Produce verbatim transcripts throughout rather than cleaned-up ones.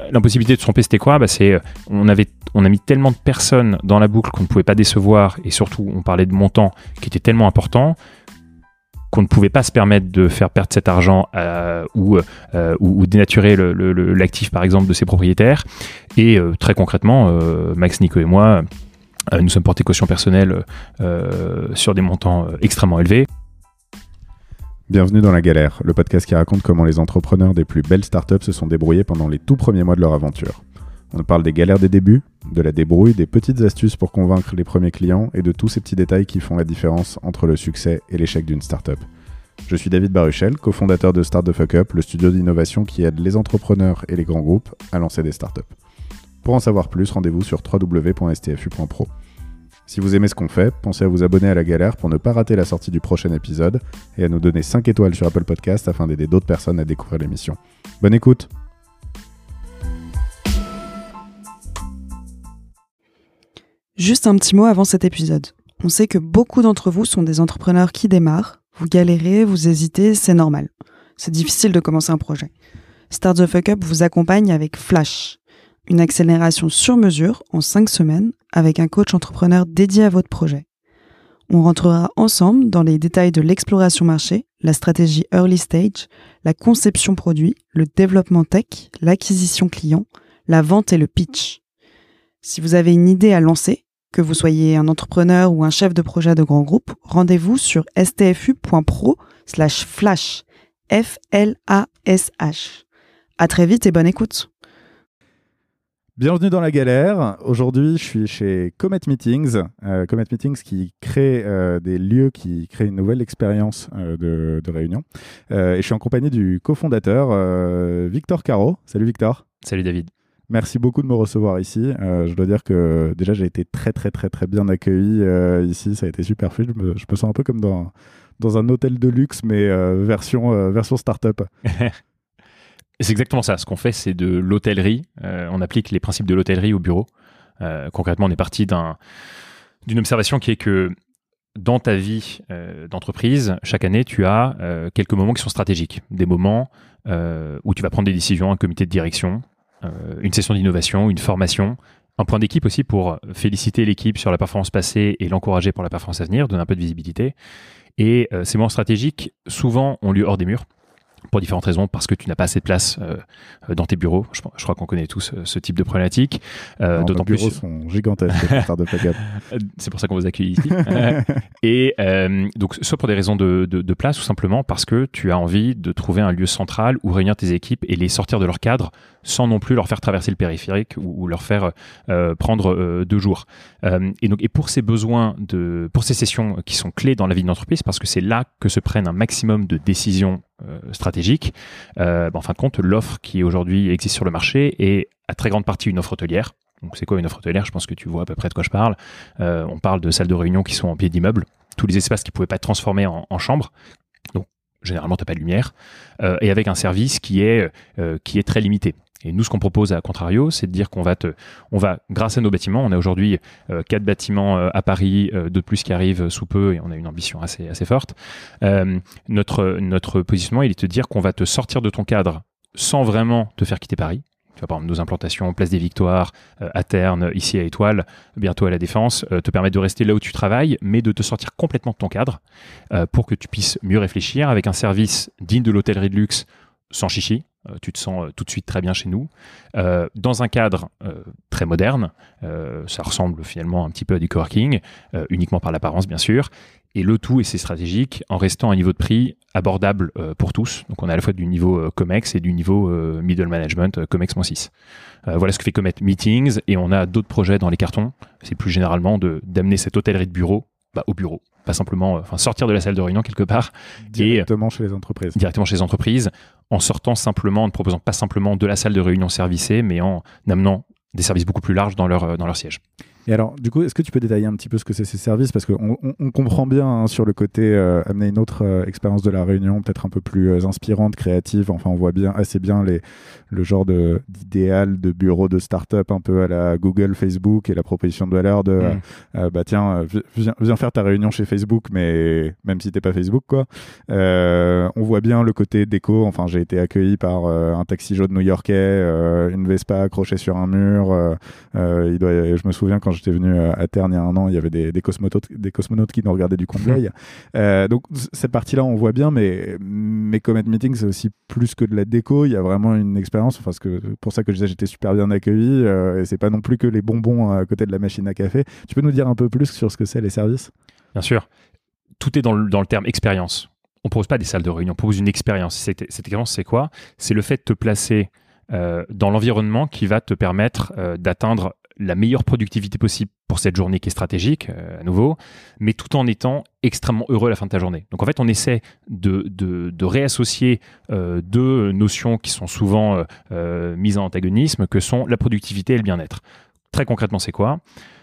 l'impossibilité de se tromper, c'était quoi ? Bah, c'est, on, avait, on a mis tellement de personnes dans la boucle qu'on ne pouvait pas décevoir, et surtout, on parlait de montants qui étaient tellement importants qu'on ne pouvait pas se permettre de faire perdre cet argent euh, ou, euh, ou, ou dénaturer le, le, le, l'actif, par exemple, de ses propriétaires. Et euh, très concrètement, euh, Max, Nico et moi, euh, nous sommes portés caution personnelle euh, sur des montants euh, extrêmement élevés. Bienvenue dans La Galère, le podcast qui raconte comment les entrepreneurs des plus belles startups se sont débrouillés pendant les tout premiers mois de leur aventure. On parle des galères des débuts, de la débrouille, des petites astuces pour convaincre les premiers clients et de tous ces petits détails qui font la différence entre le succès et l'échec d'une startup. Je suis David Baruchel, cofondateur de Start the Fuck Up, le studio d'innovation qui aide les entrepreneurs et les grands groupes à lancer des startups. Pour en savoir plus, rendez-vous sur w w w point s t f u point pro. Si vous aimez ce qu'on fait, pensez à vous abonner à La Galère pour ne pas rater la sortie du prochain épisode et à nous donner cinq étoiles sur Apple Podcast afin d'aider d'autres personnes à découvrir l'émission. Bonne écoute! Juste un petit mot avant cet épisode. On sait que beaucoup d'entre vous sont des entrepreneurs qui démarrent. Vous galérez, vous hésitez, c'est normal. C'est difficile de commencer un projet. Start the Fuck Up vous accompagne avec Flash, une accélération sur mesure en cinq semaines avec un coach entrepreneur dédié à votre projet. On rentrera ensemble dans les détails de l'exploration marché, la stratégie early stage, la conception produit, le développement tech, l'acquisition client, la vente et le pitch. Si vous avez une idée à lancer, que vous soyez un entrepreneur ou un chef de projet de grand groupe, rendez-vous sur s t f u point pro slash flash, F L A S H. À très vite et bonne écoute. Bienvenue dans La Galère. Aujourd'hui, je suis chez Comet Meetings. Euh, Comet Meetings qui crée euh, des lieux, qui crée une nouvelle expérience euh, de, de réunion. Euh, et je suis en compagnie du cofondateur euh, Victor Caro. Salut Victor. Salut David. Merci beaucoup de me recevoir ici. Euh, je dois dire que déjà, j'ai été très, très, très, très bien accueilli euh, ici. Ça a été super fluide. Je me, je me sens un peu comme dans, dans un hôtel de luxe, mais euh, version, euh, version start-up. C'est exactement ça. Ce qu'on fait, c'est de l'hôtellerie. Euh, on applique les principes de l'hôtellerie au bureau. Euh, concrètement, on est parti d'un, d'une observation qui est que dans ta vie euh, d'entreprise, chaque année, tu as euh, quelques moments qui sont stratégiques. Des moments euh, où tu vas prendre des décisions, un comité de direction, euh, une session d'innovation, une formation, un point d'équipe aussi pour féliciter l'équipe sur la performance passée et l'encourager pour la performance à venir, donner un peu de visibilité. Et euh, ces moments stratégiques, souvent, ont lieu hors des murs. Pour différentes raisons, parce que tu n'as pas assez de place euh, dans tes bureaux. Je, je crois qu'on connaît tous euh, ce type de problématique. Euh, Alors, d'autant nos bureaux plus... sont gigantesques. C'est pour ça qu'on vous accueille ici. Et euh, donc, soit pour des raisons de, de, de place, ou simplement parce que tu as envie de trouver un lieu central où réunir tes équipes et les sortir de leur cadre sans non plus leur faire traverser le périphérique ou, ou leur faire euh, prendre euh, deux jours. Euh, et, donc, et pour ces besoins, de, pour ces sessions qui sont clés dans la vie de l'entreprise, parce que c'est là que se prennent un maximum de décisions euh, stratégiques, euh, bah, en fin de compte, l'offre qui aujourd'hui existe sur le marché est à très grande partie une offre hôtelière. Donc, c'est quoi une offre hôtelière ? Je pense que tu vois à peu près de quoi je parle. Euh, on parle de salles de réunion qui sont en pied d'immeuble, tous les espaces qui ne pouvaient pas être transformés en, en chambres. Donc, généralement, tu n'as pas de lumière. Euh, et avec un service qui est, euh, qui est très limité. Et nous, ce qu'on propose à contrario, c'est de dire qu'on va, te, on va, grâce à nos bâtiments, on a aujourd'hui euh, quatre bâtiments euh, à Paris, euh, deux de plus qui arrivent sous peu, et on a une ambition assez, assez forte. Euh, notre, notre positionnement, il est de te dire qu'on va te sortir de ton cadre sans vraiment te faire quitter Paris. Tu vois, par exemple, nos implantations, Place des Victoires, euh, à Terne, ici à Étoile, bientôt à La Défense, euh, te permettent de rester là où tu travailles, mais de te sortir complètement de ton cadre euh, pour que tu puisses mieux réfléchir avec un service digne de l'hôtellerie de luxe, sans chichi. Euh, tu te sens euh, tout de suite très bien chez nous, euh, dans un cadre euh, très moderne. Euh, ça ressemble finalement un petit peu à du coworking, euh, uniquement par l'apparence bien sûr. Et le tout, et c'est stratégique, en restant à un niveau de prix abordable euh, pour tous. Donc on a à la fois du niveau euh, Comex et du niveau euh, Middle Management, euh, Comex moins six. Euh, voilà ce que fait Comet Meetings, et on a d'autres projets dans les cartons. C'est plus généralement de, d'amener cette hôtellerie de bureau bah, au bureau. Pas simplement, enfin, sortir de la salle de réunion quelque part. Directement et, chez les entreprises. Directement chez les entreprises, en sortant simplement, en ne proposant pas simplement de la salle de réunion servicée, mais en amenant des services beaucoup plus larges dans leur, dans leur siège. Et alors, du coup, est-ce que tu peux détailler un petit peu ce que c'est ces services? Parce qu'on on, on comprend bien hein, sur le côté euh, amener une autre euh, expérience de la réunion, peut-être un peu plus euh, inspirante, créative. Enfin, on voit bien assez bien les, le genre de, d'idéal de bureau de start-up un peu à la Google, Facebook et la proposition de valeur de mmh. euh, euh, bah tiens, euh, viens, viens faire ta réunion chez Facebook, mais même si t'es pas Facebook, quoi. Euh, on voit bien le côté déco. Enfin, j'ai été accueilli par euh, un taxi jaune new-yorkais, euh, une Vespa accrochée sur un mur. Euh, euh, il doit, je me souviens quand j'étais venu à Terne il y a un an, il y avait des, des, cosmonautes, des cosmonautes qui nous regardaient du coin de l'œil. Euh, donc cette partie-là, on voit bien, mais, mais Comet Meeting, c'est aussi plus que de la déco. Il y a vraiment une expérience. Enfin, que, pour ça que je disais, j'étais super bien accueilli. Euh, et c'est pas non plus que les bonbons à côté de la machine à café. Tu peux nous dire un peu plus sur ce que c'est les services? Bien sûr. Tout est dans le, dans le terme expérience. On ne propose pas des salles de réunion, on propose une expérience. Cette, cette expérience, c'est quoi? C'est le fait de te placer euh, dans l'environnement qui va te permettre euh, d'atteindre la meilleure productivité possible pour cette journée qui est stratégique, euh, à nouveau, mais tout en étant extrêmement heureux à la fin de ta journée. Donc en fait, on essaie de, de, de réassocier euh, deux notions qui sont souvent euh, euh, mises en antagonisme, que sont la productivité et le bien-être. Très concrètement, c'est quoi?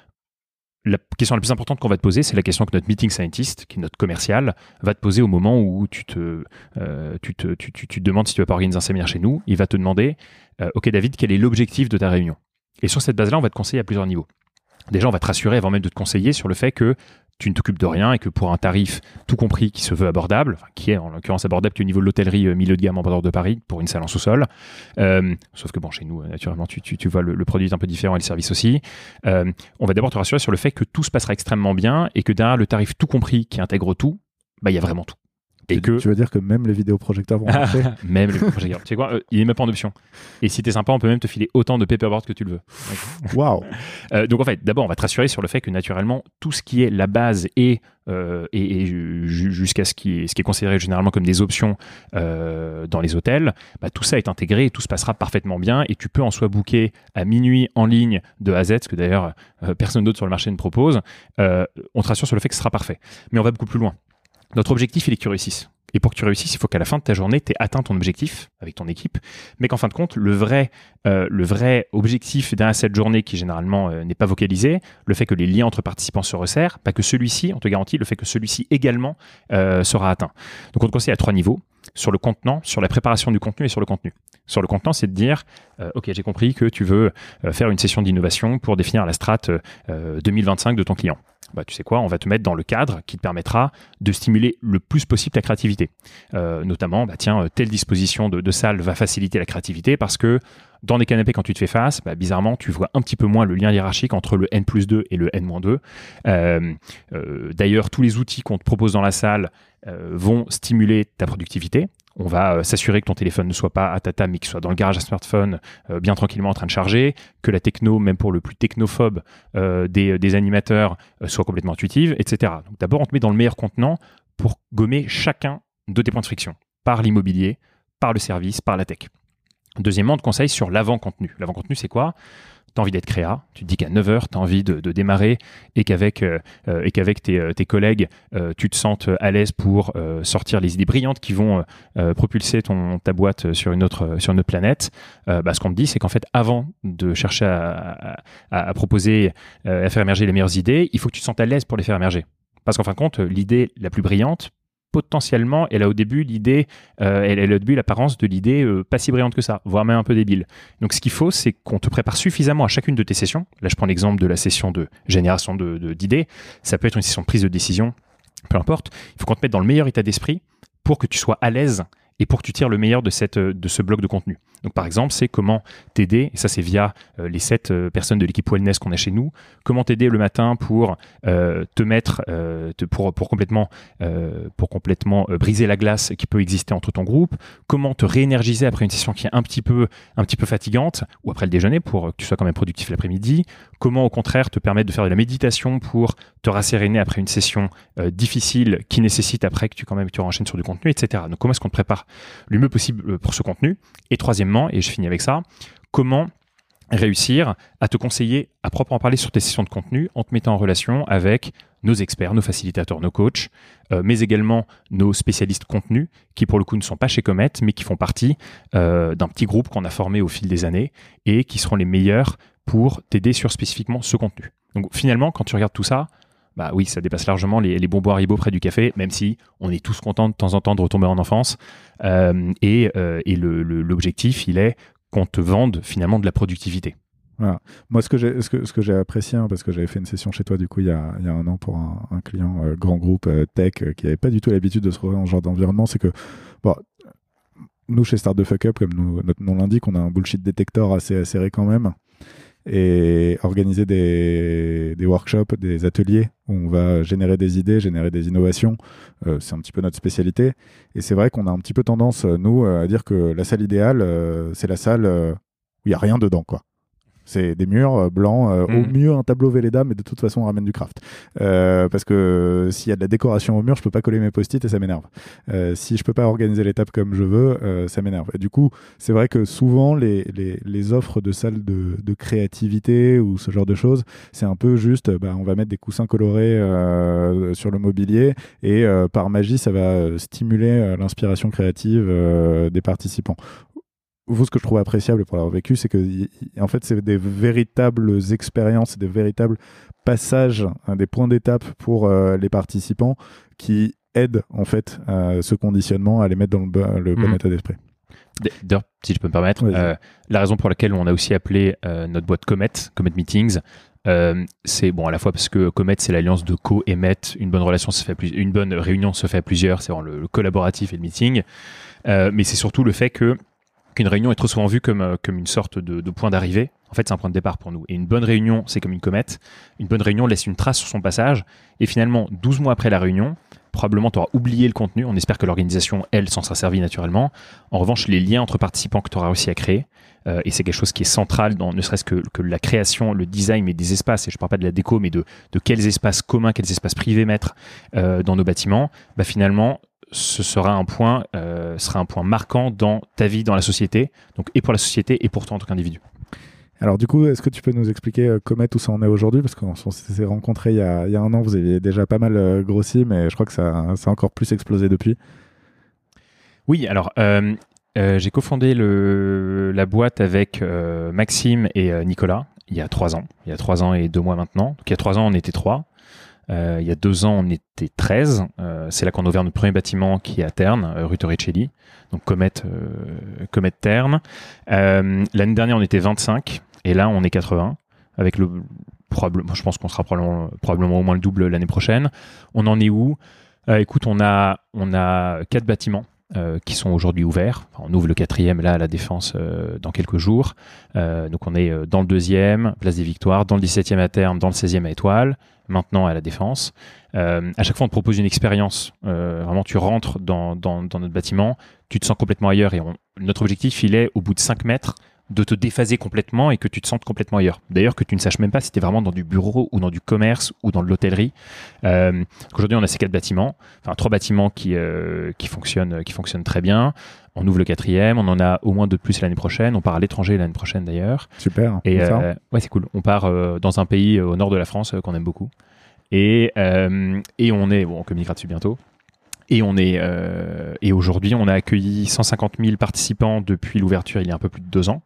La question la plus importante qu'on va te poser, c'est la question que notre meeting scientist, qui est notre commercial, va te poser au moment où tu te, euh, tu te, tu, tu, tu te demandes si tu vas pas organiser un séminaire chez nous. Il va te demander, euh, OK David, quel est l'objectif de ta réunion? Et sur cette base-là, on va te conseiller à plusieurs niveaux. Déjà, on va te rassurer avant même de te conseiller sur le fait que tu ne t'occupes de rien et que pour un tarif tout compris qui se veut abordable, enfin, qui est en l'occurrence abordable qu'au niveau de l'hôtellerie euh, milieu de gamme en bordure de Paris pour une salle en sous-sol, euh, sauf que bon, chez nous, naturellement, tu, tu, tu vois le, le produit est un peu différent et le service aussi. Euh, on va d'abord te rassurer sur le fait que tout se passera extrêmement bien et que derrière le tarif tout compris qui intègre tout, bah, il y a vraiment tout. Et tu, que... tu veux dire que même les vidéoprojecteurs vont marcher? Même les vidéoprojecteurs. Tu sais quoi, euh, il est même pas en option. Et si t'es sympa, on peut même te filer autant de paperboard que tu le veux. Waouh. euh, Donc en fait, d'abord, on va te rassurer sur le fait que naturellement, tout ce qui est la base et, euh, et, et jusqu'à ce qui, est, ce qui est considéré généralement comme des options euh, dans les hôtels, bah, tout ça est intégré et tout se passera parfaitement bien. Et tu peux en soi booker à minuit en ligne de A à Z, ce que d'ailleurs euh, personne d'autre sur le marché ne propose. Euh, on te rassure sur le fait que ce sera parfait. Mais on va beaucoup plus loin. Notre objectif, il est que tu réussisses. Et pour que tu réussisses, il faut qu'à la fin de ta journée, tu aies atteint ton objectif avec ton équipe, mais qu'en fin de compte, le vrai, euh, le vrai objectif derrière cette journée qui généralement euh, n'est pas vocalisé, le fait que les liens entre participants se resserrent, pas que celui-ci, on te garantit, le fait que celui-ci également euh, sera atteint. Donc on te conseille à trois niveaux, sur le contenant, sur la préparation du contenu et sur le contenu. Sur le contenant, c'est de dire, euh, ok, j'ai compris que tu veux euh, faire une session d'innovation pour définir la strate euh, deux mille vingt-cinq de ton client. Bah, tu sais quoi, on va te mettre dans le cadre qui te permettra de stimuler le plus possible ta créativité. Euh, notamment, bah, tiens, telle disposition de, de salle va faciliter la créativité parce que dans des canapés, quand tu te fais face, bah, bizarrement, tu vois un petit peu moins le lien hiérarchique entre le N plus deux et le N moins deux. Euh, euh, d'ailleurs, tous les outils qu'on te propose dans la salle euh, vont stimuler ta productivité. On va euh, s'assurer que ton téléphone ne soit pas à ta table, mais qu'il soit dans le garage à smartphone, euh, bien tranquillement en train de charger, que la techno, même pour le plus technophobe euh, des, des animateurs, euh, soit complètement intuitive, et cetera. Donc d'abord, on te met dans le meilleur contenant pour gommer chacun de tes points de friction, par l'immobilier, par le service, par la tech. Deuxièmement, on te conseille sur l'avant-contenu. L'avant-contenu, c'est quoi ? Tu as envie d'être créa, tu te dis qu'à neuf heures, tu as envie de, de démarrer et qu'avec, euh, et qu'avec tes, tes collègues, euh, tu te sentes à l'aise pour euh, sortir les idées brillantes qui vont euh, propulser ton, ta boîte sur une autre, sur une autre planète. Euh, bah, ce qu'on te dit, c'est qu'en fait, avant de chercher à, à, à proposer, euh, à faire émerger les meilleures idées, il faut que tu te sentes à l'aise pour les faire émerger. Parce qu'en fin de compte, l'idée la plus brillante, potentiellement, elle a au début l'idée, euh, elle, elle a au début l'apparence de l'idée euh, pas si brillante que ça, voire même un peu débile. Donc ce qu'il faut, c'est qu'on te prépare suffisamment à chacune de tes sessions. Là, je prends l'exemple de la session de génération de, de, d'idées. Ça peut être une session de prise de décision, peu importe. Il faut qu'on te mette dans le meilleur état d'esprit pour que tu sois à l'aise et pour que tu tires le meilleur de, cette, de ce bloc de contenu. Donc par exemple, c'est comment t'aider, et ça c'est via euh, les sept euh, personnes de l'équipe Wellness qu'on a chez nous, comment t'aider le matin pour euh, te mettre, euh, te, pour, pour complètement, euh, pour complètement euh, briser la glace qui peut exister entre ton groupe, comment te réénergiser après une session qui est un petit peu, un petit peu fatigante, ou après le déjeuner pour que tu sois quand même productif l'après-midi, comment au contraire te permettre de faire de la méditation pour te rasséréner après une session euh, difficile qui nécessite après que tu quand même tu enchaînes sur du contenu, et cetera. Donc comment est-ce qu'on te prépare le mieux possible pour ce contenu? Et troisièmement, et je finis avec ça, comment réussir à te conseiller à proprement parler sur tes sessions de contenu en te mettant en relation avec nos experts, nos facilitateurs, nos coachs, euh, mais également nos spécialistes contenu qui pour le coup ne sont pas chez Comet, mais qui font partie euh, d'un petit groupe qu'on a formé au fil des années et qui seront les meilleurs pour t'aider sur spécifiquement ce contenu. Donc finalement, quand tu regardes tout ça, bah oui, ça dépasse largement les, les bonbons Haribo près du café, même si on est tous contents de temps en temps de retomber en enfance. Euh, et euh, et le, le, l'objectif, il est qu'on te vende finalement de la productivité. Voilà. Moi, ce que j'ai, ce que, ce que j'ai apprécié, hein, parce que j'avais fait une session chez toi, du coup, il y a, il y a un an pour un, un client euh, grand groupe euh, tech euh, qui n'avait pas du tout l'habitude de se retrouver dans ce genre d'environnement, c'est que, bon, nous, chez Start the Fuck Up, comme nous, notre nom l'indique, on a un bullshit detector assez acéré quand même. Et organiser des, des workshops, des ateliers où on va générer des idées, générer des innovations, euh, c'est un petit peu notre spécialité. Et c'est vrai qu'on a un petit peu tendance, nous, à dire que la salle idéale, euh, c'est la salle euh, où il n'y a rien dedans, quoi. C'est des murs euh, blancs, euh, mmh. au mieux un tableau Velleda, mais de toute façon on ramène du craft. Euh, parce que euh, s'il y a de la décoration au mur, je peux pas coller mes post-it et ça m'énerve. Euh, si je peux pas organiser l'étape comme je veux, euh, ça m'énerve. Et du coup, c'est vrai que souvent les, les, les offres de salles de, de créativité ou ce genre de choses, c'est un peu juste, bah, on va mettre des coussins colorés euh, sur le mobilier et euh, par magie, ça va stimuler euh, l'inspiration créative euh, des participants. Vous, ce que je trouve appréciable pour l'avoir vécu, c'est que en fait, c'est des véritables expériences, des véritables passages, hein, des points d'étape pour euh, les participants qui aident en fait à ce conditionnement, à les mettre dans le, bon, le mmh. bon état d'esprit. D'ailleurs, si je peux me permettre, euh, la raison pour laquelle on a aussi appelé euh, notre boîte Comet, Comet Meetings, euh, c'est bon à la fois parce que Comet, c'est l'alliance de co et met. Une bonne relation se fait plus, une bonne réunion se fait à plusieurs, c'est vraiment le, le collaboratif et le meeting, euh, mais c'est surtout le fait que qu'une réunion est trop souvent vue comme, comme une sorte de, de point d'arrivée. En fait, c'est un point de départ pour nous. Et une bonne réunion, c'est comme une comète. Une bonne réunion laisse une trace sur son passage. Et finalement, douze mois après la réunion, probablement tu auras oublié le contenu. On espère que l'organisation, elle, s'en sera servie naturellement. En revanche, les liens entre participants que tu auras réussi à créer, euh, et c'est quelque chose qui est central dans ne serait-ce que, que la création, le design, mais des espaces, et je ne parle pas de la déco, mais de, de quels espaces communs, quels espaces privés mettre euh, dans nos bâtiments, bah finalement, ce sera un point, euh, sera un point marquant dans ta vie, dans la société, donc et pour la société et pour toi en tant qu'individu. Alors du coup, est-ce que tu peux nous expliquer euh, Comet où ça en est aujourd'hui? Parce qu'on s'est rencontrés il y, a, il y a un an, vous aviez déjà pas mal euh, grossi, mais je crois que ça, ça a encore plus explosé depuis. Oui, alors euh, euh, j'ai cofondé le, la boîte avec euh, Maxime et euh, Nicolas il y a trois ans. Il y a trois ans et deux mois maintenant. Donc il y a trois ans, on était trois. Euh, il y a deux ans, on était treize. Euh, c'est là qu'on a ouvert notre premier bâtiment qui est à Terne, euh, rue Torricelli, donc Comet, euh, Comet Terne. Euh, l'année dernière, on était vingt-cinq et là, on est quatre-vingts. Avec le, probable, je pense qu'on sera probablement, probablement au moins le double l'année prochaine. On en est où? euh, Écoute, on a, on a quatre bâtiments euh, qui sont aujourd'hui ouverts. Enfin, on ouvre le quatrième là à la Défense euh, dans quelques jours. Euh, donc, on est dans le deuxième, Place des Victoires, dans le dix-septième à Terne, dans le seizième à Étoile. Maintenant à la Défense. Euh, à chaque fois, on te propose une expérience. Euh, vraiment, tu rentres dans, dans, dans notre bâtiment, tu te sens complètement ailleurs. Et on, notre objectif, il est, au bout de cinq mètres, de te déphaser complètement et que tu te sentes complètement ailleurs. D'ailleurs, que tu ne saches même pas si tu es vraiment dans du bureau ou dans du commerce ou dans de l'hôtellerie. Euh, aujourd'hui, on a ces quatre bâtiments, enfin trois bâtiments qui, euh, qui, fonctionnent, qui fonctionnent très bien. On ouvre le quatrième, on en a au moins deux de plus l'année prochaine. On part à l'étranger l'année prochaine d'ailleurs. Super. Et euh, ouais, c'est cool. On part euh, dans un pays euh, au nord de la France euh, qu'on aime beaucoup. Et, euh, et on est, bon, on communiquera dessus bientôt. Et on est, euh, et aujourd'hui, on a accueilli cent cinquante mille participants depuis l'ouverture il y a un peu plus de deux ans.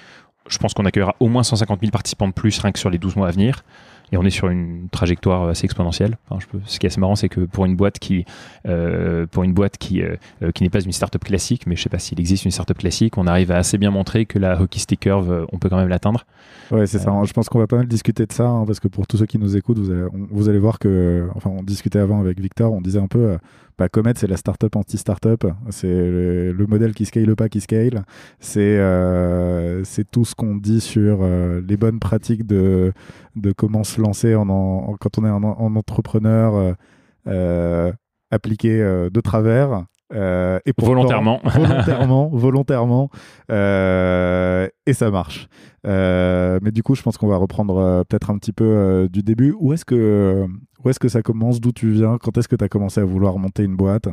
Je pense qu'on accueillera au moins cent cinquante mille participants de plus rien que sur les douze mois à venir. Et on est sur une trajectoire assez exponentielle. Enfin, je peux, ce qui est assez marrant, c'est que pour une boîte qui, euh, pour une boîte qui, euh, qui n'est pas une startup classique, mais je ne sais pas s'il existe une startup classique, on arrive à assez bien montrer que la hockey stick curve, on peut quand même l'atteindre. Ouais, c'est euh, ça. Je pense qu'on va pas mal discuter de ça, hein, parce que pour tous ceux qui nous écoutent, vous allez, on, vous allez voir que, enfin, on discutait avant avec Victor, on disait un peu, euh, bah, Comet, c'est la startup anti-startup, c'est le, le modèle qui scale pas, qui scale. C'est, euh, c'est tout ce qu'on dit sur euh, les bonnes pratiques de, de comment se lancer en, en, quand on est un, en entrepreneur euh, euh, appliqué euh, de travers. Euh, et pourtant, volontairement, volontairement, volontairement, euh, et ça marche. Euh, mais du coup, je pense qu'on va reprendre euh, peut-être un petit peu euh, du début. Où est-ce que, euh, où est-ce que ça commence? D'où tu viens? Quand est-ce que tu as commencé à vouloir monter une boîte?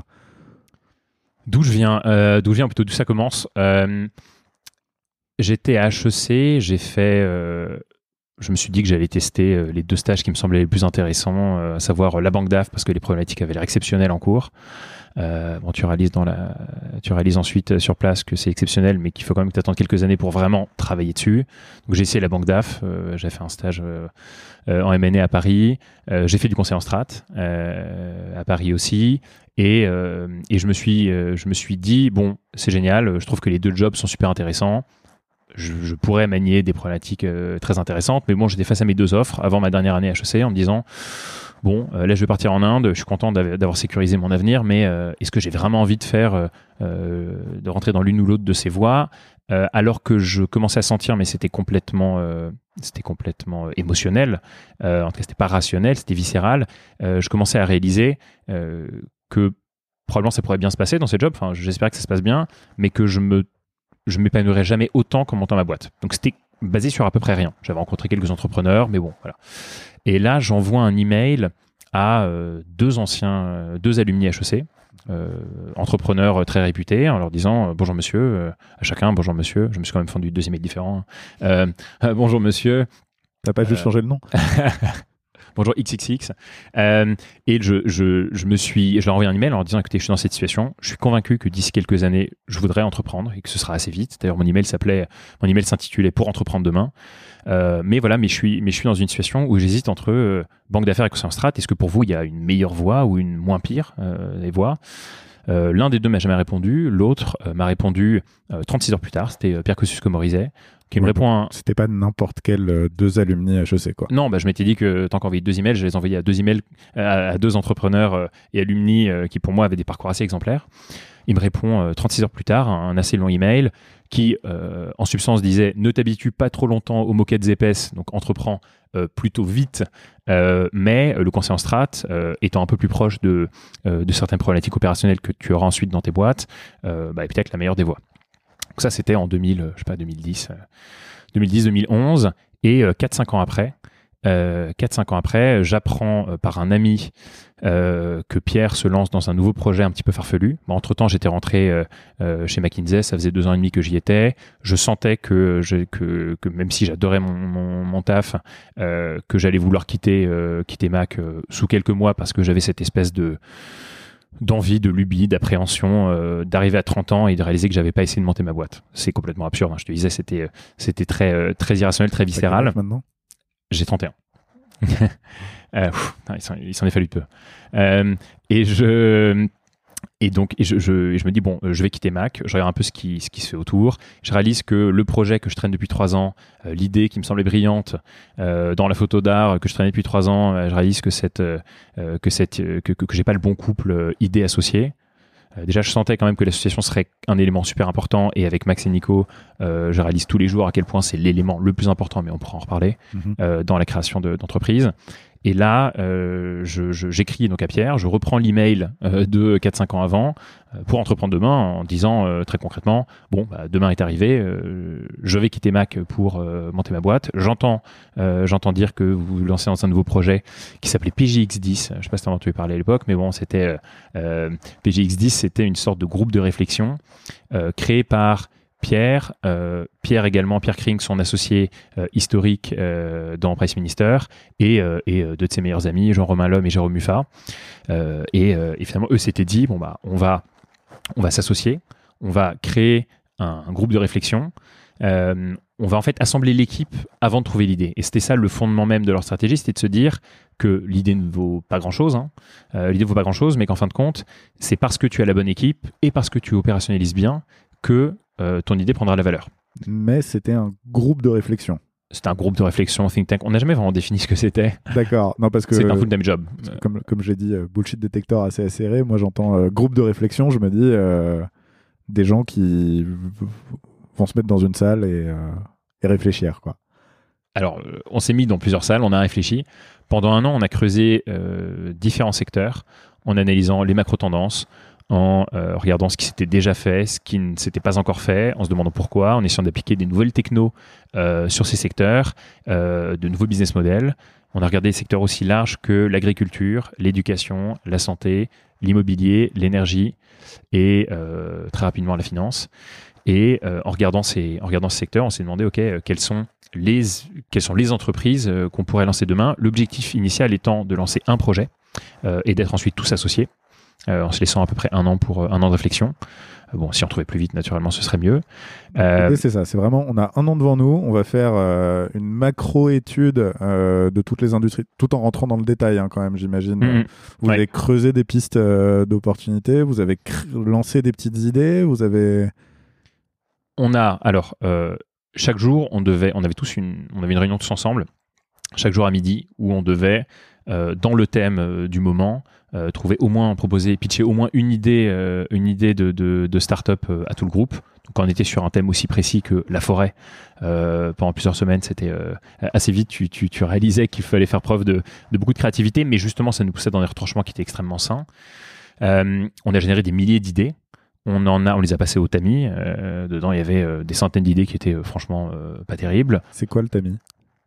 D'où je viens, euh, d'où je viens plutôt d'où ça commence. Euh, j'étais à H E C, j'ai fait, euh, je me suis dit que j'allais tester euh, les deux stages qui me semblaient les plus intéressants, euh, à savoir euh, la banque d'A F parce que les problématiques avaient l'air exceptionnelles en cours. Euh, bon, tu réalises dans la, tu réalises ensuite euh, sur place que c'est exceptionnel, mais qu'il faut quand même que tu attendes quelques années pour vraiment travailler dessus. Donc j'ai essayé la banque d'A F, euh, j'ai fait un stage euh, euh, en M and A à Paris, euh, j'ai fait du conseil en strat euh, à Paris aussi, et, euh, et je me suis, euh, je me suis dit bon, c'est génial, je trouve que les deux jobs sont super intéressants. Je, je pourrais manier des problématiques euh, très intéressantes, mais bon, j'étais face à mes deux offres avant ma dernière année H E C en me disant bon, euh, là je vais partir en Inde, je suis content d'av- d'avoir sécurisé mon avenir, mais euh, est-ce que j'ai vraiment envie de faire, euh, euh, de rentrer dans l'une ou l'autre de ces voies, euh, alors que je commençais à sentir, mais c'était complètement, euh, c'était complètement émotionnel, euh, en tout cas c'était pas rationnel, c'était viscéral, euh, je commençais à réaliser euh, que probablement ça pourrait bien se passer dans ces jobs, enfin j'espère que ça se passe bien, mais que je me je m'épanouirais jamais autant qu'en montant ma boîte. Donc c'était basé sur à peu près rien. J'avais rencontré quelques entrepreneurs, mais bon, voilà. Et là, j'envoie un email à euh, deux anciens, euh, deux alumni H E C, euh, entrepreneurs très réputés, en leur disant euh, bonjour monsieur, euh, à chacun bonjour monsieur. Je me suis quand même fendu deux emails différents. Euh, euh, bonjour monsieur. T'as pas juste Euh, changé le nom? Bonjour X X X. Euh, et je, je, je me suis, je leur ai envoyé un email en leur disant écoutez, je suis dans cette situation, je suis convaincu que d'ici quelques années, je voudrais entreprendre et que ce sera assez vite. D'ailleurs, mon email s'appelait, mon email s'intitulait Pour entreprendre demain. Euh, mais voilà, mais je suis, mais je suis dans une situation où j'hésite entre euh, banque d'affaires et conseil en strat. Est-ce que pour vous, il y a une meilleure voie ou une moins pire euh, des voies? Euh, L'un des deux m'a jamais répondu, l'autre euh, m'a répondu euh, trente-six heures plus tard, c'était euh, Pierre Kosciusko-Morizet, qui me Oui, répond un... C'était pas n'importe quel euh, deux alumni H E C, quoi. Non, bah, je m'étais dit que tant qu'envoyer deux emails, je les envoyais à deux emails à, à deux entrepreneurs euh, et alumni euh, qui pour moi avaient des parcours assez exemplaires. Il me répond euh, trente-six heures plus tard, un, un assez long email qui, euh, en substance, disait ne t'habitue pas trop longtemps aux moquettes épaisses, donc entreprends euh, plutôt vite, euh, mais euh, le conseil en strat, euh, étant un peu plus proche de, euh, de certaines problématiques opérationnelles que tu auras ensuite dans tes boîtes, euh, bah, est peut-être la meilleure des voies. Donc ça, c'était en deux mille, je sais pas, deux mille dix, euh, deux mille dix deux mille onze, et euh, quatre cinq ans après, euh, quatre cinq ans après, j'apprends euh, par un ami euh, que Pierre se lance dans un nouveau projet un petit peu farfelu. Bon, entre-temps, j'étais rentré euh, euh, chez McKinsey, ça faisait deux ans et demi que j'y étais. Je sentais que, je, que, que même si j'adorais mon, mon, mon taf, euh, que j'allais vouloir quitter, euh, quitter Mac euh, sous quelques mois parce que j'avais cette espèce de d'envie, de lubie, d'appréhension, euh, d'arriver à trente ans et de réaliser que j'avais pas essayé de monter ma boîte. C'est complètement absurde, hein. Je te disais, c'était, c'était très, euh, très irrationnel, très viscéral. T'as quel âge maintenant? J'ai trente et un. euh, pff, il, s'en, il s'en est fallu peu. Euh, et je... Et donc, et je, je, et je me dis, bon, je vais quitter Mac, je regarde un peu ce qui, ce qui se fait autour. Je réalise que le projet que je traîne depuis trois ans, euh, l'idée qui me semblait brillante euh, dans la photo d'art que je traînais depuis trois ans, euh, je réalise que, cette, euh, que, cette, euh, que, que, que j'ai pas le bon couple euh, idée-associé. Euh, déjà, je sentais quand même que l'association serait un élément super important. Et avec Max et Nico, euh, je réalise tous les jours à quel point c'est l'élément le plus important, mais on pourra en reparler, Mm-hmm. euh, dans la création de, d'entreprise. Et là, euh, je, je, j'écris donc à Pierre, je reprends l'email euh, de quatre cinq ans avant euh, pour entreprendre demain en disant euh, très concrètement, bon, bah, demain est arrivé, euh, je vais quitter Mac pour euh, monter ma boîte. J'entends, euh, j'entends dire que vous lancez dans un nouveau projet qui s'appelait P J X dix. Je ne sais pas si tu en as entendu parler à l'époque, mais bon, c'était euh, P J X dix, c'était une sorte de groupe de réflexion euh, créé par Pierre, euh, Pierre également, Pierre Kring, son associé euh, historique euh, dans Price Minister, et, euh, et euh, deux de ses meilleurs amis, Jean-Romain Lhomme et Jérôme Muffat. Euh, et, euh, et finalement, eux s'étaient dit, bon bah, on va, on va s'associer, on va créer un, un groupe de réflexion, euh, on va en fait assembler l'équipe avant de trouver l'idée. Et c'était ça le fondement même de leur stratégie, c'était de se dire que l'idée ne vaut pas grand-chose, hein. euh, l'idée ne vaut pas grand-chose, mais qu'en fin de compte, c'est parce que tu as la bonne équipe et parce que tu opérationnalises bien que Euh, ton idée prendra la valeur. Mais c'était un groupe de réflexion. C'était un groupe de réflexion, think tank. On n'a jamais vraiment défini ce que c'était. D'accord. Non, parce que c'est un full-time job. Comme, comme j'ai dit, euh, bullshit détecteur assez acéré. Moi, j'entends euh, groupe de réflexion. Je me dis euh, des gens qui vont se mettre dans une salle et, euh, et réfléchir, quoi. Alors, euh, on s'est mis dans plusieurs salles, on a réfléchi. Pendant un an, on a creusé euh, différents secteurs en analysant les macro-tendances, en euh, regardant ce qui s'était déjà fait, ce qui ne s'était pas encore fait, en se demandant pourquoi, en essayant d'appliquer des nouvelles technos euh, sur ces secteurs, euh, de nouveaux business models. On a regardé des secteurs aussi larges que l'agriculture, l'éducation, la santé, l'immobilier, l'énergie et euh, très rapidement la finance. Et euh, en, regardant ces, en regardant ces secteurs, on s'est demandé, OK, euh, quelles sont les, quelles sont les entreprises euh, qu'on pourrait lancer demain. L'objectif initial étant de lancer un projet euh, et d'être ensuite tous associés, euh, en se laissant à peu près un an pour euh, un an de réflexion. Euh, bon, si on trouvait plus vite, naturellement, ce serait mieux. Euh, L'idée, c'est ça. C'est vraiment, on a un an devant nous. On va faire euh, une macro-étude euh, de toutes les industries, tout en rentrant dans le détail, hein, quand même, j'imagine. Mmh, vous ouais. avez creusé des pistes euh, d'opportunités. Vous avez lancé des petites idées. Vous avez... On a, alors, euh, chaque jour, on devait, on avait tous une, on avait une réunion tous ensemble, chaque jour à midi, où on devait, euh, dans le thème euh, du moment, euh, trouver au moins, proposer, pitcher au moins une idée, euh, une idée de, de, de start-up euh, à tout le groupe. Donc, quand on était sur un thème aussi précis que la forêt, euh, pendant plusieurs semaines, c'était euh, assez vite, tu, tu, tu réalisais qu'il fallait faire preuve de, de beaucoup de créativité, mais justement, ça nous poussait dans des retranchements qui étaient extrêmement sains. Euh, on a généré des milliers d'idées. On, en a, on les a passées au tamis. Euh, dedans, il y avait euh, des centaines d'idées qui étaient euh, franchement euh, pas terribles. C'est quoi le tamis ?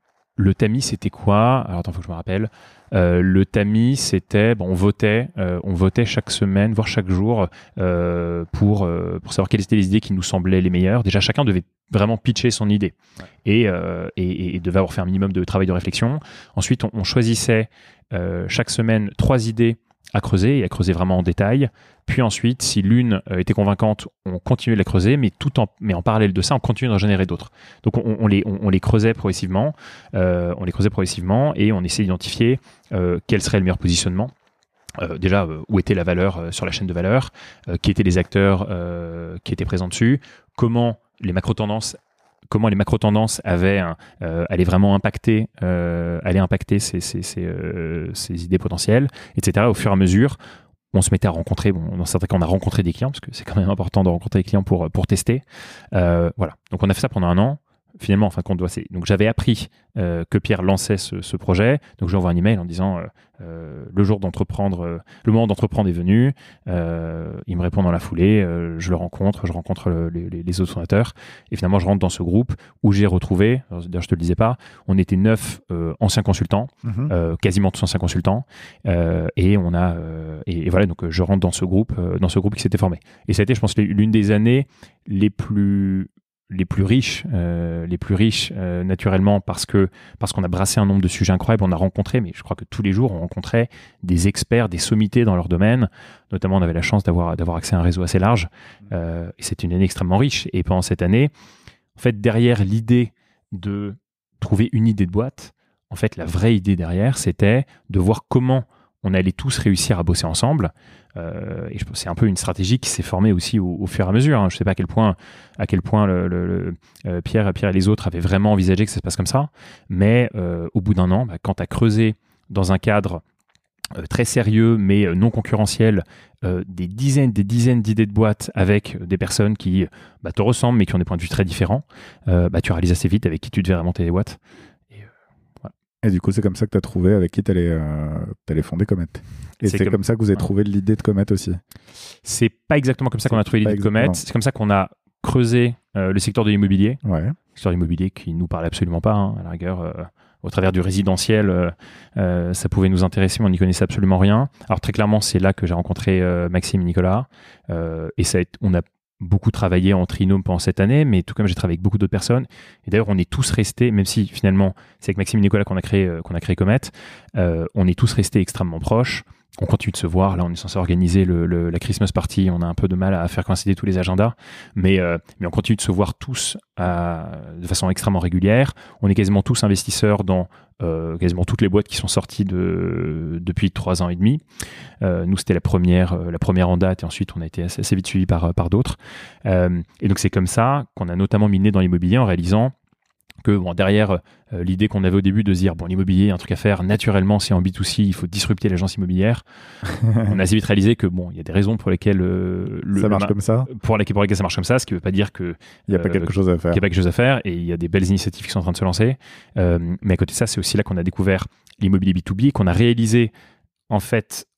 Le tamis, c'était quoi ? Alors, attends, il faut que je me rappelle. Euh, le tamis, c'était... Bon, on votait, euh, on votait chaque semaine, voire chaque jour, euh, pour, euh, pour savoir quelles étaient les idées qui nous semblaient les meilleures. Déjà, chacun devait vraiment pitcher son idée ouais. et, euh, et, et devait avoir fait un minimum de travail de réflexion. Ensuite, on, on choisissait euh, chaque semaine trois idées à creuser et à creuser vraiment en détail. Puis ensuite, si l'une euh, était convaincante, on continuait de la creuser, mais tout en, mais en parallèle de ça, on continuait d'en générer d'autres. Donc on, on, les, on, on les creusait progressivement, euh, on les creusait progressivement et on essayait d'identifier euh, quel serait le meilleur positionnement. Euh, déjà, euh, où était la valeur euh, sur la chaîne de valeur, euh, qui étaient les acteurs euh, qui étaient présents dessus, comment les macro-tendances comment les macro-tendances avaient, un, euh, allaient vraiment impacter, euh, allaient impacter ces, ces, ces, euh, ces idées potentielles, et cetera. Au fur et à mesure, on se mettait à rencontrer, bon, dans certains cas, on a rencontré des clients, parce que c'est quand même important de rencontrer des clients pour, pour tester. Euh, voilà. Donc, on a fait ça pendant un an. Finalement, en fin de compte, c'est... donc j'avais appris euh, que Pierre lançait ce, ce projet. Donc, je lui envoie un email en disant euh, euh, le jour d'entreprendre, euh, le moment d'entreprendre est venu. Euh, il me répond dans la foulée. Euh, je le rencontre, je rencontre le, les, les autres fondateurs. Et finalement, je rentre dans ce groupe où j'ai retrouvé, alors, d'ailleurs, je te le disais pas, on était neuf euh, anciens consultants, mm-hmm. euh, quasiment tous anciens consultants. Euh, et on a, euh, et, et voilà, donc je rentre dans ce groupe, euh, dans ce groupe qui s'était formé. Et ça a été, je pense, l'une des années les plus les plus riches, euh, les plus riches euh, naturellement parce que parce qu'on a brassé un nombre de sujets incroyables, on a rencontré, mais je crois que tous les jours on rencontrait des experts, des sommités dans leur domaine. Notamment, on avait la chance d'avoir d'avoir accès à un réseau assez large euh, et c'est une année extrêmement riche. Et pendant cette année, en fait, derrière l'idée de trouver une idée de boîte, en fait, la vraie idée derrière, c'était de voir comment on allait tous réussir à bosser ensemble. Euh, et je pense que c'est un peu une stratégie qui s'est formée aussi au, au fur et à mesure. Hein. Je ne sais pas à quel point, à quel point le, le, le, euh, Pierre, Pierre et les autres avaient vraiment envisagé que ça se passe comme ça. Mais euh, au bout d'un an, bah, quand tu as creusé dans un cadre euh, très sérieux, mais euh, non concurrentiel, euh, des dizaines des dizaines d'idées de boîtes avec des personnes qui bah, te ressemblent, mais qui ont des points de vue très différents, euh, bah, tu réalises assez vite avec qui tu devais remonter les boîtes. Et du coup, c'est comme ça que tu as trouvé avec qui tu allais, euh, fonder Comet. Et c'est, c'est comme... comme ça que vous avez trouvé l'idée de Comet aussi. C'est pas exactement comme ça c'est qu'on a trouvé l'idée de Comet. C'est comme ça qu'on a creusé euh, le secteur de l'immobilier. Ouais. Le secteur de l'immobilier qui nous parlait absolument pas. Hein, à la rigueur, euh, au travers du résidentiel, euh, euh, ça pouvait nous intéresser, mais on n'y connaissait absolument rien. Alors très clairement, c'est là que j'ai rencontré euh, Maxime et Nicolas. Euh, et ça a été, on a beaucoup travaillé en trinôme pendant cette année, mais tout comme j'ai travaillé avec beaucoup d'autres personnes. Et d'ailleurs, on est tous restés, même si finalement, c'est avec Maxime et Nicolas qu'on a créé, euh, qu'on a créé Comet, euh, on est tous restés extrêmement proches. On continue de se voir. Là, on est censé organiser le, le, la Christmas party. On a un peu de mal à faire coïncider tous les agendas, mais, euh, mais on continue de se voir tous à, de façon extrêmement régulière. On est quasiment tous investisseurs dans euh, quasiment toutes les boîtes qui sont sorties de, depuis trois ans et demi. Euh, nous, c'était la première, euh, la première en date, et ensuite, on a été assez, assez vite suivis par, par d'autres. Euh, et donc, c'est comme ça qu'on a notamment miné dans l'immobilier en réalisant que bon, derrière euh, l'idée qu'on avait au début de se dire bon, l'immobilier, un truc à faire, naturellement, c'est en B deux C, il faut disrupter l'agence immobilière. On a assez vite réalisé que bon, il y a des raisons pour lesquelles euh, le, ça marche le, comme ça. Pour lesquelles, pour lesquelles ça marche comme ça, ce qui ne veut pas dire que il n'y a euh, pas quelque chose à faire. Il n'y a pas quelque chose à faire, et il y a des belles initiatives qui sont en train de se lancer. Euh, mais à côté de ça, c'est aussi là qu'on a découvert l'immobilier B deux B et qu'on a réalisé en fait au,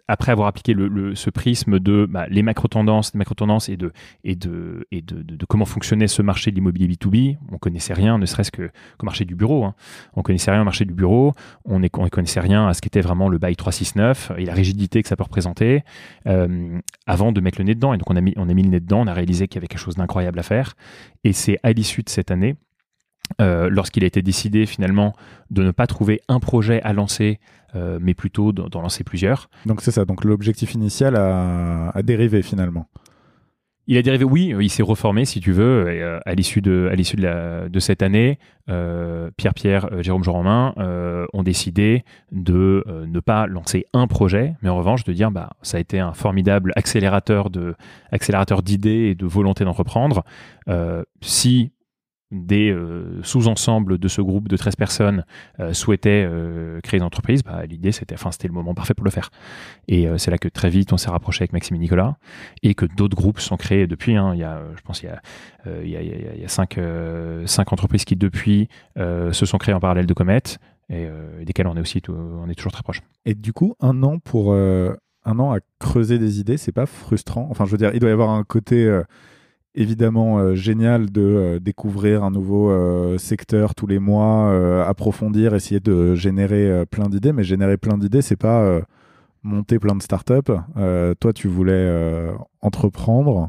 après avoir appliqué le, le, ce prisme de bah, les macro-tendances, les macro-tendances et, de, et, de, et de, de, de comment fonctionnait ce marché de l'immobilier B deux B, on connaissait rien, ne serait-ce que qu'au marché du bureau. Hein. On connaissait rien au marché du bureau, on ne connaissait rien à ce qu'était vraiment le bail trois cent soixante-neuf et la rigidité que ça peut représenter euh, avant de mettre le nez dedans. Et donc, on a, mis, on a mis le nez dedans, on a réalisé qu'il y avait quelque chose d'incroyable à faire. Et c'est à l'issue de cette année, Euh, lorsqu'il a été décidé finalement de ne pas trouver un projet à lancer, euh, mais plutôt d'en lancer plusieurs. Donc c'est ça, donc l'objectif initial a, a dérivé finalement. Il a dérivé, oui, il s'est reformé si tu veux, et, euh, à l'issue de, à l'issue de, la, de cette année, euh, Pierre-Pierre, euh, Jérôme Jour-en-Main euh, ont décidé de euh, ne pas lancer un projet, mais en revanche de dire bah, ça a été un formidable accélérateur, de, accélérateur d'idées et de volonté d'entreprendre. Euh, si des euh, sous-ensembles de ce groupe de treize personnes euh, souhaitaient euh, créer une entreprise, bah, l'idée c'était, enfin, c'était le moment parfait pour le faire. Et euh, c'est là que très vite on s'est rapproché avec Maxime et Nicolas et que d'autres groupes sont créés depuis. Hein. Il y a, je pense qu'il y a, euh, il y a, il y a, il y a cinq, euh, cinq entreprises qui depuis euh, se sont créées en parallèle de Comet et euh, desquelles on est aussi tout, on est toujours très proche. Et du coup, un an pour euh, un an à creuser des idées, c'est pas frustrant? Enfin, je veux dire, il doit y avoir un côté euh, évidemment euh, génial de euh, découvrir un nouveau euh, secteur tous les mois, euh, approfondir, essayer de générer euh, plein d'idées, mais générer plein d'idées, c'est pas euh, monter plein de startups. Euh, toi, tu voulais euh, entreprendre.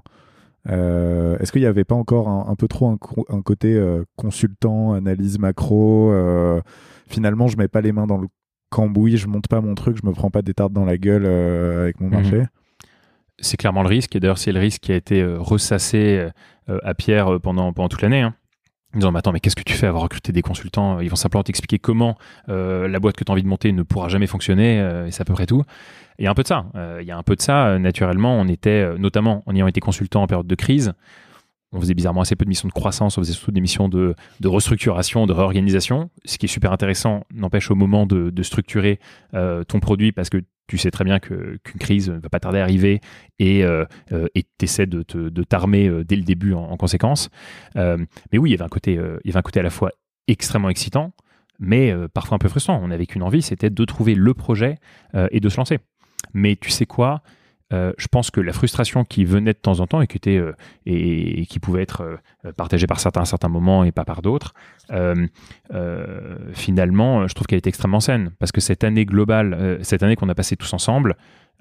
Euh, est-ce qu'il n'y avait pas encore un, un peu trop un, un côté euh, consultant, analyse macro euh, finalement, je mets pas les mains dans le cambouis, je monte pas mon truc, je me prends pas des tartes dans la gueule euh, avec mon marché? Mmh. C'est clairement le risque, et d'ailleurs c'est le risque qui a été euh, ressassé euh, à Pierre euh, pendant, pendant toute l'année. Hein. En disant, mais attends, mais qu'est-ce que tu fais à avoir recruté des consultants? Ils vont simplement t'expliquer comment euh, la boîte que tu as envie de monter ne pourra jamais fonctionner, euh, et c'est à peu près tout. Il y a un peu de ça. Euh, il y a un peu de ça. Euh, naturellement, on était, euh, notamment en ayant été consultant en période de crise, on faisait bizarrement assez peu de missions de croissance, on faisait surtout des missions de, de restructuration, de réorganisation, ce qui est super intéressant, n'empêche au moment de, de structurer euh, ton produit, parce que tu sais très bien que, qu'une crise ne va pas tarder à arriver et euh, euh, tu essaies de, te, de t'armer euh, dès le début en, en conséquence. Euh, mais oui, il y avait un côté, euh, il y avait un côté à la fois extrêmement excitant, mais euh, parfois un peu frustrant. On avait qu'une envie, c'était de trouver le projet euh, et de se lancer. Mais tu sais quoi ? Euh, je pense que la frustration qui venait de temps en temps et qui, était, euh, et, et qui pouvait être euh, partagée par certains à certains moments et pas par d'autres, euh, euh, finalement, je trouve qu'elle est extrêmement saine. Parce que cette année globale, euh, cette année qu'on a passée tous ensemble,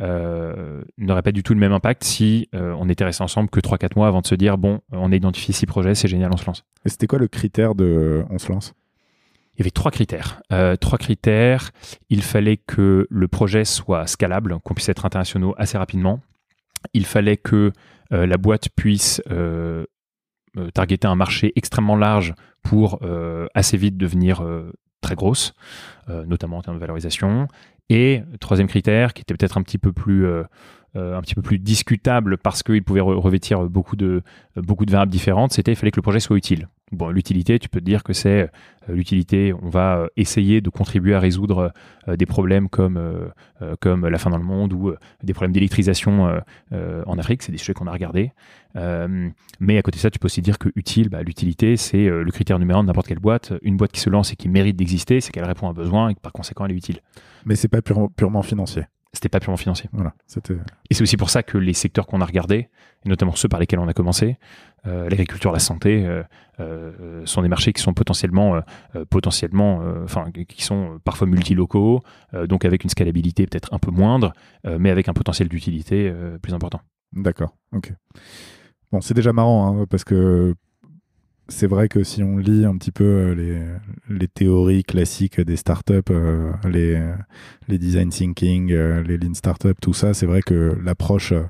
euh, n'aurait pas du tout le même impact si euh, on était restés ensemble que trois quatre mois avant de se dire, bon, on a identifié six projets, c'est génial, on se lance. Et c'était quoi le critère de on se lance ? Il y avait trois critères. Euh, trois critères. Il fallait que le projet soit scalable, qu'on puisse être internationaux assez rapidement. Il fallait que euh, la boîte puisse euh, euh, targeter un marché extrêmement large pour euh, assez vite devenir euh, très grosse, euh, notamment en termes de valorisation. Et troisième critère, qui était peut-être un petit peu plus euh, Euh, un petit peu plus discutable parce qu'il pouvait re- revêtir beaucoup de, euh, beaucoup de variables différentes, c'était qu'il fallait que le projet soit utile. Bon, l'utilité, tu peux te dire que c'est euh, l'utilité, on va euh, essayer de contribuer à résoudre euh, des problèmes comme, euh, euh, comme la faim dans le monde ou euh, des problèmes d'électrisation euh, euh, en Afrique, c'est des sujets qu'on a regardés. Euh, mais à côté de ça, tu peux aussi dire que utile, bah, l'utilité, c'est euh, le critère numéro un de n'importe quelle boîte. Une boîte qui se lance et qui mérite d'exister, c'est qu'elle répond à un besoin et que par conséquent, elle est utile. Mais c'est pas pure, purement financier. C'était pas purement financier. Voilà, c'était... Et c'est aussi pour ça que les secteurs qu'on a regardés, et notamment ceux par lesquels on a commencé, euh, l'agriculture, la santé, euh, euh, sont des marchés qui sont potentiellement, euh, potentiellement, enfin, euh, qui sont parfois multilocaux, euh, donc avec une scalabilité peut-être un peu moindre, euh, mais avec un potentiel d'utilité euh, plus important. D'accord, ok. Bon, c'est déjà marrant, hein, parce que c'est vrai que si on lit un petit peu les, les théories classiques des startups, euh, les, les design thinking, euh, les lean startups, tout ça, c'est vrai que l'approche, euh,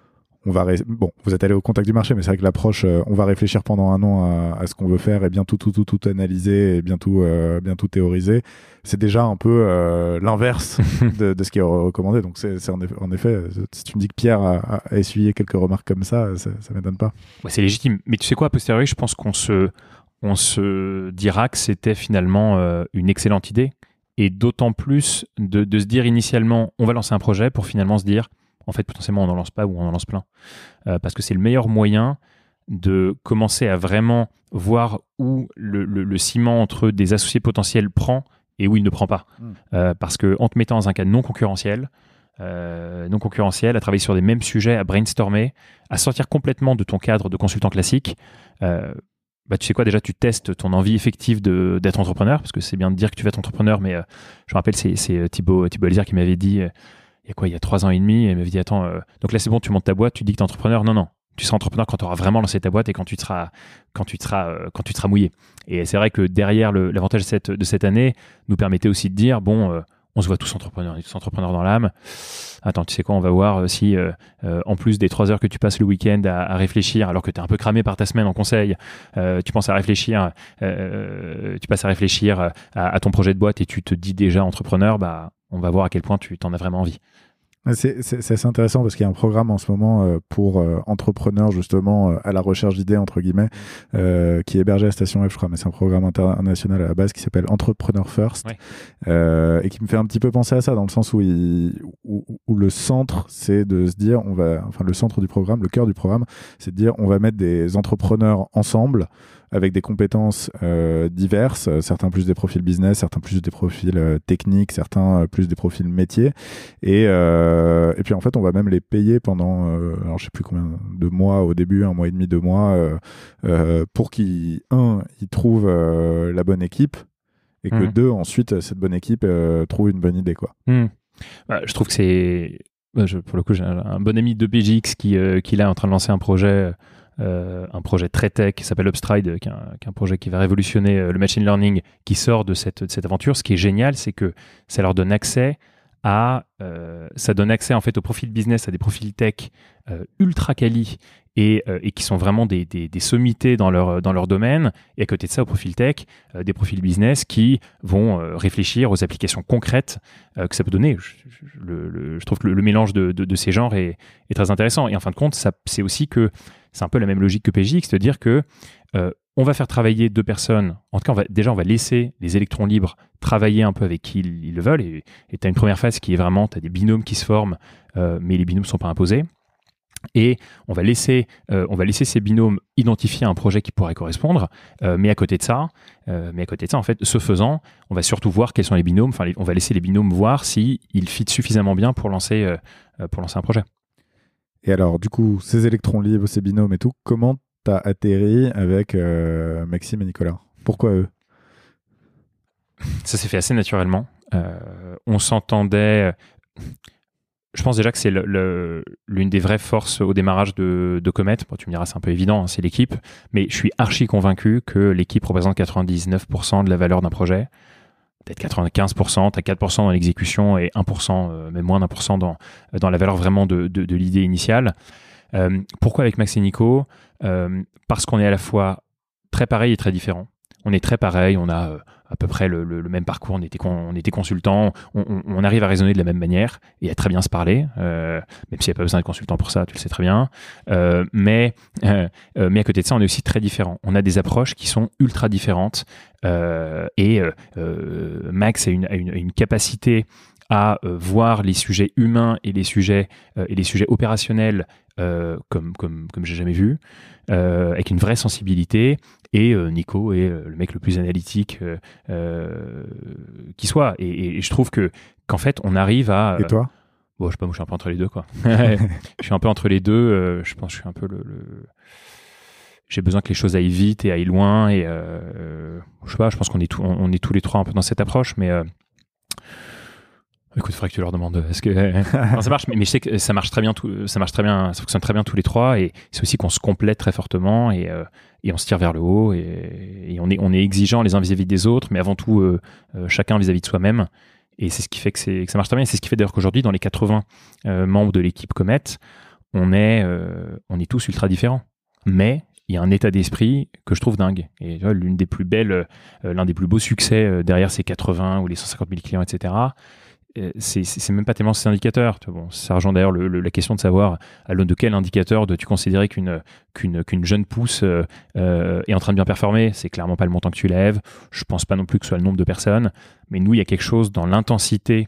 on va ré- bon, vous êtes allé au contact du marché, mais c'est vrai que l'approche, euh, on va réfléchir pendant un an à, à ce qu'on veut faire et bien tout, tout, tout, tout analyser et bien tout, euh, bien tout théoriser. C'est déjà un peu euh, l'inverse de, de ce qui est recommandé. Donc, c'est, c'est en, effet, en effet, si tu me dis que Pierre a, a essuyé quelques remarques comme ça, ça ne m'étonne pas. Ouais, c'est légitime. Mais tu sais quoi, a posteriori, je pense qu'on se, on se dira que c'était finalement euh, une excellente idée. Et d'autant plus de, de se dire initialement, on va lancer un projet pour finalement se dire, en fait, potentiellement, on n'en lance pas ou on en lance plein. Euh, parce que c'est le meilleur moyen de commencer à vraiment voir où le, le, le ciment entre des associés potentiels prend et où il ne prend pas. Mmh. Euh, parce qu'en te mettant dans un cadre non concurrentiel, euh, non concurrentiels, à travailler sur les mêmes sujets, à brainstormer, à sortir complètement de ton cadre de consultant classique. Euh, bah, tu sais quoi, déjà, tu testes ton envie effective de, d'être entrepreneur, parce que c'est bien de dire que tu veux être entrepreneur, mais euh, je me rappelle, c'est, c'est Thibaut, Thibaut Alzire qui m'avait dit, euh, il y a quoi, il y a trois ans et demi, il m'avait dit, attends, euh, donc là, c'est bon, tu montes ta boîte, tu dis que tu es entrepreneur. Non, non. Tu seras entrepreneur quand tu auras vraiment lancé ta boîte et quand tu te seras, quand tu te seras, euh, quand tu te seras mouillé. Et c'est vrai que derrière le, l'avantage de cette, de cette année nous permettait aussi de dire, bon, euh, on se voit tous entrepreneurs, on est tous entrepreneurs dans l'âme. Attends, tu sais quoi, on va voir si, euh, euh, en plus des trois heures que tu passes le week-end à, à réfléchir, alors que tu es un peu cramé par ta semaine en conseil, euh, tu penses à réfléchir, euh, tu passes à réfléchir à, à ton projet de boîte et tu te dis déjà entrepreneur, bah, on va voir à quel point tu t'en as vraiment envie. C'est, c'est, c'est assez intéressant parce qu'il y a un programme en ce moment euh, pour euh, entrepreneurs justement euh, à la recherche d'idées entre guillemets euh, qui est hébergé à Station F je crois, mais c'est un programme international à la base qui s'appelle Entrepreneur First ouais. euh, et qui me fait un petit peu penser à ça dans le sens où, il, où, où le centre c'est de se dire on va, enfin le centre du programme, le cœur du programme c'est de dire on va mettre des entrepreneurs ensemble avec des compétences euh, diverses, certains plus des profils business, certains plus des profils euh, techniques, certains euh, plus des profils métiers. Et, euh, et puis en fait, on va même les payer pendant, euh, alors je sais plus combien de mois au début, un mois et demi, deux mois, euh, euh, pour qu'ils, un, ils trouvent euh, la bonne équipe, et que mmh. deux, ensuite, cette bonne équipe euh, trouve une bonne idée, quoi. Mmh. Bah, je trouve que c'est, bah, je, pour le coup, j'ai un, un bon ami de B J X qui, euh, qui là est en train de lancer un projet. Euh, un projet très tech qui s'appelle Upstride, qui est, un, qui est un projet qui va révolutionner euh, le machine learning, qui sort de cette, de cette aventure. Ce qui est génial, c'est que ça leur donne accès à, euh, ça donne accès en fait aux profils business, à des profils tech euh, ultra quali et, euh, et qui sont vraiment des, des, des sommités dans leur, dans leur domaine. Et à côté de ça, aux profils tech, euh, des profils business qui vont euh, réfléchir aux applications concrètes euh, que ça peut donner. Je, je, le, le, je trouve que le, le mélange de, de, de ces genres est, est très intéressant. Et en fin de compte, ça, c'est aussi que c'est un peu la même logique que P J X, c'est-à-dire que euh, on va faire travailler deux personnes. En tout cas, on va, déjà, on va laisser les électrons libres travailler un peu avec qui ils, ils le veulent. Et tu as une première phase qui est vraiment, tu as des binômes qui se forment, euh, mais les binômes ne sont pas imposés. Et on va, laisser, euh, on va laisser ces binômes identifier un projet qui pourrait correspondre. Euh, mais, à côté de ça, euh, mais à côté de ça, en fait, ce faisant, on va surtout voir quels sont les binômes. Enfin, les, on va laisser les binômes voir s'ils fit suffisamment bien pour lancer, euh, pour lancer un projet. Et alors, du coup, ces électrons libres, ces binômes et tout, comment tu as atterri avec euh, Maxime et Nicolas? Pourquoi eux? Ça s'est fait assez naturellement. Euh, on s'entendait. Je pense déjà que c'est le, le, l'une des vraies forces au démarrage de, de Comet. Bon, tu me diras, c'est un peu évident, hein, c'est l'équipe. Mais je suis archi convaincu que l'équipe représente quatre-vingt-dix-neuf pour cent de la valeur d'un projet. Peut-être quatre-vingt-quinze pour cent, tu as quatre pour cent dans l'exécution et un pour cent, euh, même moins d'un pour cent dans, dans la valeur vraiment de, de, de l'idée initiale. Euh, pourquoi avec Max et Nico? euh, Parce qu'on est à la fois très pareil et très différent. On est très pareil, on a euh, à peu près le, le, le même parcours, on était, con, on était consultants, on, on, on arrive à raisonner de la même manière et à très bien se parler, euh, même s'il n'y a pas besoin de consultant pour ça, tu le sais très bien. Euh, mais, euh, euh, mais à côté de ça, on est aussi très différents. On a des approches qui sont ultra différentes euh, et euh, Max a une, a une, une capacité à euh, voir les sujets humains et les sujets, euh, et les sujets opérationnels euh, comme, comme, comme j'ai jamais vu, euh, avec une vraie sensibilité. Et euh, Nico est euh, le mec le plus analytique euh, euh, qui soit. Et, et je trouve que, qu'en fait, on arrive à... Et toi? Bon, je sais pas, moi je suis un peu entre les deux, quoi. Je suis un peu entre les deux. Euh, je pense que je suis un peu le... le... J'ai besoin que les choses aillent vite et aillent loin. Et euh, je sais pas, je pense qu'on est, tout, on, on est tous les trois un peu dans cette approche, mais... Euh, Écoute, il faudrait que tu leur demandes. Est-ce que non, ça marche, mais, mais je sais que ça marche très bien. Tout, ça marche très bien. Ça fonctionne très bien tous les trois, et c'est aussi qu'on se complète très fortement et, euh, et on se tire vers le haut et, et on est on est exigeants les uns vis-à-vis des autres, mais avant tout euh, euh, chacun vis-à-vis de soi-même. Et c'est ce qui fait que, c'est, que ça marche très bien. Et c'est ce qui fait d'ailleurs qu'aujourd'hui, dans les quatre-vingts euh, membres de l'équipe Comet, on est euh, on est tous ultra différents, mais il y a un état d'esprit que je trouve dingue. Et tu vois, l'une des plus belles, euh, l'un des plus beaux succès euh, derrière ces quatre-vingts ou les cent cinquante mille clients, et cetera. C'est, c'est, c'est même pas tellement ces indicateurs. Bon, ça rejoint d'ailleurs le, le, la question de savoir à l'aune de quel indicateur de tu considérais qu'une, qu'une, qu'une jeune pousse euh, euh, est en train de bien performer. C'est clairement pas le montant que tu lèves. Je pense pas non plus que ce soit le nombre de personnes. Mais nous, il y a quelque chose dans l'intensité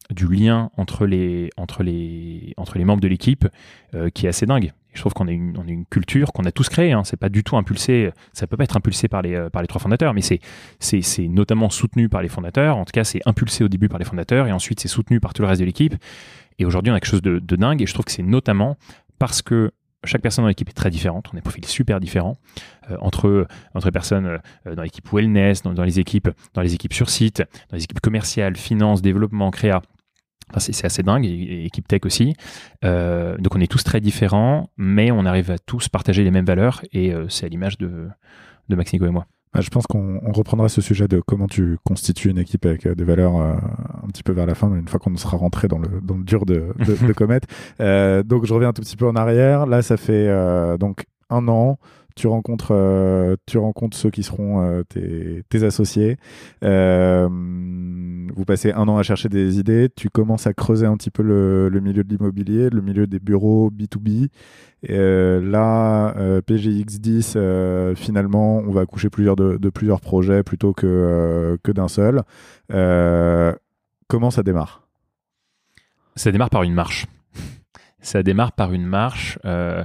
du lien entre les, entre les, entre les membres de l'équipe euh, qui est assez dingue. Je trouve qu'on a une, on a une culture qu'on a tous créée. Hein. C'est pas du tout impulsé. Ça peut pas être impulsé par les, par les trois fondateurs, mais c'est, c'est, c'est notamment soutenu par les fondateurs. En tout cas, c'est impulsé au début par les fondateurs et ensuite c'est soutenu par tout le reste de l'équipe. Et aujourd'hui, on a quelque chose de, de dingue. Et je trouve que c'est notamment parce que chaque personne dans l'équipe est très différente. On a des profils super différents euh, entre, entre les personnes euh, dans l'équipe wellness, dans, dans les équipes, dans les équipes sur site, dans les équipes commerciales, finance, développement, créa. Enfin, c'est, c'est assez dingue, et, et équipe tech aussi. Euh, donc on est tous très différents, mais on arrive à tous partager les mêmes valeurs, et euh, c'est à l'image de, de Max, Nico et moi. Je pense qu'on on reprendra ce sujet de comment tu constitues une équipe avec des valeurs euh, un petit peu vers la fin, une fois qu'on sera rentré dans le, dans le dur de, de, de Comet. Euh, donc je reviens un tout petit peu en arrière. Là, ça fait euh, donc un an. Tu rencontres, euh, tu rencontres ceux qui seront euh, tes, tes associés. Euh, vous passez un an à chercher des idées. Tu commences à creuser un petit peu le, le milieu de l'immobilier, le milieu des bureaux B deux B. Et, euh, là, euh, P G X dix, euh, finalement, on va accoucher plusieurs de, de plusieurs projets plutôt que, euh, que d'un seul. Euh, comment ça démarre ? Ça démarre par une marche. Ça démarre par une marche... Euh...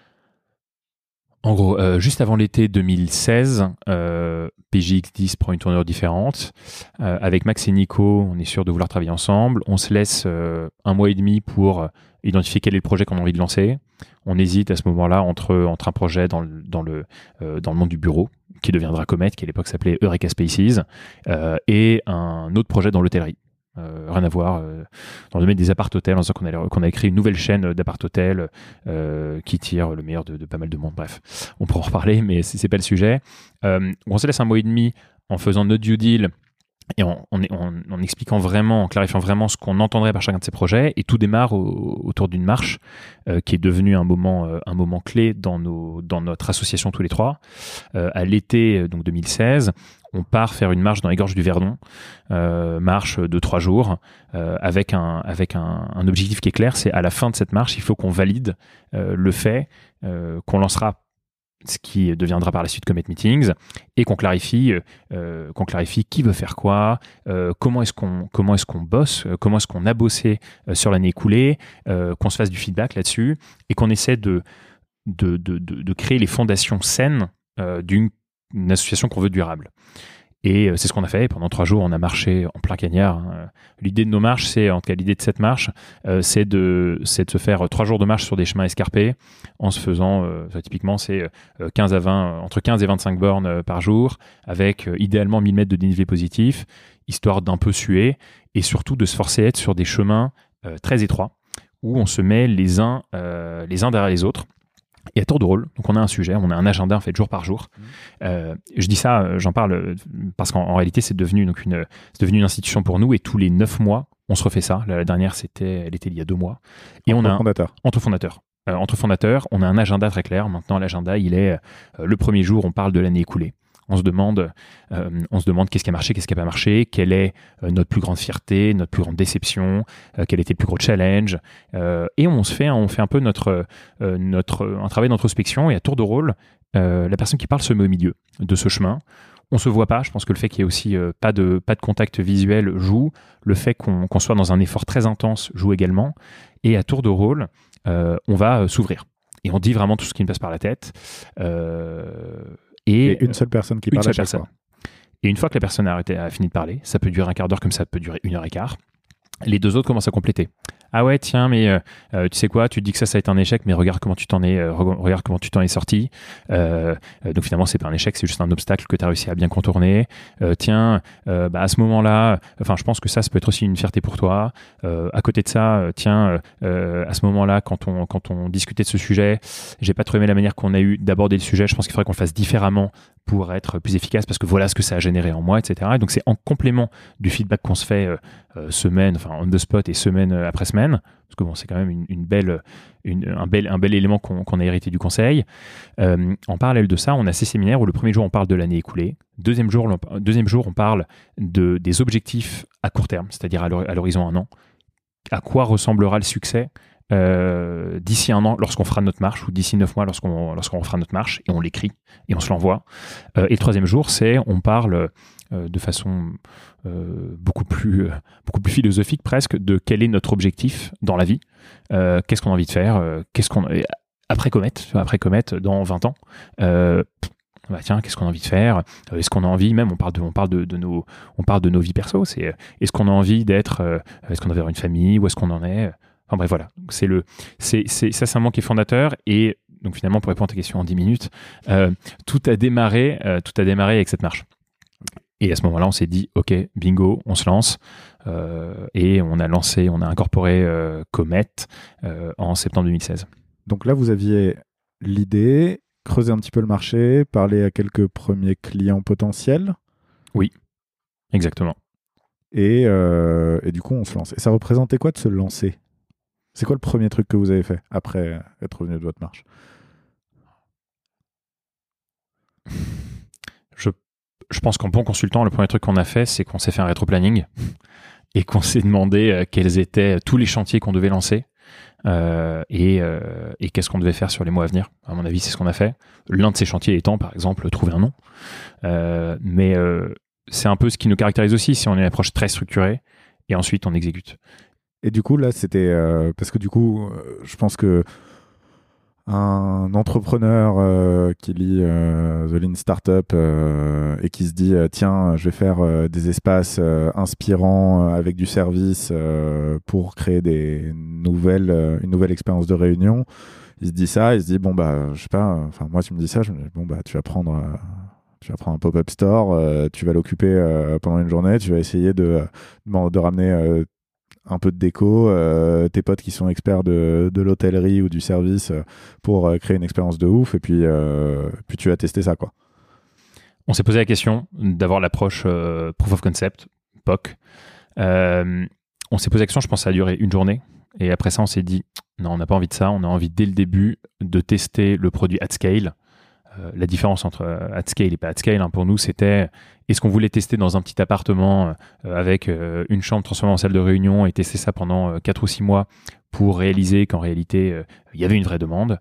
En gros, euh, juste avant l'été deux mille seize, euh, P J X dix prend une tournure différente. Euh, avec Max et Nico, on est sûr de vouloir travailler ensemble. On se laisse euh, un mois et demi pour identifier quel est le projet qu'on a envie de lancer. On hésite à ce moment-là entre, entre un projet dans le, dans, le, euh, dans le monde du bureau, qui deviendra Comet, qui à l'époque s'appelait Eureka Spaces, euh, et un autre projet dans l'hôtellerie. Euh, rien à voir, euh, dans le domaine des appart-hôtels, en disant qu'on a, qu'on a créé une nouvelle chaîne d'appart-hôtels euh, qui tire le meilleur de, de pas mal de monde. Bref, on pourra en reparler, mais c'est, c'est pas le sujet. Euh, on se laisse un mois et demi en faisant notre due deal et en, en, en, en expliquant vraiment, en clarifiant vraiment ce qu'on entendrait par chacun de ces projets. Et tout démarre au, autour d'une marche euh, qui est devenue un moment, euh, un moment clé dans, nos, dans notre association tous les trois. Euh, à l'été donc deux mille seize, on part faire une marche dans les gorges du Verdon, euh, marche de trois jours, euh, avec, un, avec un, un objectif qui est clair, c'est à la fin de cette marche, il faut qu'on valide euh, le fait euh, qu'on lancera ce qui deviendra par la suite Comet Meetings, et qu'on clarifie, euh, qu'on clarifie qui veut faire quoi, euh, comment est-ce qu'on, comment est-ce qu'on bosse, euh, comment est-ce qu'on a bossé euh, sur l'année écoulée, euh, qu'on se fasse du feedback là-dessus, et qu'on essaie de, de, de, de, de créer les fondations saines euh, d'une une association qu'on veut durable. Et euh, c'est ce qu'on a fait. Pendant trois jours, on a marché en plein cagnard. Hein. L'idée de nos marches, c'est, en tout cas l'idée de cette marche, euh, c'est, de, c'est de se faire trois jours de marche sur des chemins escarpés, en se faisant, euh, typiquement, c'est euh, quinze à vingt, entre quinze et vingt-cinq bornes euh, par jour, avec euh, idéalement mille mètres de dénivelé positif, histoire d'un peu suer, et surtout de se forcer à être sur des chemins euh, très étroits, où on se met les uns, euh, les uns derrière les autres. Et à tour de rôle, donc on a un sujet, on a un agenda en fait jour par jour. Mmh. Euh, je dis ça, j'en parle parce qu'en en réalité c'est devenu donc une, c'est devenu une institution pour nous, et tous les neuf mois on se refait ça. La, la dernière c'était, elle était il y a deux mois. Et entre on a fondateurs. Un, entre fondateurs. Euh, entre fondateurs, on a un agenda très clair. Maintenant l'agenda il est euh, le premier jour on parle de l'année écoulée. On se demande, euh, on se demande qu'est-ce qui a marché, qu'est-ce qui n'a pas marché, quelle est euh, notre plus grande fierté, notre plus grande déception, euh, quel était le plus gros challenge. Euh, et on se fait, on fait un peu notre, euh, notre, un travail d'introspection, et à tour de rôle, euh, la personne qui parle se met au milieu de ce chemin. On ne se voit pas. Je pense que le fait qu'il y ait aussi euh, pas, de, pas de contact visuel joue. Le fait qu'on, qu'on soit dans un effort très intense joue également. Et à tour de rôle, euh, on va euh, s'ouvrir. Et on dit vraiment tout ce qui nous passe par la tête. Euh, Et, et une seule personne qui une parle seule à chaque personne. fois. Et une fois que la personne a, arrêté, a fini de parler, ça peut durer un quart d'heure comme ça peut durer une heure et quart, les deux autres commencent à compléter. Ah ouais, tiens, mais euh, euh, tu sais quoi, tu te dis que ça, ça a été un échec, mais regarde comment tu t'en es, euh, regarde comment tu t'en es sorti. Euh, euh, donc finalement, c'est pas un échec, c'est juste un obstacle que tu as réussi à bien contourner. Euh, tiens, euh, bah, à ce moment-là, enfin, je pense que ça, ça peut être aussi une fierté pour toi. Euh, à côté de ça, euh, tiens, euh, à ce moment-là, quand on, quand on discutait de ce sujet, j'ai pas trop aimé la manière qu'on a eu d'aborder le sujet. Je pense qu'il faudrait qu'on le fasse différemment pour être plus efficace, parce que voilà ce que ça a généré en moi, et cetera. Et donc c'est en complément du feedback qu'on se fait euh, euh, semaine, enfin on the spot et semaine euh, après semaine, parce que bon, c'est quand même une, une belle, une, un, bel, un bel élément qu'on, qu'on a hérité du conseil. Euh, en parallèle de ça, on a ces séminaires où le premier jour on parle de l'année écoulée, deuxième jour, deuxième jour on parle de, des objectifs à court terme, c'est-à-dire à l'horizon un an. À quoi ressemblera le succès euh, d'ici un an lorsqu'on fera notre marche, ou d'ici neuf mois lorsqu'on, lorsqu'on fera notre marche, et on l'écrit, et on se l'envoie. Euh, et le troisième jour, c'est on parle euh, de façon euh, beaucoup, plus, euh, beaucoup plus philosophique presque, de quel est notre objectif dans la vie, euh, qu'est-ce qu'on a envie de faire, euh, qu'est-ce qu'on, après Comet, après Comet, dans vingt ans, euh, bah tiens, qu'est-ce qu'on a envie de faire? Est-ce qu'on a envie, même on parle de, on parle de, de nos, on parle de nos vies perso. C'est, est-ce qu'on a envie d'être, euh, est-ce qu'on a envie d'avoir une famille, où est-ce qu'on en est? Enfin bref, voilà. C'est le, c'est, c'est, ça, c'est un manque qui est fondateur. Et donc finalement, pour répondre à ta question en dix minutes, euh, tout a démarré, euh, tout a démarré avec cette marche. Et à ce moment-là, on s'est dit, ok, bingo, on se lance. Euh, et on a lancé, on a incorporé euh, Comet euh, en septembre deux mille seize. Donc là, vous aviez l'idée, creuser un petit peu le marché, parler à quelques premiers clients potentiels. Oui, exactement. Et, euh, et du coup, on se lance. Et ça représentait quoi de se lancer? C'est quoi le premier truc que vous avez fait après être revenu de votre marche? Je, je pense qu'en bon consultant, le premier truc qu'on a fait, c'est qu'on s'est fait un rétro-planning et qu'on s'est demandé euh, quels étaient tous les chantiers qu'on devait lancer. Euh, et, euh, et qu'est-ce qu'on devait faire sur les mois à venir. À mon avis, c'est ce qu'on a fait. L'un de ces chantiers étant, par exemple, trouver un nom. Euh, mais euh, c'est un peu ce qui nous caractérise aussi, si on a une approche très structurée, et ensuite on exécute. Et du coup, là, c'était... Euh, parce que du coup, euh, je pense que un entrepreneur euh, qui lit euh, The Lean Startup euh, et qui se dit euh, tiens, je vais faire euh, des espaces euh, inspirants euh, avec du service euh, pour créer des nouvelles, euh, une nouvelle expérience de réunion, il se dit ça, il se dit bon bah je sais pas, enfin moi tu me dis ça, je me dis bon bah tu vas prendre euh, tu vas prendre un pop-up store, euh, tu vas l'occuper euh, pendant une journée, tu vas essayer de, de, de ramener euh, un peu de déco, euh, tes potes qui sont experts de, de l'hôtellerie ou du service euh, pour euh, créer une expérience de ouf, et puis, euh, puis tu vas tester ça, quoi. On s'est posé la question d'avoir l'approche euh, Proof of Concept, P O C. Euh, on s'est posé la question, je pense que ça a duré une journée, et après ça on s'est dit non, on n'a pas envie de ça, on a envie dès le début de tester le produit at scale. Euh, la différence entre euh, at scale et pas at scale, hein, pour nous, c'était est-ce qu'on voulait tester dans un petit appartement euh, avec euh, une chambre transformée en salle de réunion et tester ça pendant euh, quatre ou six mois pour réaliser qu'en réalité, il euh, y avait une vraie demande,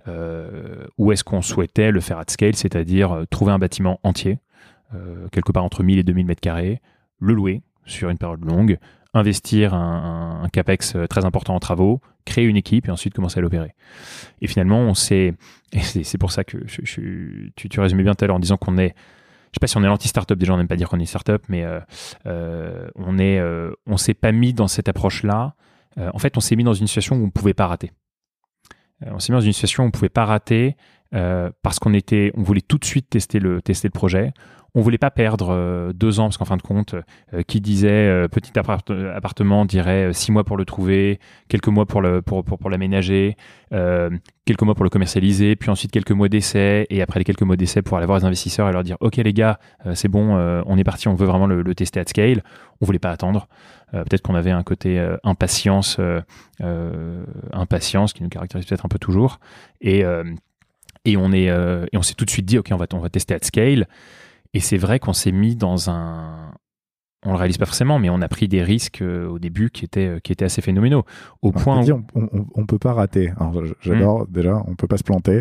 euh, ou est-ce qu'on souhaitait le faire at scale, c'est-à-dire euh, trouver un bâtiment entier, euh, quelque part entre mille et deux mille mètres carrés, le louer sur une période longue, investir un, un, un capex très important en travaux, créer une équipe et ensuite commencer à l'opérer. Et finalement, on s'est... Et c'est, c'est pour ça que je, je, tu, tu résumais bien tout à l'heure en disant qu'on est... Je sais pas si on est l'anti-startup, déjà on n'aime pas dire qu'on est startup, mais euh, euh, on est, euh, on s'est pas mis dans cette approche-là. Euh, en fait, on s'est mis dans une situation où on ne pouvait pas rater. Euh, on s'est mis dans une situation où on ne pouvait pas rater euh, parce qu'on était, on voulait tout de suite tester le, tester le projet. On ne voulait pas perdre euh, deux ans, parce qu'en fin de compte, euh, qui disait euh, petit appart- appartement dirait euh, six mois pour le trouver, quelques mois pour, le, pour, pour, pour l'aménager, euh, quelques mois pour le commercialiser, puis ensuite quelques mois d'essai, et après les quelques mois d'essai pour aller voir les investisseurs et leur dire « Ok les gars, euh, c'est bon, euh, on est parti, on veut vraiment le, le tester at scale ». On ne voulait pas attendre. Euh, peut-être qu'on avait un côté euh, impatience, euh, euh, impatience qui nous caractérise peut-être un peu toujours. Et, euh, et, on, est, euh, et on s'est tout de suite dit « Ok, on va, on va tester at scale ». Et c'est vrai qu'on s'est mis dans un... On le réalise pas forcément, mais on a pris des risques euh, au début qui étaient, euh, qui étaient assez phénoménaux. Au Alors, point dit, où... on, on, on peut pas rater. Alors, j'adore, mmh. déjà, on peut pas se planter.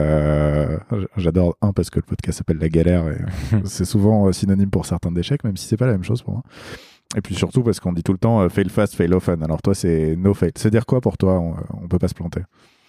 Euh, j'adore, un, parce que le podcast s'appelle La Galère, et c'est souvent synonyme pour certains d'échecs, même si c'est pas la même chose pour moi. Et puis surtout parce qu'on dit tout le temps euh, fail fast, fail often. Alors toi, c'est no fail. C'est dire quoi pour toi, on, on peut pas se planter?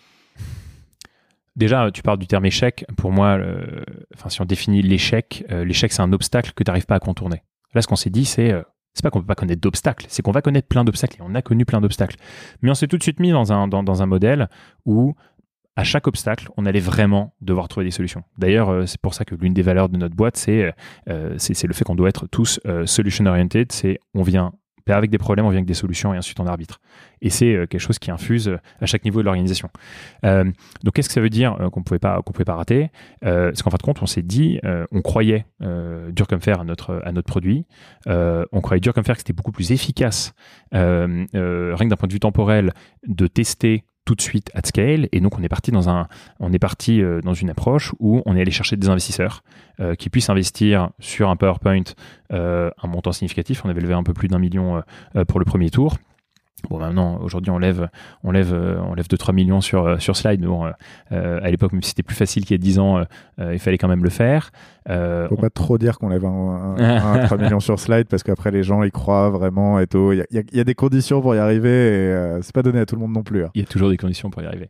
Déjà, tu parles du terme échec. Pour moi, euh, enfin, si on définit l'échec, euh, l'échec, c'est un obstacle que tu n'arrives pas à contourner. Là, ce qu'on s'est dit, c'est euh, c'est pas qu'on ne peut pas connaître d'obstacles, c'est qu'on va connaître plein d'obstacles, et on a connu plein d'obstacles. Mais on s'est tout de suite mis dans un, dans, dans un modèle où, à chaque obstacle, on allait vraiment devoir trouver des solutions. D'ailleurs, euh, c'est pour ça que l'une des valeurs de notre boîte, c'est, euh, c'est, c'est le fait qu'on doit être tous euh, solution-oriented. C'est on vient avec des problèmes, on vient avec des solutions et ensuite on arbitre. Et c'est euh, quelque chose qui infuse à chaque niveau de l'organisation. Euh, donc qu'est-ce que ça veut dire euh, qu'on pouvait pas, qu'on pouvait pas rater euh, Parce qu'en fin de compte, on s'est dit, euh, on croyait euh, dur comme fer à notre, à notre produit, euh, on croyait dur comme fer que c'était beaucoup plus efficace, euh, euh, rien que d'un point de vue temporel, de tester tout de suite at scale, et donc on est parti dans un, on est parti euh, dans une approche où on est allé chercher des investisseurs euh, qui puissent investir sur un PowerPoint euh, un montant significatif. On avait levé un peu plus d'un million euh, pour le premier tour. Bon, maintenant, aujourd'hui, on lève, on lève, on lève deux trois millions sur, sur Slide. Mais bon, euh, à l'époque, même si c'était plus facile qu'il y a dix ans, euh, il fallait quand même le faire. Euh, Faut on... pas trop dire qu'on lève un, un, un trois millions sur Slide parce qu'après, les gens y croient vraiment et tout. Il y, y, y a des conditions pour y arriver et euh, c'est pas donné à tout le monde non plus. Hein. Il y a toujours des conditions pour y arriver.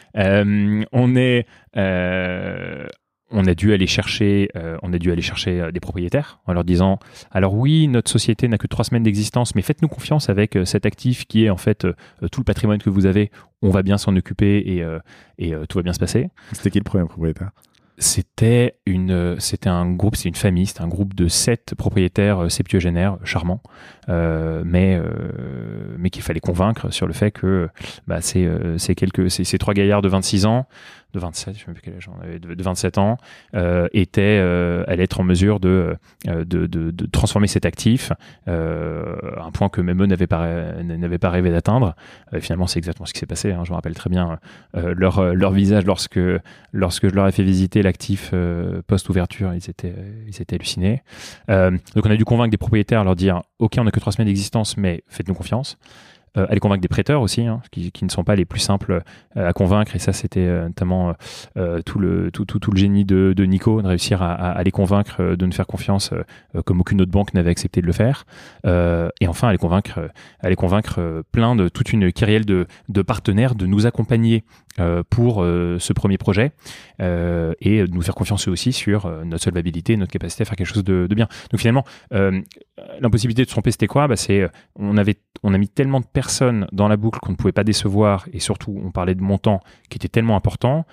Euh, on est... Euh... On a dû aller chercher, euh, on a dû aller chercher euh, des propriétaires en leur disant alors oui, notre société n'a que trois semaines d'existence, mais faites-nous confiance avec euh, cet actif qui est en fait euh, tout le patrimoine que vous avez. On va bien s'en occuper et, euh, et euh, tout va bien se passer. C'était qui le premier propriétaire ? C'était une, c'était un groupe, c'est une famille, c'était un groupe de sept propriétaires septuagénaires, charmants, euh, mais euh, mais qu'il fallait convaincre sur le fait que bah, c'est c'est quelques, c'est ces trois gaillards de vingt-six ans. De vingt-sept, je ne sais même plus quel âge on avait, de, de vingt-sept ans, euh, était, euh, allaient être en mesure de, euh, de, de, de transformer cet actif, euh, un point que même eux n'avaient pas, n'avaient pas rêvé d'atteindre. Euh, finalement, c'est exactement ce qui s'est passé. Hein. Je me rappelle très bien euh, leur, leur visage lorsque, lorsque je leur ai fait visiter l'actif euh, post-ouverture. Ils étaient, ils étaient hallucinés. Euh, donc, on a dû convaincre des propriétaires, leur dire « Ok, on n'a que trois semaines d'existence, mais faites-nous confiance ». Euh, aller convaincre des prêteurs aussi, hein, qui, qui ne sont pas les plus simples euh, à convaincre. Et ça, c'était euh, notamment euh, tout, le, tout, tout, tout le génie de, de Nico, de réussir à, à, à les convaincre euh, de nous faire confiance euh, comme aucune autre banque n'avait accepté de le faire. Euh, et enfin, à les convaincre, euh, à les convaincre euh, plein de toute une kyrielle de, de partenaires de nous accompagner euh, pour euh, ce premier projet euh, et de nous faire confiance eux aussi sur euh, notre solvabilité, notre capacité à faire quelque chose de, de bien. Donc finalement, euh, l'impossibilité de se tromper, c'était quoi ? Bah, c'est, on, avait, on a mis tellement de personnes dans la boucle qu'on ne pouvait pas décevoir, et surtout on parlait de montants qui étaient tellement importants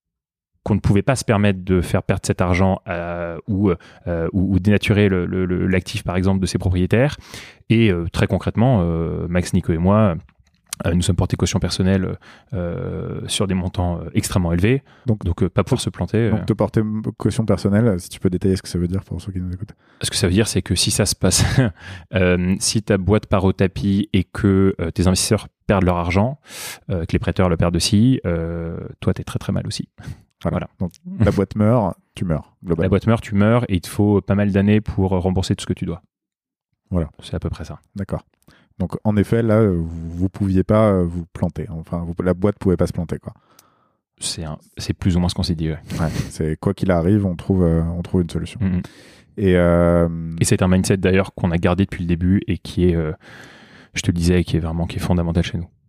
qu'on ne pouvait pas se permettre de faire perdre cet argent euh, ou, euh, ou, ou dénaturer le, le, le, l'actif par exemple de ses propriétaires. Et euh, très concrètement, euh, Max, Nico et moi, Euh, nous sommes portés caution personnelle euh, sur des montants euh, extrêmement élevés, donc, donc euh, pas pouvoir se planter. Donc euh. te porter caution personnelle, si tu peux détailler ce que ça veut dire pour ceux qui nous écoutent. Ce que ça veut dire, c'est que si ça se passe, euh, si ta boîte part au tapis et que euh, tes investisseurs perdent leur argent, euh, que les prêteurs le perdent aussi, euh, toi t'es très très mal aussi. Voilà. Voilà. Donc la boîte meurt, tu meurs. Globalement. La boîte meurt, tu meurs, et il te faut pas mal d'années pour rembourser tout ce que tu dois. Voilà. C'est à peu près ça. D'accord. Donc, en effet, là, vous ne pouviez pas vous planter. Enfin, vous, la boîte ne pouvait pas se planter, quoi. C'est, un, c'est plus ou moins ce qu'on s'est dit, ouais. Ouais, c'est quoi qu'il arrive, on trouve, euh, on trouve une solution. Mm-hmm. Et, euh... et c'est un mindset, d'ailleurs, qu'on a gardé depuis le début et qui est, euh, je te le disais, qui est vraiment qui est fondamental chez nous.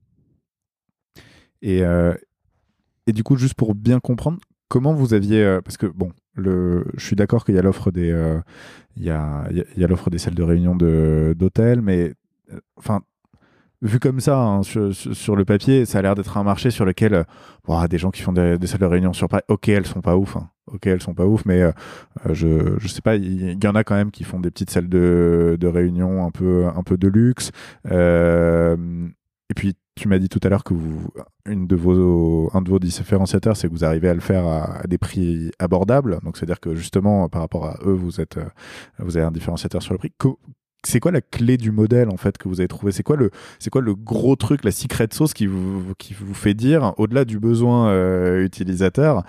Et, euh... et du coup, juste pour bien comprendre, comment vous aviez... Euh, parce que, bon, le... je suis d'accord qu'il y a l'offre des, euh... il y a, il y a, il y a l'offre des salles de réunion de, d'hôtel, mais... Enfin, vu comme ça, hein, sur, sur le papier, ça a l'air d'être un marché sur lequel euh, oh, des gens qui font des, des salles de réunion sur Paris, ok, elles sont pas ouf, hein, ok, elles sont pas ouf, mais euh, je, je sais pas, il y, y en a quand même qui font des petites salles de, de réunion un peu, un peu de luxe. Euh, et puis, tu m'as dit tout à l'heure que vous, une de vos, un de vos différenciateurs, c'est que vous arrivez à le faire à, à des prix abordables. Donc, c'est-à-dire que justement, par rapport à eux, vous êtes, vous avez un différenciateur sur le prix. Co- C'est quoi la clé du modèle en fait que vous avez trouvé ? C'est quoi le, c'est quoi le gros truc, la secret sauce qui vous, qui vous fait dire, au-delà du besoin euh, utilisateur,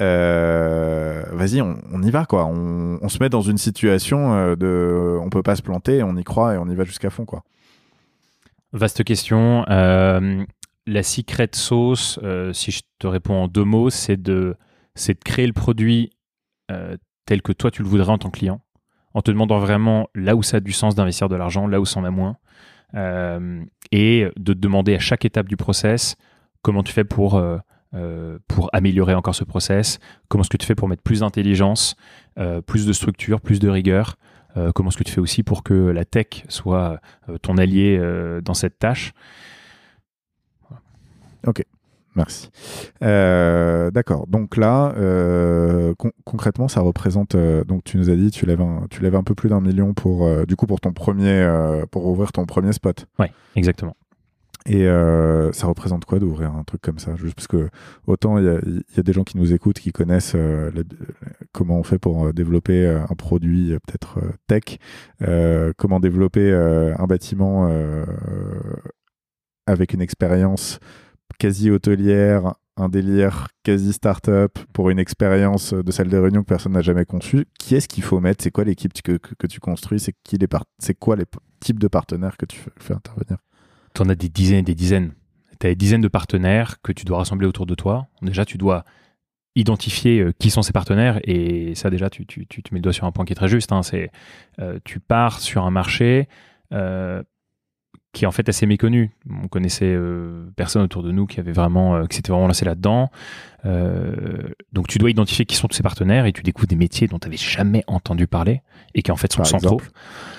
euh, vas-y, on, on y va quoi. On, on se met dans une situation euh, de, on peut pas se planter, on y croit et on y va jusqu'à fond quoi. Vaste question. Euh, la secret sauce, euh, si je te réponds en deux mots, c'est de, c'est de créer le produit euh, tel que toi tu le voudrais en tant que client, en te demandant vraiment là où ça a du sens d'investir de l'argent, là où ça en a moins, euh, et de te demander à chaque étape du process comment tu fais pour, euh, euh, pour améliorer encore ce process, comment est-ce que tu fais pour mettre plus d'intelligence, euh, plus de structure, plus de rigueur, euh, comment est-ce que tu fais aussi pour que la tech soit euh, ton allié euh, dans cette tâche. Voilà. Ok. Merci. Euh, d'accord. Donc là, euh, con- concrètement, ça représente. Euh, donc tu nous as dit, tu lèves un, tu lèves un peu plus d'un million pour, euh, du coup, pour ton premier, euh, pour ouvrir ton premier spot. Oui, exactement. Et euh, ça représente quoi d'ouvrir un truc comme ça ? Juste parce que autant il y, y a des gens qui nous écoutent, qui connaissent euh, les, comment on fait pour développer un produit euh, peut-être euh, tech, euh, comment développer euh, un bâtiment euh, avec une expérience quasi hôtelière, un délire quasi start-up pour une expérience de salle de réunion que personne n'a jamais conçue. Qui est-ce qu'il faut mettre ? C'est quoi l'équipe que, que, que tu construis ? C'est, qui les par- c'est quoi les p- types de partenaires que tu fais, fais intervenir ? Tu en as des dizaines et des dizaines. Tu as des dizaines de partenaires que tu dois rassembler autour de toi. Déjà, tu dois identifier euh, qui sont ces partenaires, et ça déjà tu, tu, tu, tu mets le doigt sur un point qui est très juste, hein, c'est euh, tu pars sur un marché euh, qui est en fait assez méconnu. On connaissait euh, personne autour de nous qui avait vraiment euh, qui s'était vraiment lancé là-dedans, euh, donc tu dois identifier qui sont tous ces partenaires et tu découvres des métiers dont tu n'avais jamais entendu parler et qui en fait sont Par centraux. exemple.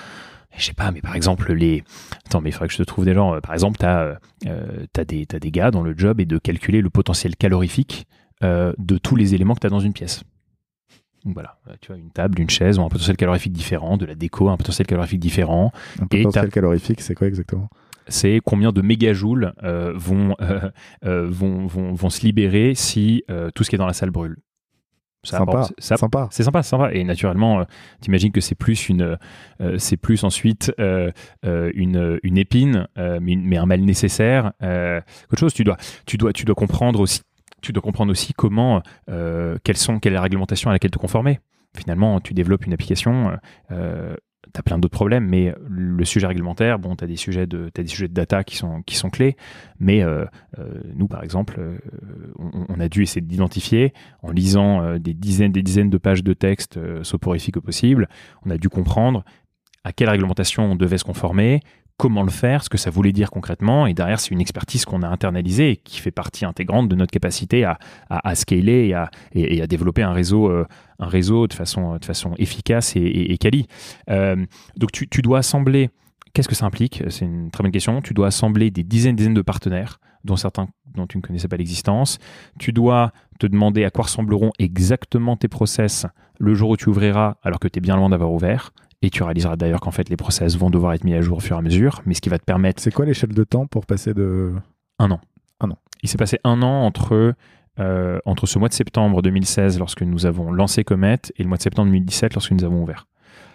Je sais pas, mais par exemple, les. Attends, mais il faudrait que je te trouve des gens. Par exemple, tu as euh, t'as des, t'as des gars dont le job est de calculer le potentiel calorifique euh, de tous les éléments que tu as dans une pièce. Donc voilà, tu vois, une table, une chaise ont un potentiel calorifique différent, de la déco, un potentiel calorifique différent. Un potentiel calorifique, c'est quoi exactement ? C'est combien de mégajoules euh, vont, euh, euh, vont, vont, vont se libérer si euh, tout ce qui est dans la salle brûle. Ça, sympa, bon, ça, sympa. C'est sympa, c'est sympa. Et naturellement, euh, t'imagines que c'est plus une, euh, c'est plus ensuite euh, euh, une, une épine, euh, mais, mais un mal nécessaire. Euh, autre chose, tu dois, tu dois, tu dois comprendre aussi, tu dois comprendre aussi comment, euh, quelles sont, quelle est la réglementation à laquelle te conformer. Finalement, tu développes une application. Euh, tu as plein d'autres problèmes, mais le sujet réglementaire, bon, tu as des sujets de, t'as des sujets de data qui sont, qui sont clés, mais euh, euh, nous, par exemple, euh, on, on a dû essayer d'identifier, en lisant euh, des dizaines des dizaines de pages de texte euh, soporifiques au possible, on a dû comprendre à quelle réglementation on devait se conformer, comment le faire, ce que ça voulait dire concrètement, et derrière, c'est une expertise qu'on a internalisée et qui fait partie intégrante de notre capacité à, à, à scaler et à, et, et à développer un réseau, euh, un réseau de façon, de façon efficace et, et, et quali. Euh, donc, tu, tu dois assembler, qu'est-ce que ça implique ? C'est une très bonne question. Tu dois assembler des dizaines et dizaines de partenaires, dont certains dont tu ne connaissais pas l'existence. Tu dois te demander à quoi ressembleront exactement tes process le jour où tu ouvriras, alors que tu es bien loin d'avoir ouvert. Et tu réaliseras d'ailleurs qu'en fait, les process vont devoir être mis à jour au fur et à mesure, mais ce qui va te permettre... C'est quoi l'échelle de temps pour passer de... Un an. Un an. Il s'est passé un an entre, euh, entre ce mois de septembre deux mille seize, lorsque nous avons lancé Comet, et le mois de septembre deux mille dix-sept, lorsque nous avons ouvert.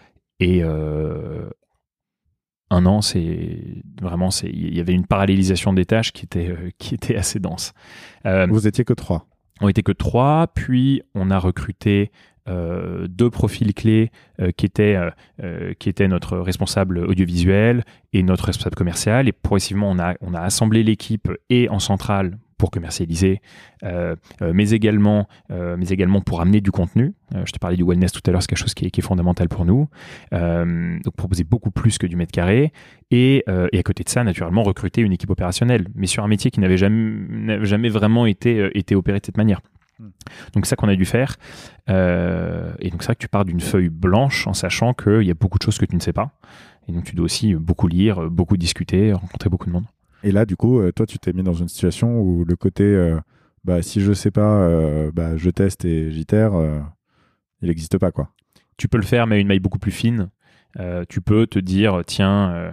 Et euh, un an, c'est vraiment... c'est il y avait une parallélisation des tâches qui était, euh, qui était assez dense. Euh, Vous étiez que trois. On n'était que trois, puis on a recruté... Euh, deux profils clés euh, qui, étaient, euh, qui étaient notre responsable audiovisuel et notre responsable commercial. Et progressivement, on a, on a assemblé l'équipe et en centrale pour commercialiser, euh, euh, mais, également, euh, mais également pour amener du contenu. Euh, je te parlais du wellness tout à l'heure, c'est quelque chose qui est, qui est fondamental pour nous. Euh, donc, proposer beaucoup plus que du mètre carré. Et, euh, et à côté de ça, naturellement, recruter une équipe opérationnelle, mais sur un métier qui n'avait jamais, jamais vraiment été, euh, été opéré de cette manière. Donc c'est ça qu'on a dû faire. Euh, et donc c'est vrai que tu pars d'une feuille blanche en sachant qu'il y a beaucoup de choses que tu ne sais pas. Et donc tu dois aussi beaucoup lire, beaucoup discuter, rencontrer beaucoup de monde. Et là, du coup, toi, tu t'es mis dans une situation où le côté euh, bah, si je sais pas, euh, bah, je teste et j'itère, euh, il n'existe pas, quoi. Tu peux le faire, mais à une maille beaucoup plus fine. Euh, tu peux te dire, tiens... Euh,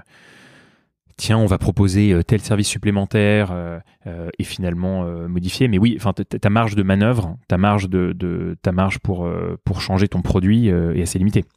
tiens, on va proposer tel service supplémentaire euh, euh, et finalement euh, modifier. Mais oui, enfin, ta marge de manœuvre, ta marge, de, de, ta marge pour, euh, pour changer ton produit euh, est assez limitée.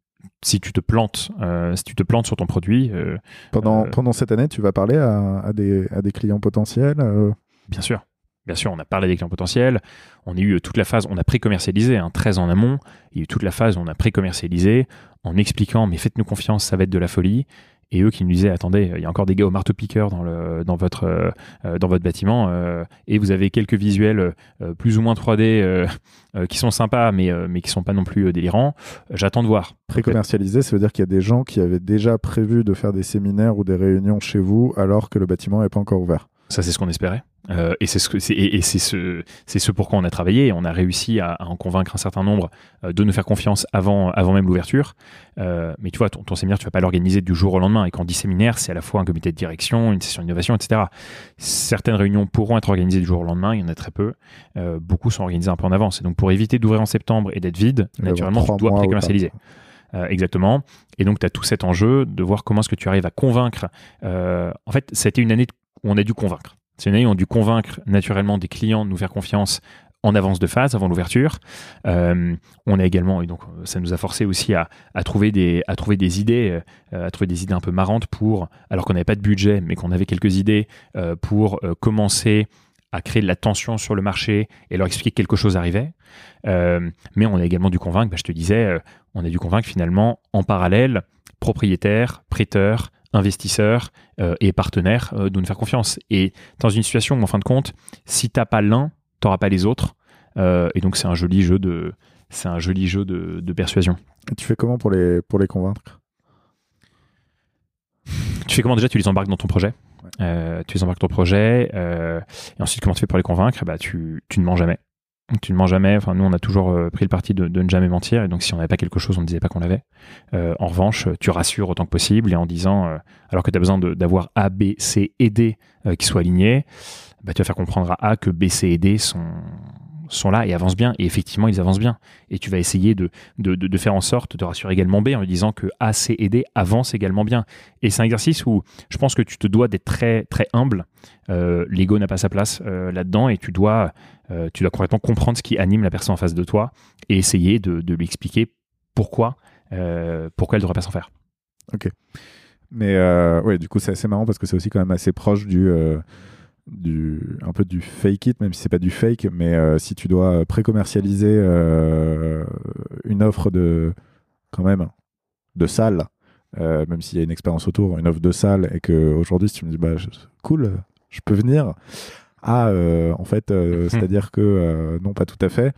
Si tu te plantes, euh, si tu te plantes sur ton produit... Euh, pendant, euh, pendant cette année, tu vas parler à, à, des, à des clients potentiels euh... Bien sûr. Bien sûr, on a parlé des clients potentiels. On a eu toute la phase, on a pré-commercialisé, hein, très en amont. Il y a eu toute la phase où on a pré-commercialisé en expliquant, mais faites-nous confiance, ça va être de la folie. Et eux qui nous disaient, attendez, il y a encore des gars au marteau-piqueur dans, le, dans, votre, euh, dans votre bâtiment, euh, et vous avez quelques visuels euh, plus ou moins trois D euh, euh, qui sont sympas, mais, euh, mais qui ne sont pas non plus euh, délirants. J'attends de voir. Pré-commercialisé, ça veut dire qu'il y a des gens qui avaient déjà prévu de faire des séminaires ou des réunions chez vous alors que le bâtiment n'est pas encore ouvert. Ça, c'est ce qu'on espérait. Euh, et c'est ce, que, c'est, et, et c'est, ce, c'est ce pourquoi on a travaillé. On a réussi à, à en convaincre un certain nombre euh, de nous faire confiance avant, avant même l'ouverture. Euh, mais tu vois, ton, ton séminaire, tu ne vas pas l'organiser du jour au lendemain. Et quand on dit séminaire, c'est à la fois un comité de direction, une session d'innovation, et cetera. Certaines réunions pourront être organisées du jour au lendemain. Il y en a très peu. Euh, beaucoup sont organisées un peu en avance. Et donc, pour éviter d'ouvrir en septembre et d'être vide, et naturellement, tu dois pré-commercialiser. Euh, exactement. Et donc, tu as tout cet enjeu de voir comment est-ce que tu arrives à convaincre. Euh, en fait, ça a été une année où on a dû convaincre. C'est une année où on a dû convaincre naturellement des clients de nous faire confiance en avance de phase, avant l'ouverture. Euh, on a également, et donc ça nous a forcé aussi à, à, trouver, des, à trouver des idées, euh, à trouver des idées un peu marrantes pour, alors qu'on n'avait pas de budget, mais qu'on avait quelques idées euh, pour euh, commencer à créer de la tension sur le marché et leur expliquer que quelque chose arrivait. Euh, mais on a également dû convaincre, bah, je te disais, euh, on a dû convaincre finalement en parallèle propriétaires, prêteurs, investisseurs euh, et partenaires euh, de nous faire confiance. Et dans une situation où, en fin de compte, si tu n'as pas l'un, tu n'auras pas les autres. Euh, et donc, c'est un joli jeu de, c'est un joli jeu de, de persuasion. Et tu fais comment pour les, pour les convaincre ? Tu fais comment déjà ? Tu les embarques dans ton projet. Ouais. Euh, tu les embarques dans ton projet. Euh, et ensuite, comment tu fais pour les convaincre ? Bah, tu, tu ne mens jamais. Tu ne mens jamais. Enfin, nous, on a toujours euh, pris le parti de, de ne jamais mentir. Et donc, si on n'avait pas quelque chose, on ne disait pas qu'on l'avait. Euh, en revanche, tu rassures autant que possible. Et en disant, euh, alors que tu as besoin de, d'avoir A, B, C et D euh, qui soient alignés, bah, tu vas faire comprendre à A que B, C et D sont, sont là et avancent bien. Et effectivement, ils avancent bien. Et tu vas essayer de, de, de, de faire en sorte de rassurer également B en lui disant que A, C et D avancent également bien. Et c'est un exercice où je pense que tu te dois d'être très, très humble. Euh, l'ego n'a pas sa place euh, là-dedans et tu dois... Euh, tu dois correctement comprendre ce qui anime la personne en face de toi et essayer de, de lui expliquer pourquoi, euh, pourquoi elle ne devrait pas s'en faire. Ok. Mais euh, ouais, du coup, c'est assez marrant parce que c'est aussi quand même assez proche du, euh, du un peu du fake it, même si c'est pas du fake, mais euh, si tu dois pré-commercialiser euh, une offre de quand même de salle, euh, même s'il y a une expérience autour, une offre de salle, et que aujourd'hui, si tu me dis bah je, cool, je peux venir. Ah, euh, en fait, euh, mmh. c'est-à-dire que euh, non, pas tout à fait.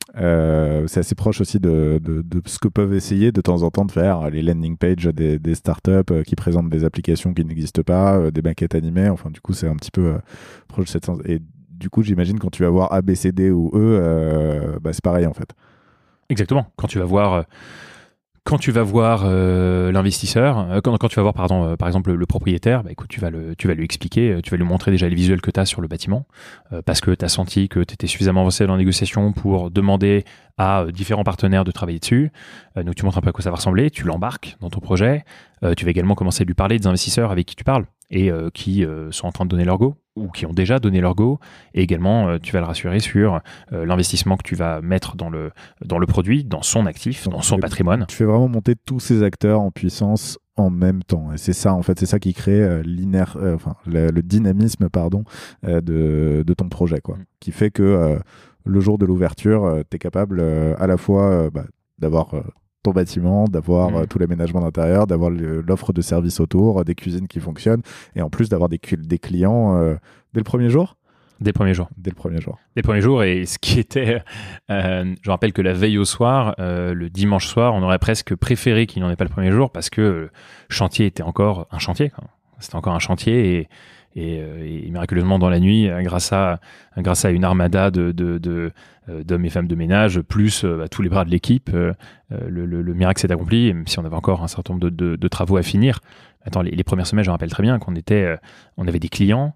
Euh, c'est assez proche aussi de, de, de ce que peuvent essayer de temps en temps de faire les landing pages des, des startups euh, qui présentent des applications qui n'existent pas, euh, des maquettes animées. Enfin, du coup, c'est un petit peu euh, proche de cette sens. Et du coup, j'imagine quand tu vas voir A, B, C, D ou E, euh, bah, c'est pareil en fait. Exactement. Quand tu vas voir. Euh... Quand tu vas voir euh, l'investisseur, euh, quand, quand tu vas voir pardon, euh, par exemple le, le propriétaire, bah, écoute, tu vas, le, tu vas lui expliquer, tu vas lui montrer déjà les visuels que tu as sur le bâtiment, euh, parce que tu as senti que tu étais suffisamment avancé dans la négociation pour demander à euh, différents partenaires de travailler dessus. Euh, donc tu montres un peu à quoi ça va ressembler, tu l'embarques dans ton projet. Euh, tu vas également commencer à lui parler des investisseurs avec qui tu parles et euh, qui euh, sont en train de donner leur go ou qui ont déjà donné leur go. Et également, euh, tu vas le rassurer sur euh, l'investissement que tu vas mettre dans le, dans le produit, dans son actif, donc, dans son patrimoine. Tu fais vraiment monter tous ces acteurs en puissance en même temps. Et c'est ça, en fait, c'est ça qui crée euh, l'iner, euh, enfin, le, le dynamisme pardon, euh, de, de ton projet, quoi. Mm. Qui fait que euh, le jour de l'ouverture, euh, tu es capable euh, à la fois euh, bah, d'avoir... Euh, ton bâtiment, d'avoir mmh. euh, tout l'aménagement d'intérieur, d'avoir le, l'offre de services autour, euh, des cuisines qui fonctionnent, et en plus d'avoir des, des clients euh, dès le premier jour. Dès le premier jour. Dès le premier jour. Dès le premier jour, et ce qui était... Euh, je rappelle que la veille au soir, euh, le dimanche soir, on aurait presque préféré qu'il n'y en ait pas le premier jour, parce que le chantier était encore un chantier. Quoi. C'était encore un chantier, et... Et, et miraculeusement dans la nuit, grâce à, grâce à une armada de, de, de, d'hommes et femmes de ménage, plus bah, tous les bras de l'équipe, euh, le, le, le miracle s'est accompli, et même si on avait encore un certain nombre de, de, de travaux à finir. Attends, les, les premières semaines, je me rappelle très bien qu'on était, euh, on avait des clients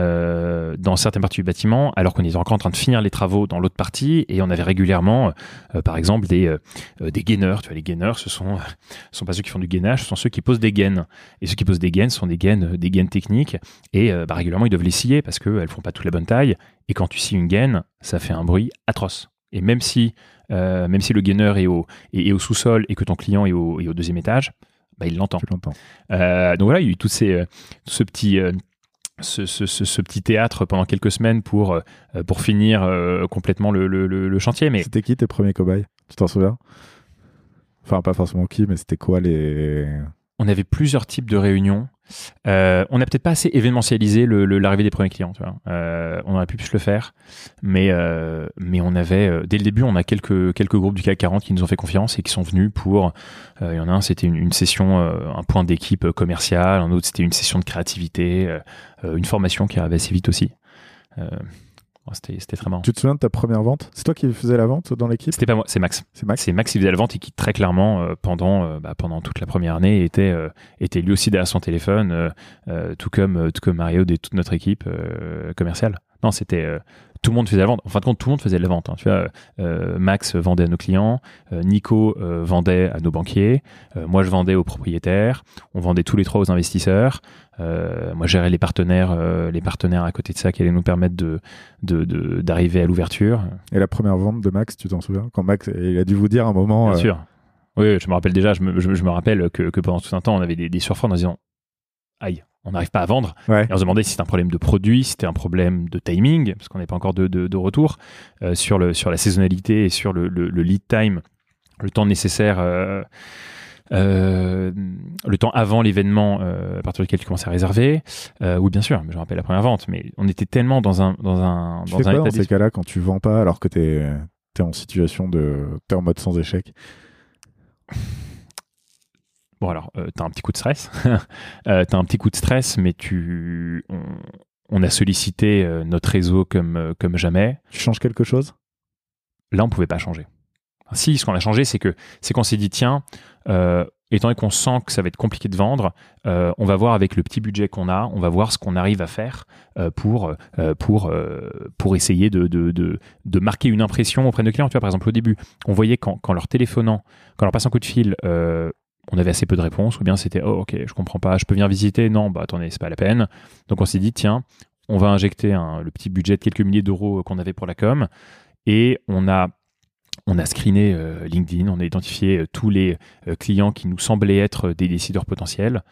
euh, dans certaines parties du bâtiment, alors qu'on était encore en train de finir les travaux dans l'autre partie, et on avait régulièrement, euh, par exemple, des, euh, des gainers. Tu vois, les gainers, ce sont, ce sont pas ceux qui font du gainage, ce sont ceux qui posent des gaines. Et ceux qui posent des gaines sont des gaines, des gaines techniques, et euh, bah, régulièrement, ils doivent les scier parce qu'elles font pas toute la bonne taille, et quand tu scies une gaine, ça fait un bruit atroce. Et même si, euh, même si le gainer est au, est, est au sous-sol et que ton client est au, est au deuxième étage, bah, il l'entend. Tu l'entends. Euh, donc voilà, il y a eu tout ces, euh, ce petit... Euh, Ce, ce, ce, ce petit théâtre pendant quelques semaines pour, euh, pour finir euh, complètement le, le, le chantier. Mais... C'était qui tes premiers cobayes ? Tu t'en souviens ? Enfin, pas forcément qui, mais c'était quoi les... On avait plusieurs types de réunions. Euh, on n'a peut-être pas assez événementialisé le, le, l'arrivée des premiers clients. Tu vois. Euh, on aurait pu plus le faire. Mais, euh, mais on avait, euh, dès le début, on a quelques, quelques groupes du C A C quarante qui nous ont fait confiance et qui sont venus pour... Il euh, y en a un, c'était une, une session, euh, un point d'équipe commerciale. Un autre, c'était une session de créativité. Euh, une formation qui arrivait assez vite aussi. Euh, bon, c'était, c'était très marrant. Tu te souviens de ta première vente ? C'est toi qui faisais la vente dans l'équipe ? C'était pas moi, c'est Max. C'est Max. C'est Max qui faisait la vente et qui très clairement, euh, pendant, euh, bah, pendant toute la première année, était, euh, était lui aussi derrière son téléphone, euh, euh, tout, comme, euh, tout comme Mario et toute notre équipe euh, commerciale. Non, c'était... Euh, tout le monde faisait la vente. En fin de compte, tout le monde faisait la vente. Hein. Tu vois, euh, Max vendait à nos clients, euh, Nico euh, vendait à nos banquiers, euh, moi je vendais aux propriétaires, on vendait tous les trois aux investisseurs. Euh, moi, je gérais les partenaires, euh, les partenaires à côté de ça qui allaient nous permettre de, de, de, d'arriver à l'ouverture. Et la première vente de Max, tu t'en souviens ? Quand Max, il a dû vous dire un moment... Bien euh... sûr. Oui, je me rappelle déjà, je me, je, je me rappelle que, que pendant tout un temps, on avait des, des surfroids en disant « Aïe !» On n'arrive pas à vendre. Ouais. Et on se demandait si c'était un problème de produit, si c'était un problème de timing, parce qu'on n'est pas encore de, de, de retour euh, sur, le, sur la saisonnalité et sur le, le, le lead time, le temps nécessaire euh, euh, le temps avant l'événement euh, à partir duquel tu commençais à réserver. Euh, oui, bien sûr, je me rappelle la première vente, mais on était tellement dans un dans un Tu dans fais un quoi état dans ces d'esprit. cas-là quand tu vends pas alors que t'es es en situation de t'es en mode sans échec? Bon alors, euh, t'as un petit coup de stress, euh, t'as un petit coup de stress, mais tu, on, on a sollicité euh, notre réseau comme euh, comme jamais. Tu changes quelque chose? Là, on pouvait pas changer. Enfin, si, ce qu'on a changé, c'est que c'est qu'on s'est dit tiens, euh, étant donné qu'on sent que ça va être compliqué de vendre, euh, on va voir avec le petit budget qu'on a, on va voir ce qu'on arrive à faire euh, pour euh, pour euh, pour essayer de, de de de marquer une impression auprès de nos clients. Tu vois, par exemple, au début, on voyait quand quand leur téléphonant, quand leur passant un coup de fil. Euh, on avait assez peu de réponses, ou bien c'était oh ok, je comprends pas, je peux venir visiter, non, bah attendez, c'est pas la peine. Donc on s'est dit tiens, on va injecter un, le petit budget de quelques milliers d'euros qu'on avait pour la com, et on a on a screené euh, LinkedIn, on a identifié euh, tous les euh, clients qui nous semblaient être des décideurs potentiels.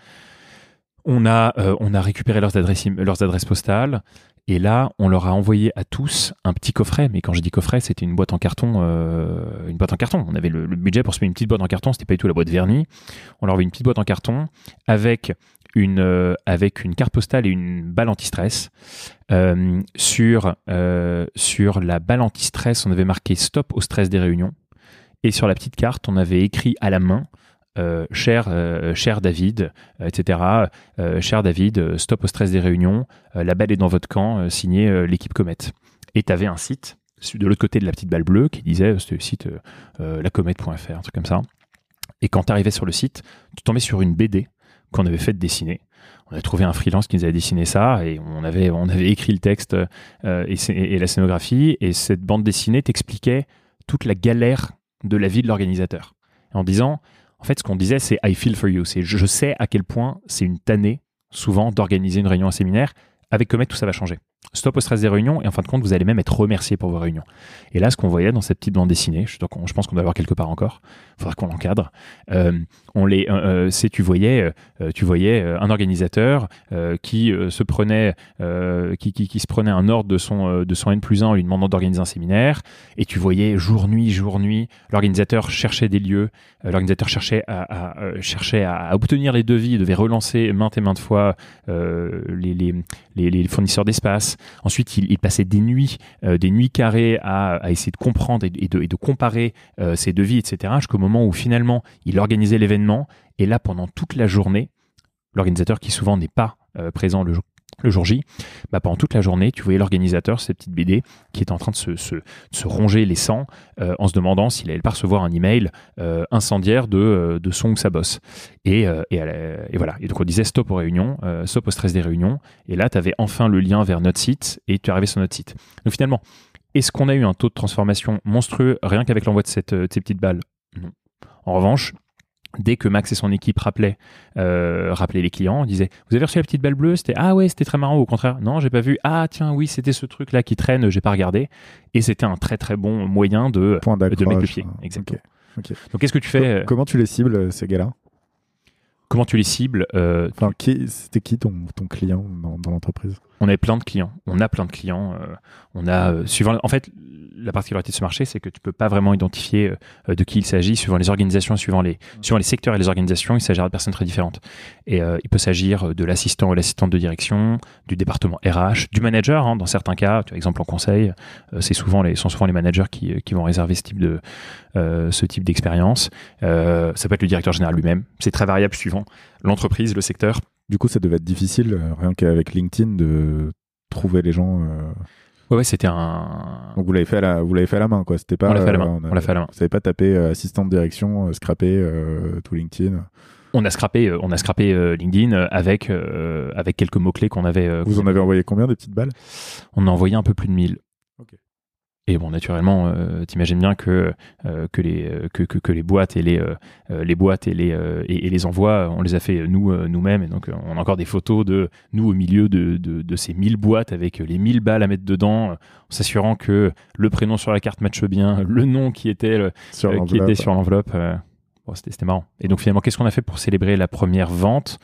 On a euh, on a récupéré leurs adresses leurs adresses postales. Et là, on leur a envoyé à tous un petit coffret. Mais quand je dis coffret, c'était une boîte en carton. Euh, une boîte en carton. On avait le, le budget pour se mettre une petite boîte en carton. C'était pas du tout la boîte vernis. On leur a envoyé une petite boîte en carton avec une, euh, avec une carte postale et une balle anti-stress. Euh, sur, euh, sur la balle anti-stress, on avait marqué « Stop au stress des réunions ». Et sur la petite carte, on avait écrit à la main Euh, cher, euh, cher David, euh, et cetera. Euh, cher David, euh, stop au stress des réunions. Euh, la balle est dans votre camp, euh, signé euh, l'équipe Comet. Et tu avais un site de l'autre côté de la petite balle bleue qui disait, c'était le site euh, euh, lacomet point f r, un truc comme ça. Et quand tu arrivais sur le site, tu tombais sur une B D qu'on avait fait dessiner. On avait trouvé un freelance qui nous avait dessiné ça et on avait, on avait écrit le texte euh, et, et la scénographie. Et cette bande dessinée t'expliquait toute la galère de la vie de l'organisateur. En disant, en fait, ce qu'on disait, c'est « I feel for you ». C'est je sais à quel point c'est une tannée, souvent, d'organiser une réunion, un séminaire. Avec Comet, tout ça va changer. Stop au stress des réunions et en fin de compte, vous allez même être remercié pour vos réunions. Et là, ce qu'on voyait dans cette petite bande dessinée, je, donc, je pense qu'on doit avoir quelque part encore, il faudra qu'on l'encadre, euh, on les, euh, c'est tu voyais, euh, tu voyais un organisateur euh, qui, euh, se prenait, euh, qui, qui, qui se prenait un ordre de son, euh, de son N plus un en lui demandant d'organiser un séminaire, et tu voyais jour, nuit, jour, nuit, l'organisateur cherchait des lieux, euh, l'organisateur cherchait à, à, à, cherchait à obtenir les devis, il devait relancer maintes et maintes fois euh, les, les, les, les fournisseurs d'espace. Ensuite, il, il passait des nuits, euh, des nuits carrées à, à essayer de comprendre et, et, de, et de comparer euh, ses devis, et cetera, jusqu'au moment où finalement, il organisait l'événement. Et là, pendant toute la journée, l'organisateur qui souvent n'est pas euh, présent le jour, le jour J, bah, pendant toute la journée, tu voyais l'organisateur, cette petite B D, qui est en train de se, se, de se ronger les sangs euh, en se demandant s'il allait pas recevoir un email euh, incendiaire de, euh, de son ou sa bosse. Et, euh, et, et voilà. Et donc on disait stop aux réunions, euh, stop au stress des réunions. Et là, tu avais enfin le lien vers notre site et tu es arrivé sur notre site. Donc finalement, est-ce qu'on a eu un taux de transformation monstrueux rien qu'avec l'envoi de, cette, de ces petites balles? Non. En revanche, dès que Max et son équipe rappelaient, euh, rappelaient les clients, ils disaient « Vous avez reçu la petite balle bleue ?» C'était « Ah ouais, c'était très marrant. » Au contraire, « Non, j'ai pas vu. Ah tiens, oui, c'était ce truc-là qui traîne, j'ai pas regardé. » Et c'était un très très bon moyen de, Point de mettre le pied. hein. Exactement. Okay. Okay. Donc qu'est-ce que tu fais? Comment tu les cibles, ces gars-là? Comment tu les cibles? euh, Enfin, qui, c'était qui ton, ton client dans, dans l'entreprise? On avait plein de clients. On a plein de clients. Euh, on a, euh, suivant, en fait, la particularité de ce marché, c'est que tu peux pas vraiment identifier euh, de qui il s'agit suivant les organisations, suivant les, mmh. suivant les secteurs et les organisations. Il s'agira de personnes très différentes. Et euh, il peut s'agir de l'assistant ou l'assistante de direction, du département R H, du manager. Hein, dans certains cas, tu as exemple en conseil, euh, c'est souvent les, sont souvent les managers qui, qui vont réserver ce type de, euh, ce type d'expérience. Euh, ça peut être le directeur général lui-même. C'est très variable suivant l'entreprise, le secteur. Du coup, ça devait être difficile, euh, rien qu'avec LinkedIn, de trouver les gens. Euh... Ouais, ouais, c'était un. Donc vous l'avez fait à la, vous l'avez fait à la main, quoi. C'était pas. On l'a fait à la main. Euh, on, a... on l'a fait à la main. Vous savez pas taper euh, assistant de direction, euh, scraper euh, tout LinkedIn. On a scrappé, euh, on a scrappé euh, LinkedIn avec euh, avec quelques mots clés qu'on avait. Euh, vous en avez envoyé combien des petites balles? On a envoyé un peu plus de mille. Ok. Et bon, naturellement, euh, t'imagines bien que euh, que les que, que, que les boîtes et les euh, les boîtes et les euh, et, et les envois, on les a fait nous euh, nous-mêmes. Et donc, euh, on a encore des photos de nous au milieu de de, de ces mille boîtes avec les mille balles à mettre dedans, euh, en s'assurant que le prénom sur la carte matche bien, le nom qui était euh, sur qui était sur l'enveloppe. Euh, bon, c'était c'était marrant. Et donc finalement, qu'est-ce qu'on a fait pour célébrer la première vente?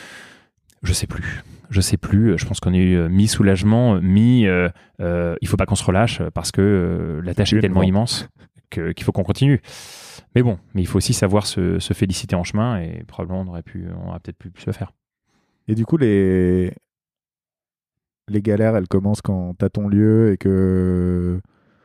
Je sais plus. Je sais plus. Je pense qu'on a eu mi-soulagement, mi. Euh, euh, il faut pas qu'on se relâche parce que euh, la tâche est tellement immense que, qu'il faut qu'on continue. Mais bon, mais il faut aussi savoir se, se féliciter en chemin et probablement on aurait pu, on aurait peut-être pu plus le faire. Et du coup, les, les galères, elles commencent quand tu as ton lieu et que...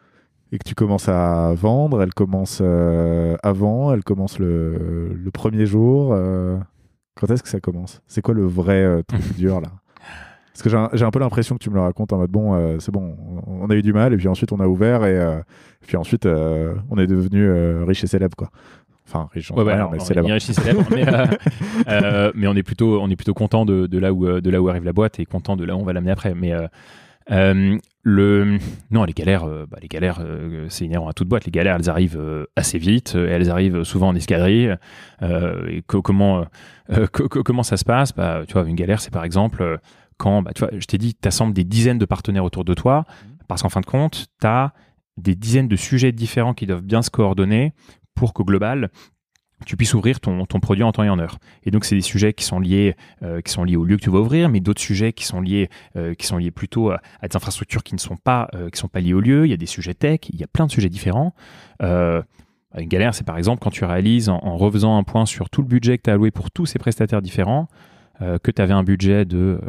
et que tu commences à vendre, elles commencent euh, avant, elles commencent le, le premier jour. Euh, quand est-ce que ça commence? C'est quoi le vrai euh, truc dur là? Parce que j'ai un, j'ai un peu l'impression que tu me le racontes en mode bon, euh, c'est bon, on, on a eu du mal et puis ensuite on a ouvert et, euh, et puis ensuite euh, on est devenu euh, riche et célèbre quoi. Enfin riche, ouais, ouais, rien, alors, mais on célèbre. est riche et célèbre, mais, euh, euh, mais on est plutôt, on est plutôt content de, de là où, de là où arrive la boîte et content de là où on va l'amener après. Mais euh, Euh, le... Non, les galères, euh, bah, les galères euh, c'est inhérent à toute boîte. Les galères, elles arrivent euh, assez vite, euh, elles arrivent souvent en escadrille. Euh, et co- comment, euh, co- co- comment ça se passe? Bah, tu vois, une galère, c'est par exemple euh, quand, bah, tu vois, je t'ai dit, tu assembles des dizaines de partenaires autour de toi, parce qu'en fin de compte, tu as des dizaines de sujets différents qui doivent bien se coordonner pour qu'au global, tu puisses ouvrir ton, ton produit en temps et en heure. Et donc, c'est des sujets qui sont liés, euh, qui sont liés au lieu que tu vas ouvrir, mais d'autres sujets qui sont liés, euh, qui sont liés plutôt à, à des infrastructures qui ne sont pas, euh, qui sont pas liées au lieu. Il y a des sujets tech, il y a plein de sujets différents. Euh, une galère, c'est par exemple quand tu réalises en, en refaisant un point sur tout le budget que tu as alloué pour tous ces prestataires différents, euh, que tu avais un budget de,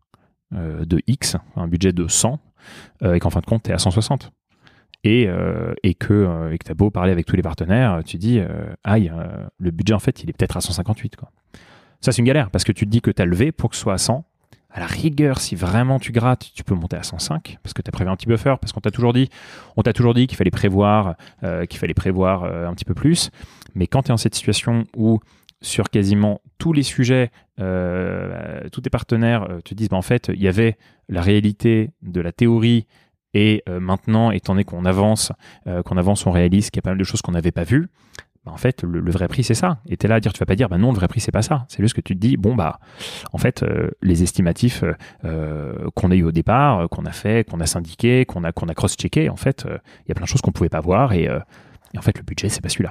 euh, de X, un budget de cent, euh, et qu'en fin de compte, tu es à cent soixante. Et, euh, et que euh, et que tu as beau parler avec tous les partenaires, tu dis euh, aïe, euh, le budget en fait il est peut-être à cent cinquante-huit quoi. Ça c'est une galère parce que tu te dis que tu as levé pour que ce soit à cent. À la rigueur, si vraiment tu grattes, tu peux monter à cent cinq parce que tu as prévu un petit buffer, parce qu'on t'a toujours dit, on t'a toujours dit qu'il fallait prévoir, euh, qu'il fallait prévoir euh, un petit peu plus. Mais quand tu es en cette situation où sur quasiment tous les sujets, euh, tous tes partenaires euh, te disent bah, en fait il y avait la réalité de la théorie. Et euh, maintenant, étant donné qu'on avance, euh, qu'on avance, on réalise qu'il y a pas mal de choses qu'on n'avait pas vues, bah, en fait, le, le vrai prix, c'est ça. Et tu es là à dire, tu vas pas dire, bah non, le vrai prix, c'est pas ça. C'est juste que tu te dis, bon, bah, en fait, euh, les estimatifs euh, qu'on a eu au départ, euh, qu'on a fait, qu'on a syndiqué, qu'on a, qu'on a cross-checké, en fait, il euh, y a plein de choses qu'on pouvait pas voir. Et, euh, et en fait, le budget, c'est pas celui-là.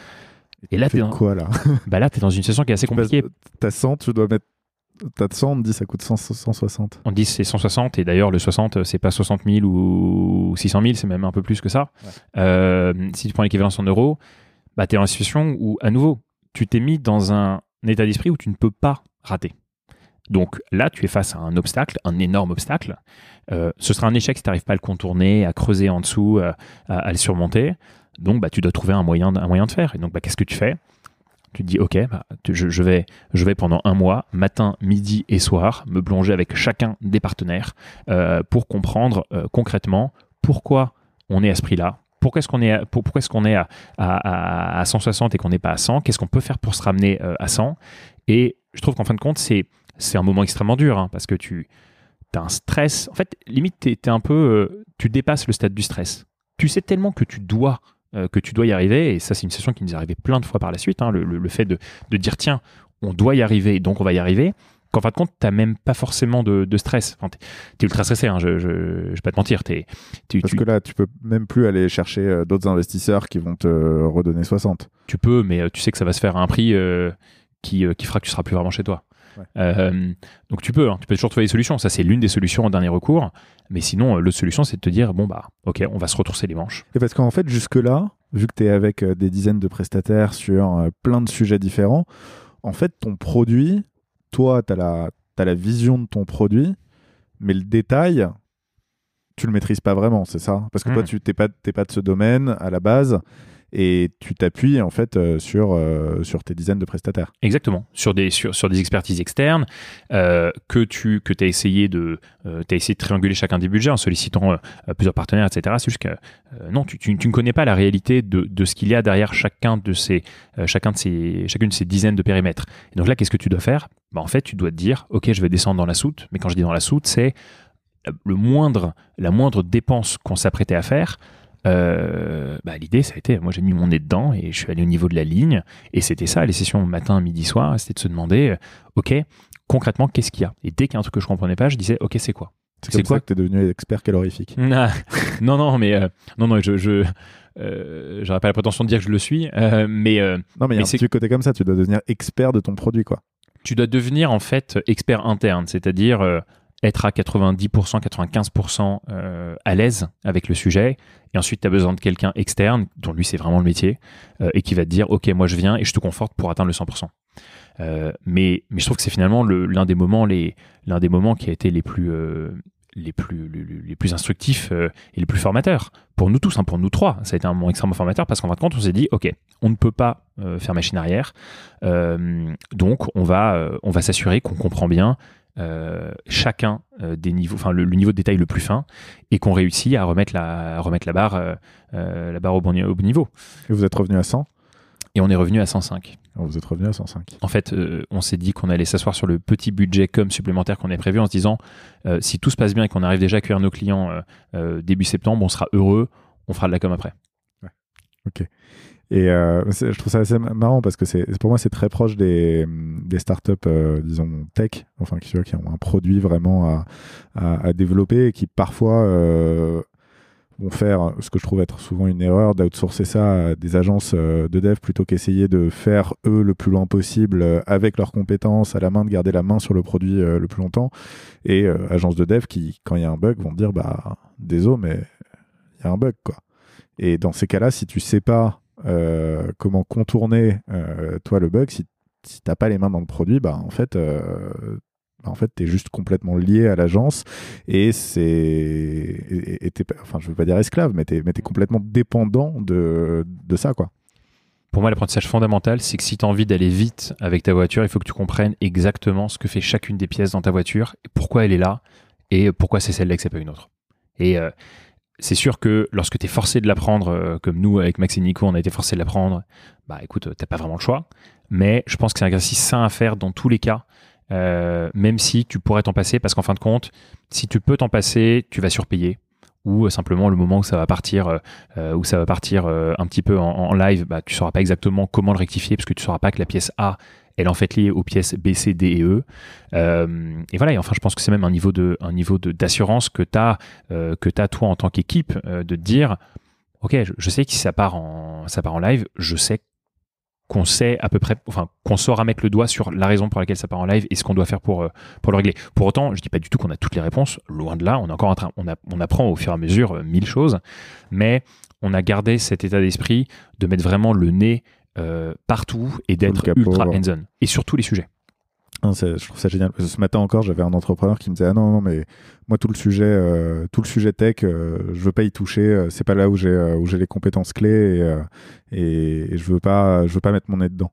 Et là, tu fais dans... quoi, là? Bah là, tu es dans une situation qui est assez compliquée. T'as cent, tu dois mettre. T'as cent, on te dit ça coûte cent, cent soixante. On dit c'est cent soixante et d'ailleurs le soixante c'est pas soixante mille ou six cent mille, c'est même un peu plus que ça. Ouais. Euh, si tu prends l'équivalence en euros, bah, tu es dans une situation où à nouveau tu t'es mis dans un état d'esprit où tu ne peux pas rater. Donc là tu es face à un obstacle, un énorme obstacle. Euh, ce sera un échec si tu n'arrives pas à le contourner, à creuser en dessous, à, à le surmonter. Donc bah, tu dois trouver un moyen, un moyen de faire. Et donc bah, qu'est-ce que tu fais ? Tu te dis, ok, bah, je, je, vais, je vais pendant un mois, matin, midi et soir, me plonger avec chacun des partenaires euh, pour comprendre euh, concrètement pourquoi on est à ce prix-là, pourquoi est-ce qu'on est à, pour, pourquoi est-ce qu'on est à, à, à cent soixante et qu'on n'est pas à cent, qu'est-ce qu'on peut faire pour se ramener euh, à cent. Et je trouve qu'en fin de compte, c'est, c'est un moment extrêmement dur hein, parce que tu as un stress. En fait, limite, t'es, t'es un peu, euh, tu dépasses le stade du stress. Tu sais tellement que tu dois que tu dois y arriver, et ça c'est une situation qui nous est arrivée plein de fois par la suite, hein, le, le, le fait de, de dire tiens, on doit y arriver, donc on va y arriver, qu'en fin de compte, tu n'as même pas forcément de, de stress. Enfin, tu es ultra stressé, hein, je ne vais pas te mentir. T'es, t'es, Parce tu, que là, tu peux même plus aller chercher euh, d'autres investisseurs qui vont te euh, redonner soixante. Tu peux, mais euh, tu sais que ça va se faire à un prix euh, qui, euh, qui fera que tu ne seras plus vraiment chez toi. Ouais. Euh, donc tu peux, hein, tu peux toujours trouver des solutions. Ça, c'est l'une des solutions en dernier recours. Mais sinon, euh, l'autre solution, c'est de te dire, bon, bah, ok, on va se retrousser les manches. Et parce qu'en fait, jusque-là, vu que tu es avec euh, des dizaines de prestataires sur euh, plein de sujets différents, en fait, ton produit, toi, tu as la, t'as la vision de ton produit, mais le détail, tu le maîtrises pas vraiment, c'est ça? Parce que mmh. toi, tu n'es pas, t'es pas de ce domaine à la base. Et tu t'appuies en fait euh, sur, euh, sur tes dizaines de prestataires. Exactement, sur des, sur, sur des expertises externes euh, que tu que as essayé de euh, t'as essayé de trianguler chacun des budgets en sollicitant euh, plusieurs partenaires, et cetera. C'est juste que euh, non, tu, tu, tu ne connais pas la réalité de, de ce qu'il y a derrière chacun de ces, euh, chacun de ces, chacune de ces dizaines de périmètres. Et donc là, qu'est-ce que tu dois faire? Bah, en fait, tu dois te dire, ok, je vais descendre dans la soute, mais quand je dis dans la soute, c'est le moindre, la moindre dépense qu'on s'apprêtait à faire. Euh, bah, l'idée ça a été, moi j'ai mis mon nez dedans et je suis allé au niveau de la ligne et c'était ça les sessions matin, midi, soir, c'était de se demander euh, ok, concrètement qu'est-ce qu'il y a, et dès qu'il y a un truc que je comprenais pas je disais ok c'est quoi c'est, c'est comme quoi ça que tu es devenu expert calorifique. non non mais euh, non non je, je euh, j'aurais pas la prétention de dire que je le suis euh, mais euh, non mais il y a mais un c'est... petit côté comme ça, tu dois devenir expert de ton produit quoi. Tu dois devenir en fait expert interne, c'est-à-dire euh, être à quatre-vingt-dix pour cent, quatre-vingt-quinze pour cent euh, à l'aise avec le sujet. Et ensuite, tu as besoin de quelqu'un externe, dont lui, c'est vraiment le métier, euh, et qui va te dire, OK, moi, je viens et je te conforte pour atteindre le cent pour cent. Euh, mais, mais je trouve que c'est finalement le, l'un des moments, les, l'un des moments qui a été les plus, euh, les plus, les, les plus instructifs euh, et les plus formateurs. Pour nous tous, hein, pour nous trois, ça a été un moment extrêmement formateur parce qu'en fin de compte, on s'est dit, OK, on ne peut pas euh, faire machine arrière. Euh, donc, on va, euh, on va s'assurer qu'on comprend bien Euh, chacun euh, des niveaux, enfin le, le niveau de détail le plus fin, et qu'on réussit à remettre la, à remettre la barre, euh, euh, la barre au bon, au bon niveau. Et vous êtes revenu à cent? Et on est revenu à cent cinq. Vous êtes revenu à cent cinq. En fait, euh, on s'est dit qu'on allait s'asseoir sur le petit budget com supplémentaire qu'on avait prévu en se disant euh, si tout se passe bien et qu'on arrive déjà à accueillir nos clients euh, euh, début septembre, on sera heureux, on fera de la com après. Ouais. Ok. Et euh, je trouve ça assez marrant parce que c'est, pour moi, c'est très proche des, des startups, euh, disons, tech, enfin, qui, qui ont un produit vraiment à, à, à développer et qui parfois euh, vont faire ce que je trouve être souvent une erreur d'outsourcer ça à des agences de dev plutôt qu'essayer de faire eux le plus loin possible avec leurs compétences à la main, de garder la main sur le produit euh, le plus longtemps. Et euh, agences de dev qui, quand il y a un bug, vont dire bah, désolé, mais il y a un bug, quoi. Et dans ces cas-là, si tu sais pas Euh, comment contourner euh, toi le bug, si, si t'as pas les mains dans le produit, bah en fait euh, bah, en fait t'es juste complètement lié à l'agence et c'est et, et t'es, enfin je veux pas dire esclave, mais t'es, mais t'es complètement dépendant de, de ça, quoi. Pour moi, l'apprentissage fondamental, c'est que si tu as envie d'aller vite avec ta voiture, il faut que tu comprennes exactement ce que fait chacune des pièces dans ta voiture, pourquoi elle est là et pourquoi c'est celle-là que c'est pas une autre. Et euh, c'est sûr que lorsque tu es forcé de l'apprendre, euh, comme nous, avec Max et Nico, on a été forcé de l'apprendre, bah écoute, t'as pas vraiment le choix. Mais je pense que c'est un exercice sain à faire dans tous les cas, euh, même si tu pourrais t'en passer, parce qu'en fin de compte, si tu peux t'en passer, tu vas surpayer. Ou euh, simplement le moment où ça va partir, euh, où ça va partir euh, un petit peu en, en live, bah, tu sauras pas exactement comment le rectifier, parce que tu sauras pas que la pièce A, elle est en fait liée aux pièces B, C, D et E. Euh, et voilà, et enfin, je pense que c'est même un niveau, de, un niveau de, d'assurance que tu as, euh, que tu as toi en tant qu'équipe, euh, de te dire, OK, je, je sais que si ça part, en, ça part en live, je sais qu'on sait à peu près, enfin, qu'on saura mettre le doigt sur la raison pour laquelle ça part en live et ce qu'on doit faire pour, euh, pour le régler. Pour autant, je dis pas du tout qu'on a toutes les réponses, loin de là, on est encore en train, on, a, on apprend au fur et à mesure euh, mille choses, mais on a gardé cet état d'esprit de mettre vraiment le nez Euh, partout et d'être ultra hands-on et sur tous les sujets. Non, c'est, je trouve ça génial. Ce matin encore, j'avais un entrepreneur qui me disait ah non non mais moi tout le sujet euh, tout le sujet tech, euh, je veux pas y toucher. Euh, c'est pas là où j'ai euh, où j'ai les compétences clés et, euh, et, et je veux pas je veux pas mettre mon nez dedans.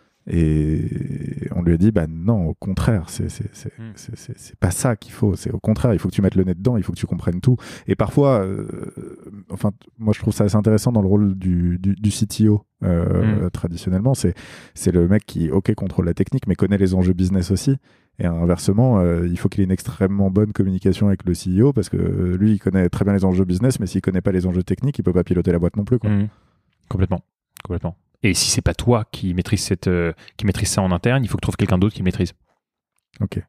Et on lui a dit bah non, au contraire, c'est c'est c'est, mm. c'est, c'est, c'est pas ça qu'il faut. C'est au contraire, il faut que tu mettes le nez dedans, il faut que tu comprennes tout. Et parfois, euh, enfin, moi je trouve ça assez intéressant dans le rôle du, du, du C T O. Euh, mm. Traditionnellement, c'est c'est le mec qui ok contrôle la technique, mais connaît les enjeux business aussi. Et inversement, euh, il faut qu'il ait une extrêmement bonne communication avec le C E O parce que lui, il connaît très bien les enjeux business, mais s'il connaît pas les enjeux techniques, il peut pas piloter la boîte non plus, quoi. Mm. Complètement, complètement. Et si c'est pas toi qui maîtrise, cette, euh, qui maîtrise ça en interne, il faut que tu trouves quelqu'un d'autre qui le maîtrise. Ok.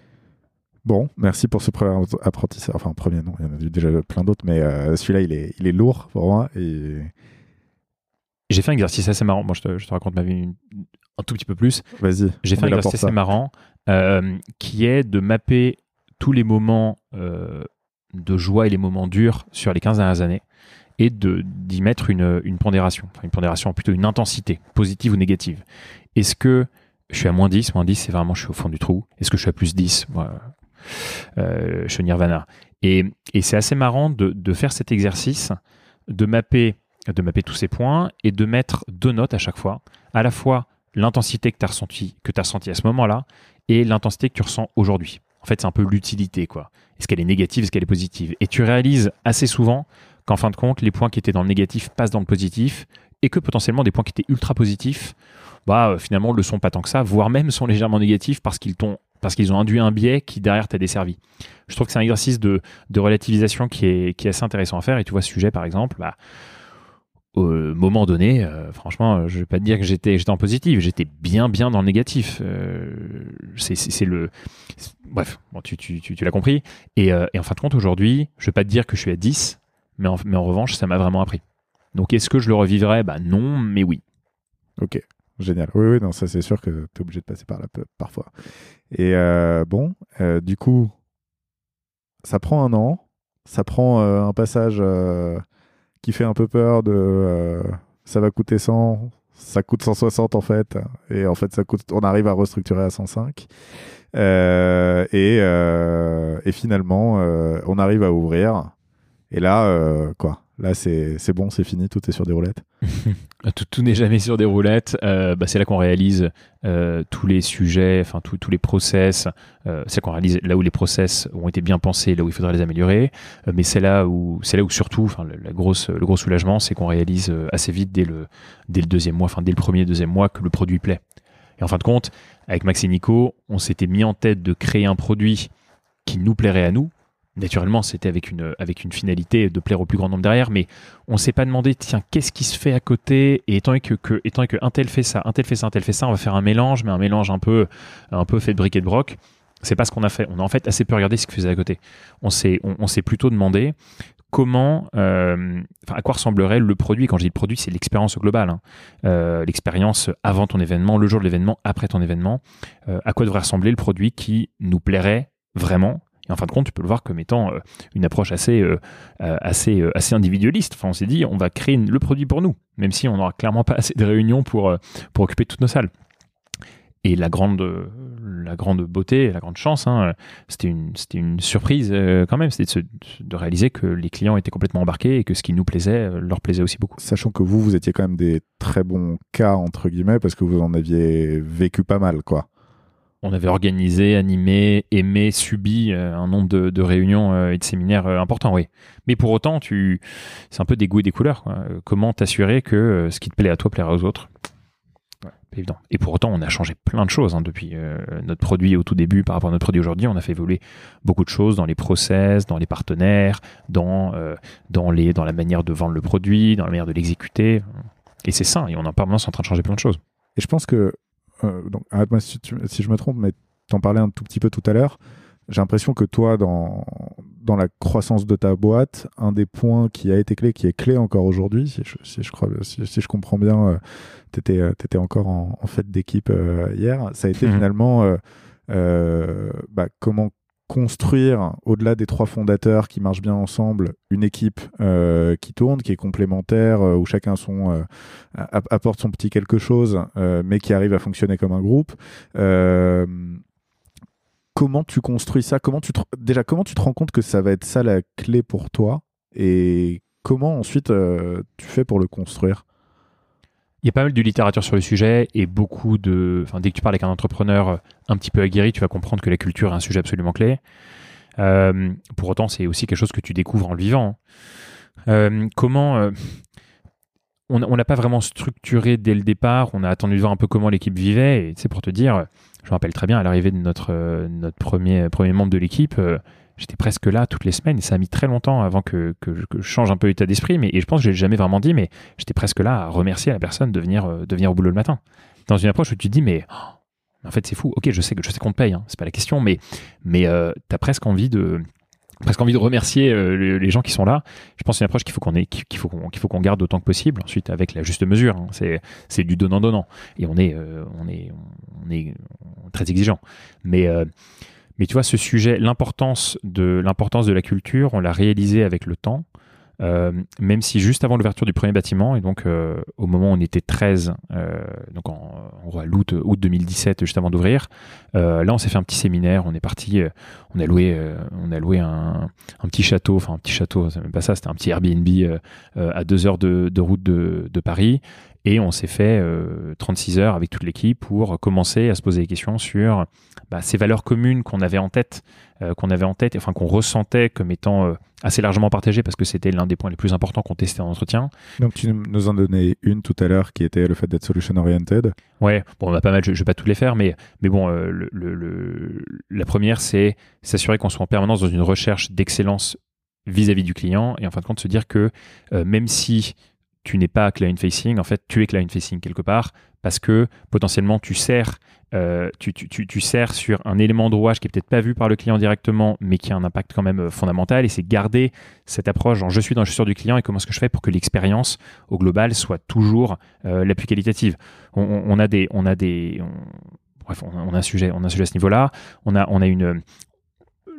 Bon, merci pour ce premier apprentissage. Enfin, premier, non, il y en a déjà plein d'autres, mais euh, celui-là, il est, il est lourd pour moi. Et... J'ai fait un exercice assez marrant. Moi, je te, je te raconte ma vie une, un tout petit peu plus. Vas-y. J'ai fait un exercice assez marrant euh, qui est de mapper tous les moments euh, de joie et les moments durs sur les quinze dernières années, et de, d'y mettre une, une pondération, enfin une pondération, plutôt une intensité, positive ou négative. Est-ce que je suis à moins dix? Moins dix, c'est vraiment, je suis au fond du trou. Est-ce que je suis à plus dix? Moi, euh, je suis Nirvana. Et, et c'est assez marrant de, de faire cet exercice, de mapper, de mapper tous ces points et de mettre deux notes à chaque fois. À la fois l'intensité que tu as ressentie, que tu as ressentie à ce moment-là et l'intensité que tu ressens aujourd'hui. En fait, c'est un peu l'utilité, quoi. Est-ce qu'elle est négative? Est-ce qu'elle est positive? Et tu réalises assez souvent qu'en fin de compte, les points qui étaient dans le négatif passent dans le positif et que potentiellement des points qui étaient ultra positifs, bah, euh, finalement, ne le sont pas tant que ça, voire même sont légèrement négatifs parce qu'ils, t'ont, parce qu'ils ont induit un biais qui derrière t'a desservi. Je trouve que c'est un exercice de, de relativisation qui est, qui est assez intéressant à faire. Et tu vois, ce sujet, par exemple, bah, au moment donné, euh, franchement, je ne vais pas te dire que j'étais, j'étais en positif, j'étais bien, bien dans le négatif. Euh, c'est, c'est, c'est le... C'est, bref, bon, tu, tu, tu, tu l'as compris. Et, euh, et en fin de compte, aujourd'hui, je ne vais pas te dire que je suis à dix, mais en, mais en revanche, ça m'a vraiment appris. Donc, est-ce que je le revivrais? Bah non, mais oui. Ok, génial. Oui, oui, non, ça c'est sûr que tu es obligé de passer par là parfois. Et euh, bon, euh, du coup, ça prend un an, ça prend euh, un passage euh, qui fait un peu peur de euh, ça va coûter cent, ça coûte cent soixante en fait, et en fait ça coûte, on arrive à restructurer à cent cinq, euh, et, euh, et finalement euh, on arrive à ouvrir, et là euh, quoi, là c'est, c'est bon, c'est fini, tout est sur des roulettes. Tout, tout n'est jamais sur des roulettes. Euh, bah, c'est là qu'on réalise euh, tous les sujets, enfin tous tous les process. Euh, c'est là qu'on réalise là où les process ont été bien pensés, là où il faudrait les améliorer. Euh, mais c'est là où c'est là où surtout, enfin le, la grosse, le gros soulagement, c'est qu'on réalise euh, assez vite dès le dès le deuxième mois, enfin dès le premier deuxième mois, que le produit plaît. Et en fin de compte, avec Max et Nico, on s'était mis en tête de créer un produit qui nous plairait à nous. Naturellement, c'était avec une, avec une finalité de plaire au plus grand nombre derrière, mais on ne s'est pas demandé, tiens, qu'est-ce qui se fait à côté? Et étant donné que, que, étant donné que un tel fait ça, un tel fait ça, un tel fait ça, on va faire un mélange, mais un mélange un peu, un peu fait de briques et de broc. C'est pas ce qu'on a fait. On a en fait assez peu regardé ce qu'ils faisaient à côté. On s'est, on, on s'est plutôt demandé comment, euh, enfin, à quoi ressemblerait le produit. Quand je dis le produit, c'est l'expérience globale. Hein. Euh, l'expérience avant ton événement, le jour de l'événement, après ton événement. Euh, à quoi devrait ressembler le produit qui nous plairait vraiment? Et en fin de compte, tu peux le voir comme étant euh, une approche assez, euh, assez, euh, assez individualiste. Enfin, on s'est dit, on va créer une, le produit pour nous, même si on n'aura clairement pas assez de réunions pour, euh, pour occuper toutes nos salles. Et la grande, euh, la grande beauté, la grande chance, hein, c'était, une, c'était une surprise euh, quand même, c'était de, se, de réaliser que les clients étaient complètement embarqués et que ce qui nous plaisait euh, leur plaisait aussi beaucoup. Sachant que vous, vous étiez quand même des très bons cas, entre guillemets, parce que vous en aviez vécu pas mal, quoi. On avait organisé, animé, aimé, subi euh, un nombre de, de réunions euh, et de séminaires euh, importants, oui. Mais pour autant, tu... c'est un peu des goûts et des couleurs. Quoi. Comment t'assurer que euh, ce qui te plaît à toi plaira aux autres? Ouais, pas évident. Et pour autant, on a changé plein de choses hein, depuis euh, notre produit au tout début par rapport à notre produit aujourd'hui. On a fait évoluer beaucoup de choses dans les process, dans les partenaires, dans, euh, dans, les, dans la manière de vendre le produit, dans la manière de l'exécuter. Et c'est ça. Et on est en permanence en train de changer plein de choses. Et je pense que Euh, donc, arrête-moi si, tu, si je me trompe, mais tu en parlais un tout petit peu tout à l'heure. J'ai l'impression que toi, dans, dans la croissance de ta boîte, un des points qui a été clé, qui est clé encore aujourd'hui, si je, si je, crois, si, si je comprends bien, euh, tu étais euh, encore en, en fête d'équipe euh, hier, ça a été mmh. finalement euh, euh, bah, comment construire, au-delà des trois fondateurs qui marchent bien ensemble, une équipe euh, qui tourne, qui est complémentaire, euh, où chacun son, euh, apporte son petit quelque chose, euh, mais qui arrive à fonctionner comme un groupe. Euh, comment tu construis ça? Comment tu te, déjà, comment tu te rends compte que ça va être ça la clé pour toi? Et comment ensuite euh, tu fais pour le construire? Il y a pas mal de littérature sur le sujet et beaucoup de... Enfin, dès que tu parles avec un entrepreneur un petit peu aguerri, tu vas comprendre que la culture est un sujet absolument clé. Euh, pour autant, c'est aussi quelque chose que tu découvres en le vivant. Euh, comment... Euh, on n'a pas vraiment structuré dès le départ. On a attendu de voir un peu comment l'équipe vivait. Et tu sais, pour te dire, je me rappelle très bien, à l'arrivée de notre, euh, notre premier, premier membre de l'équipe, euh, j'étais presque là toutes les semaines et ça a mis très longtemps avant que, que, que je change un peu l'état d'esprit. Mais, et je pense que je ne l'ai jamais vraiment dit, mais j'étais presque là à remercier la personne de venir, euh, de venir au boulot le matin. Dans une approche où tu te dis, mais oh, en fait, c'est fou. Ok, je sais, que, je sais qu'on te paye, hein, c'est pas la question, mais, mais euh, tu as presque envie de... presque envie de remercier euh, les, les gens qui sont là. Je pense que c'est une approche qu'il faut qu'on ait, qu'il faut qu'on, qu'il faut qu'on garde autant que possible. Ensuite, avec la juste mesure, hein. c'est, c'est du donnant-donnant. Et on est, euh, on est, on est très exigeant. Mais, euh, mais tu vois, ce sujet, l'importance de, l'importance de la culture, on l'a réalisé avec le temps. Euh, même si juste avant l'ouverture du premier bâtiment, et donc euh, au moment où on était treize, euh, donc en, en à l'août, août deux mille dix-sept, juste avant d'ouvrir, euh, là on s'est fait un petit séminaire, on est parti, euh, on a loué, euh, on a loué un, un petit château, enfin un petit château, c'est même pas ça, c'était un petit Airbnb euh, euh, à deux heures de, de route de, de Paris, et on s'est fait euh, trente-six heures avec toute l'équipe pour commencer à se poser des questions sur bah, ces valeurs communes qu'on avait en tête, euh, qu'on avait en tête, enfin qu'on ressentait comme étant euh, assez largement partagées parce que c'était l'un des points les plus importants qu'on testait en entretien. Donc tu nous en donnais une tout à l'heure qui était le fait d'être solution oriented. Ouais, bon, on a pas mal, je ne vais pas toutes les faire, mais, mais bon, euh, le, le, le, la première, c'est s'assurer qu'on soit en permanence dans une recherche d'excellence vis-à-vis du client et en fin de compte se dire que euh, même si tu n'es pas client-facing, en fait, tu es client-facing quelque part parce que potentiellement tu sers, euh, tu, tu, tu, tu sers sur un élément de rouage qui n'est peut-être pas vu par le client directement, mais qui a un impact quand même fondamental. Et c'est garder cette approche genre je suis dans le chaussure du client et comment est-ce que je fais pour que l'expérience au global soit toujours euh, la plus qualitative. On, on, on a des, on a des, on, bref, on, on a un sujet, on a un sujet à ce niveau-là. On a, on a une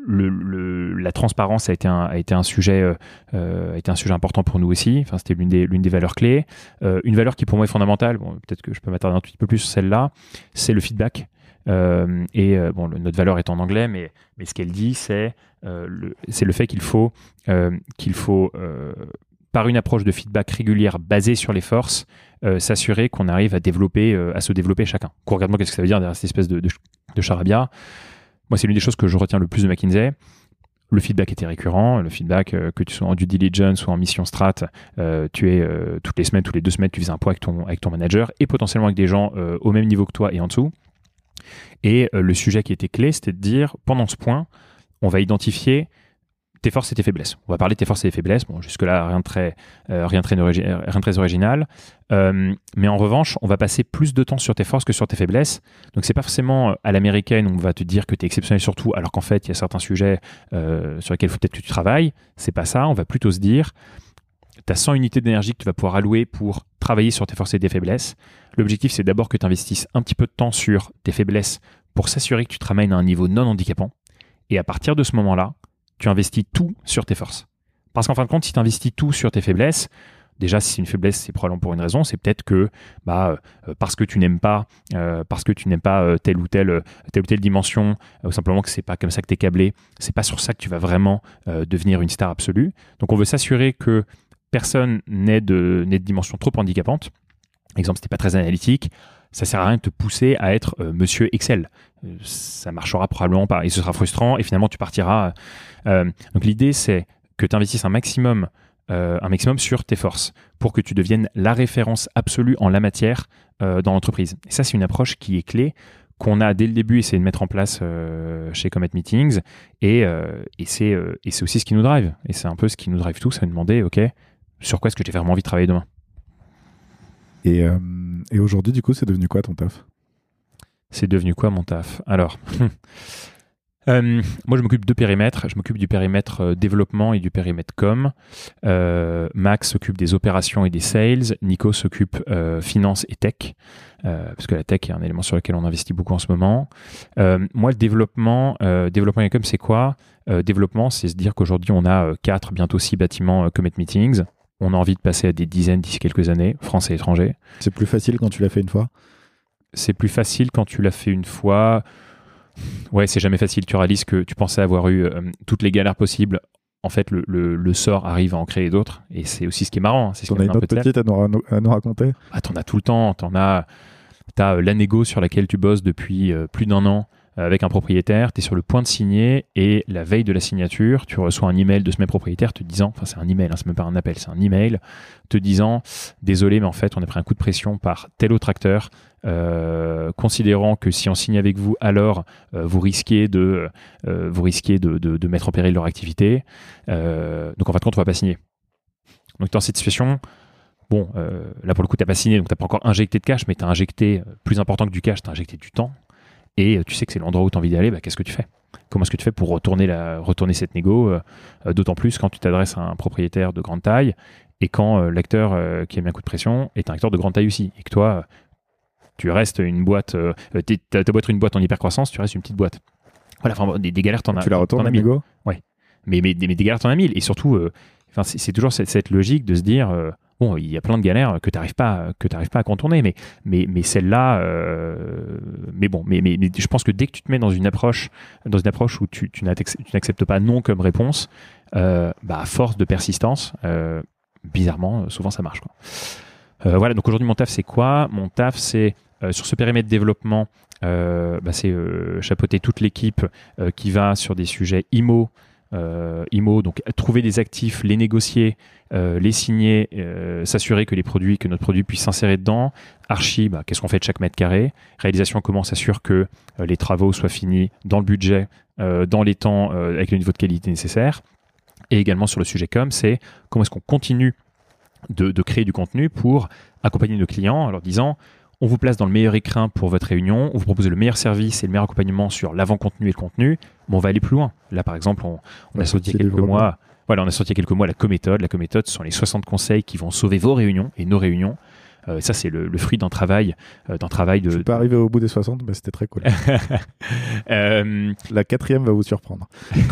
le, le, la transparence a été un, a été un sujet, euh, a été un sujet important pour nous aussi. Enfin, c'était l'une des, l'une des valeurs clés. Euh, une valeur qui pour moi est fondamentale, bon, peut-être que je peux m'attarder un tout petit peu plus sur celle-là, c'est le feedback. Euh, et euh, bon, le, notre valeur est en anglais, mais, mais ce qu'elle dit, c'est, euh, le, c'est le fait qu'il faut, euh, qu'il faut euh, par une approche de feedback régulière basée sur les forces, euh, s'assurer qu'on arrive à développer, euh, à se développer chacun. Concrètement, qu'est-ce que ça veut dire derrière cette espèce de, de, de charabia ? Moi, c'est l'une des choses que je retiens le plus de McKinsey. Le feedback était récurrent. Le feedback, euh, que tu sois en due diligence ou en mission strat, euh, tu es euh, toutes les semaines, toutes les deux semaines, tu faisais un point avec ton, avec ton manager et potentiellement avec des gens euh, au même niveau que toi et en dessous. Et euh, le sujet qui était clé, c'était de dire, pendant ce point, on va identifier tes forces et tes faiblesses. On va parler de tes forces et tes faiblesses. Bon, jusque-là, rien de très, euh, rien de très, origi- rien de très original. Euh, mais en revanche, on va passer plus de temps sur tes forces que sur tes faiblesses. Donc, c'est pas forcément à l'américaine où on va te dire que tu es exceptionnel sur tout, alors qu'en fait, il y a certains sujets euh, sur lesquels il faut peut-être que tu travailles. C'est pas ça. On va plutôt se dire, tu as cent unités d'énergie que tu vas pouvoir allouer pour travailler sur tes forces et tes faiblesses. L'objectif, c'est d'abord que tu investisses un petit peu de temps sur tes faiblesses pour s'assurer que tu te ramènes à un niveau non handicapant. Et à partir de ce moment-là, tu investis tout sur tes forces. Parce qu'en fin de compte, si tu investis tout sur tes faiblesses, déjà, si c'est une faiblesse, c'est probablement pour une raison. C'est peut-être que bah, euh, parce que tu n'aimes pas, euh, parce que tu n'aimes pas euh, telle ou telle, telle ou telle dimension, euh, ou simplement que c'est pas comme ça que tu es câblé, c'est pas sur ça que tu vas vraiment euh, devenir une star absolue. Donc, on veut s'assurer que personne n'ait de, n'ait de dimension trop handicapante. Exemple, si tu n'es pas très analytique, ça sert à rien de te pousser à être euh, Monsieur Excel. Euh, ça marchera probablement pas et ce sera frustrant et finalement tu partiras. Euh, donc l'idée c'est que tu investisses un maximum, euh, un maximum sur tes forces pour que tu deviennes la référence absolue en la matière euh, dans l'entreprise. Et ça c'est une approche qui est clé qu'on a dès le début essayé de mettre en place euh, chez Comet Meetings et, euh, et, c'est, euh, et c'est aussi ce qui nous drive. Et c'est un peu ce qui nous drive tous, à nous demander ok, sur quoi est-ce que j'ai vraiment envie de travailler demain. Et, euh, et aujourd'hui, du coup, c'est devenu quoi ton taf ? C'est devenu quoi mon taf ? Alors, euh, moi je m'occupe de périmètres. Je m'occupe du périmètre euh, développement et du périmètre com. Euh, Max s'occupe des opérations et des sales. Nico s'occupe euh, finance et tech, euh, parce que la tech est un élément sur lequel on investit beaucoup en ce moment. Euh, moi, le développement, euh, développement et com, c'est quoi ? euh, Développement, c'est se dire qu'aujourd'hui on a quatre, bientôt six bâtiments euh, Comet Meetings. On a envie de passer à des dizaines d'ici quelques années, français et étrangers. C'est plus facile quand tu l'as fait une fois ? C'est plus facile quand tu l'as fait une fois. Ouais, c'est jamais facile. Tu réalises que tu pensais avoir eu euh, toutes les galères possibles. En fait, le, le, le sort arrive à en créer d'autres. Et c'est aussi ce qui est marrant. C'est ce T'en as une autre petite à nous, à nous raconter ? Ah, t'en as tout le temps. T'en as, t'as euh, la négo sur laquelle tu bosses depuis euh, plus d'un an avec un propriétaire, tu es sur le point de signer et la veille de la signature, tu reçois un email de ce même propriétaire te disant, enfin c'est un email, hein, c'est même pas un appel, c'est un email, te disant désolé mais en fait on a pris un coup de pression par tel autre acteur, euh, considérant que si on signe avec vous alors euh, vous risquez de euh, vous risquez de, de, de mettre en péril leur activité, euh, donc en fin de compte on va pas signer. Donc dans cette situation, bon euh, là pour le coup tu n'as pas signé donc tu n'as pas encore injecté de cash mais tu as injecté, plus important que du cash, tu as injecté du temps. Et tu sais que c'est l'endroit où tu as envie d'aller, bah, qu'est-ce que tu fais ? Comment est-ce que tu fais pour retourner, la, retourner cette négo euh, D'autant plus quand tu t'adresses à un propriétaire de grande taille et quand euh, l'acteur euh, qui a mis un coup de pression est un acteur de grande taille aussi. Et que toi, euh, tu restes une boîte, euh, t'as beau être une boîte en hypercroissance, tu restes une petite boîte. Voilà, enfin, des, des galères, t'en as. Tu la retournes, la négo ? Ouais. Mais, mais, mais, mais des galères, t'en as mille. Et surtout, euh, c'est, c'est toujours cette, cette logique de se dire. Euh, Bon, il y a plein de galères que tu n'arrives pas, que tu n'arrives pas à contourner, mais, mais, mais celle-là, euh, mais bon, mais, mais, mais je pense que dès que tu te mets dans une approche, dans une approche où tu, tu n'acceptes pas non comme réponse, euh, bah, à force de persistance, euh, bizarrement, souvent ça marche, quoi. Euh, voilà, donc aujourd'hui, mon taf, c'est quoi ? Mon taf, c'est euh, sur ce périmètre de développement, euh, bah, c'est euh, chapeauter toute l'équipe euh, qui va sur des sujets I M O, Euh, I M O, donc trouver des actifs, les négocier, euh, les signer, euh, s'assurer que les produits, que notre produit puisse s'insérer dedans. Archi, bah, qu'est-ce qu'on fait de chaque mètre carré ? Réalisation, comment on s'assure que euh, les travaux soient finis dans le budget, euh, dans les temps, euh, avec le niveau de qualité nécessaire. Et également sur le sujet com, c'est comment est-ce qu'on continue de, de créer du contenu pour accompagner nos clients en leur disant on vous place dans le meilleur écrin pour votre réunion, on vous propose le meilleur service et le meilleur accompagnement sur l'avant-contenu et le contenu, mais on va aller plus loin. Là, par exemple, on, on a sorti il y a quelques mois, voilà, on a sorti il y a quelques mois la Cométhode. La Cométhode, ce sont les soixante conseils qui vont sauver vos réunions et nos réunions. Euh, ça, c'est le, le fruit d'un travail, euh, d'un travail de... Je suis pas arrivé au bout des soixante, mais c'était très cool. euh... La quatrième va vous surprendre.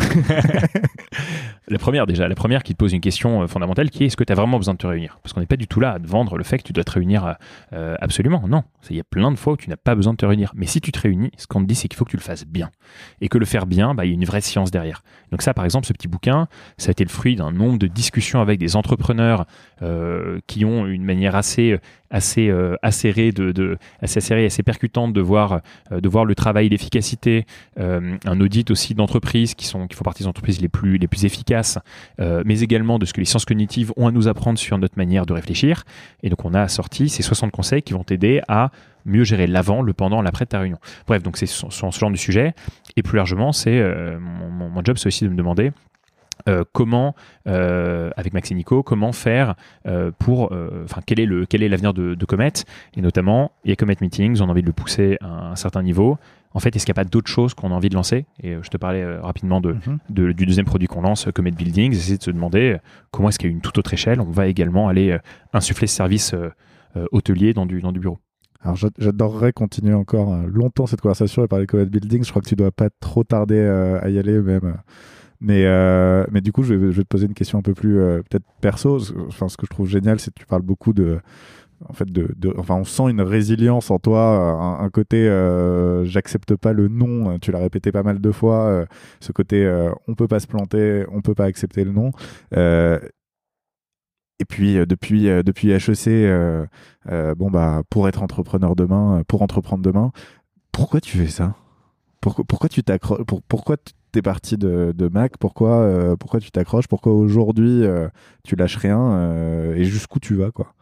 La première, déjà, la première qui te pose une question fondamentale qui est est-ce que tu as vraiment besoin de te réunir? Parce qu'on n'est pas du tout là à te vendre le fait que tu dois te réunir euh, absolument. Non, il y a plein de fois où tu n'as pas besoin de te réunir. Mais si tu te réunis, ce qu'on te dit, c'est qu'il faut que tu le fasses bien. Et que le faire bien, bah, il y a une vraie science derrière. Donc ça, par exemple, ce petit bouquin, ça a été le fruit d'un nombre de discussions avec des entrepreneurs euh, qui ont une manière assez... assez euh, acérée, de, de, assez acérée, assez percutante de voir, euh, de voir le travail, l'efficacité, euh, un audit aussi d'entreprises qui, sont, qui font partie des entreprises les plus, les plus efficaces, euh, mais également de ce que les sciences cognitives ont à nous apprendre sur notre manière de réfléchir. Et donc, on a sorti ces soixante conseils qui vont t'aider à mieux gérer l'avant, le pendant, l'après de ta réunion. Bref, donc c'est ce, ce genre de sujet. Et plus largement, c'est euh, mon, mon job, c'est aussi de me demander Euh, comment, euh, avec Max et Nico, comment faire euh, pour, enfin, euh, quel est le, quel est l'avenir de, de Comet, et notamment, il y a Comet Meetings, on a envie de le pousser à un certain niveau. En fait, est-ce qu'il n'y a pas d'autres choses qu'on a envie de lancer? Et euh, je te parlais euh, rapidement de, mm-hmm. de, du deuxième produit qu'on lance, Comet Buildings, essayer de se demander euh, comment est-ce qu'à une toute autre échelle, on va également aller euh, insuffler ce service euh, euh, hôtelier dans du, dans du bureau. Alors j'adorerais continuer encore longtemps cette conversation et parler de Comet Buildings. Je crois que tu ne dois pas trop tarder euh, à y aller même. Mais, euh, mais du coup, je vais, je vais te poser une question un peu plus euh, peut-être perso. Enfin, ce que je trouve génial, c'est que tu parles beaucoup de... En fait, de, de, enfin, on sent une résilience en toi, un, un côté euh, j'accepte pas le non, tu l'as répété pas mal de fois, euh, ce côté euh, on peut pas se planter, on peut pas accepter le non. Euh, et puis, euh, depuis, euh, depuis H E C, euh, euh, bon, bah, pour être entrepreneur demain, pour entreprendre demain, pourquoi tu fais ça? Pourquoi, pourquoi tu t'accroches pour, Pourquoi t'es parti de, de Mac? Pourquoi, euh, pourquoi tu t'accroches? Pourquoi aujourd'hui euh, tu lâches rien euh, et jusqu'où tu vas, quoi?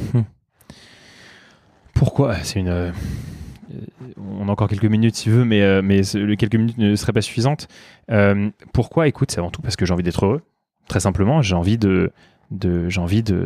Pourquoi? C'est une. Euh, on a encore quelques minutes si tu veux, mais, euh, mais les quelques minutes ne seraient pas suffisantes. Euh, pourquoi? Écoute, c'est avant tout parce que j'ai envie d'être heureux. Très simplement, j'ai envie de, de j'ai envie de.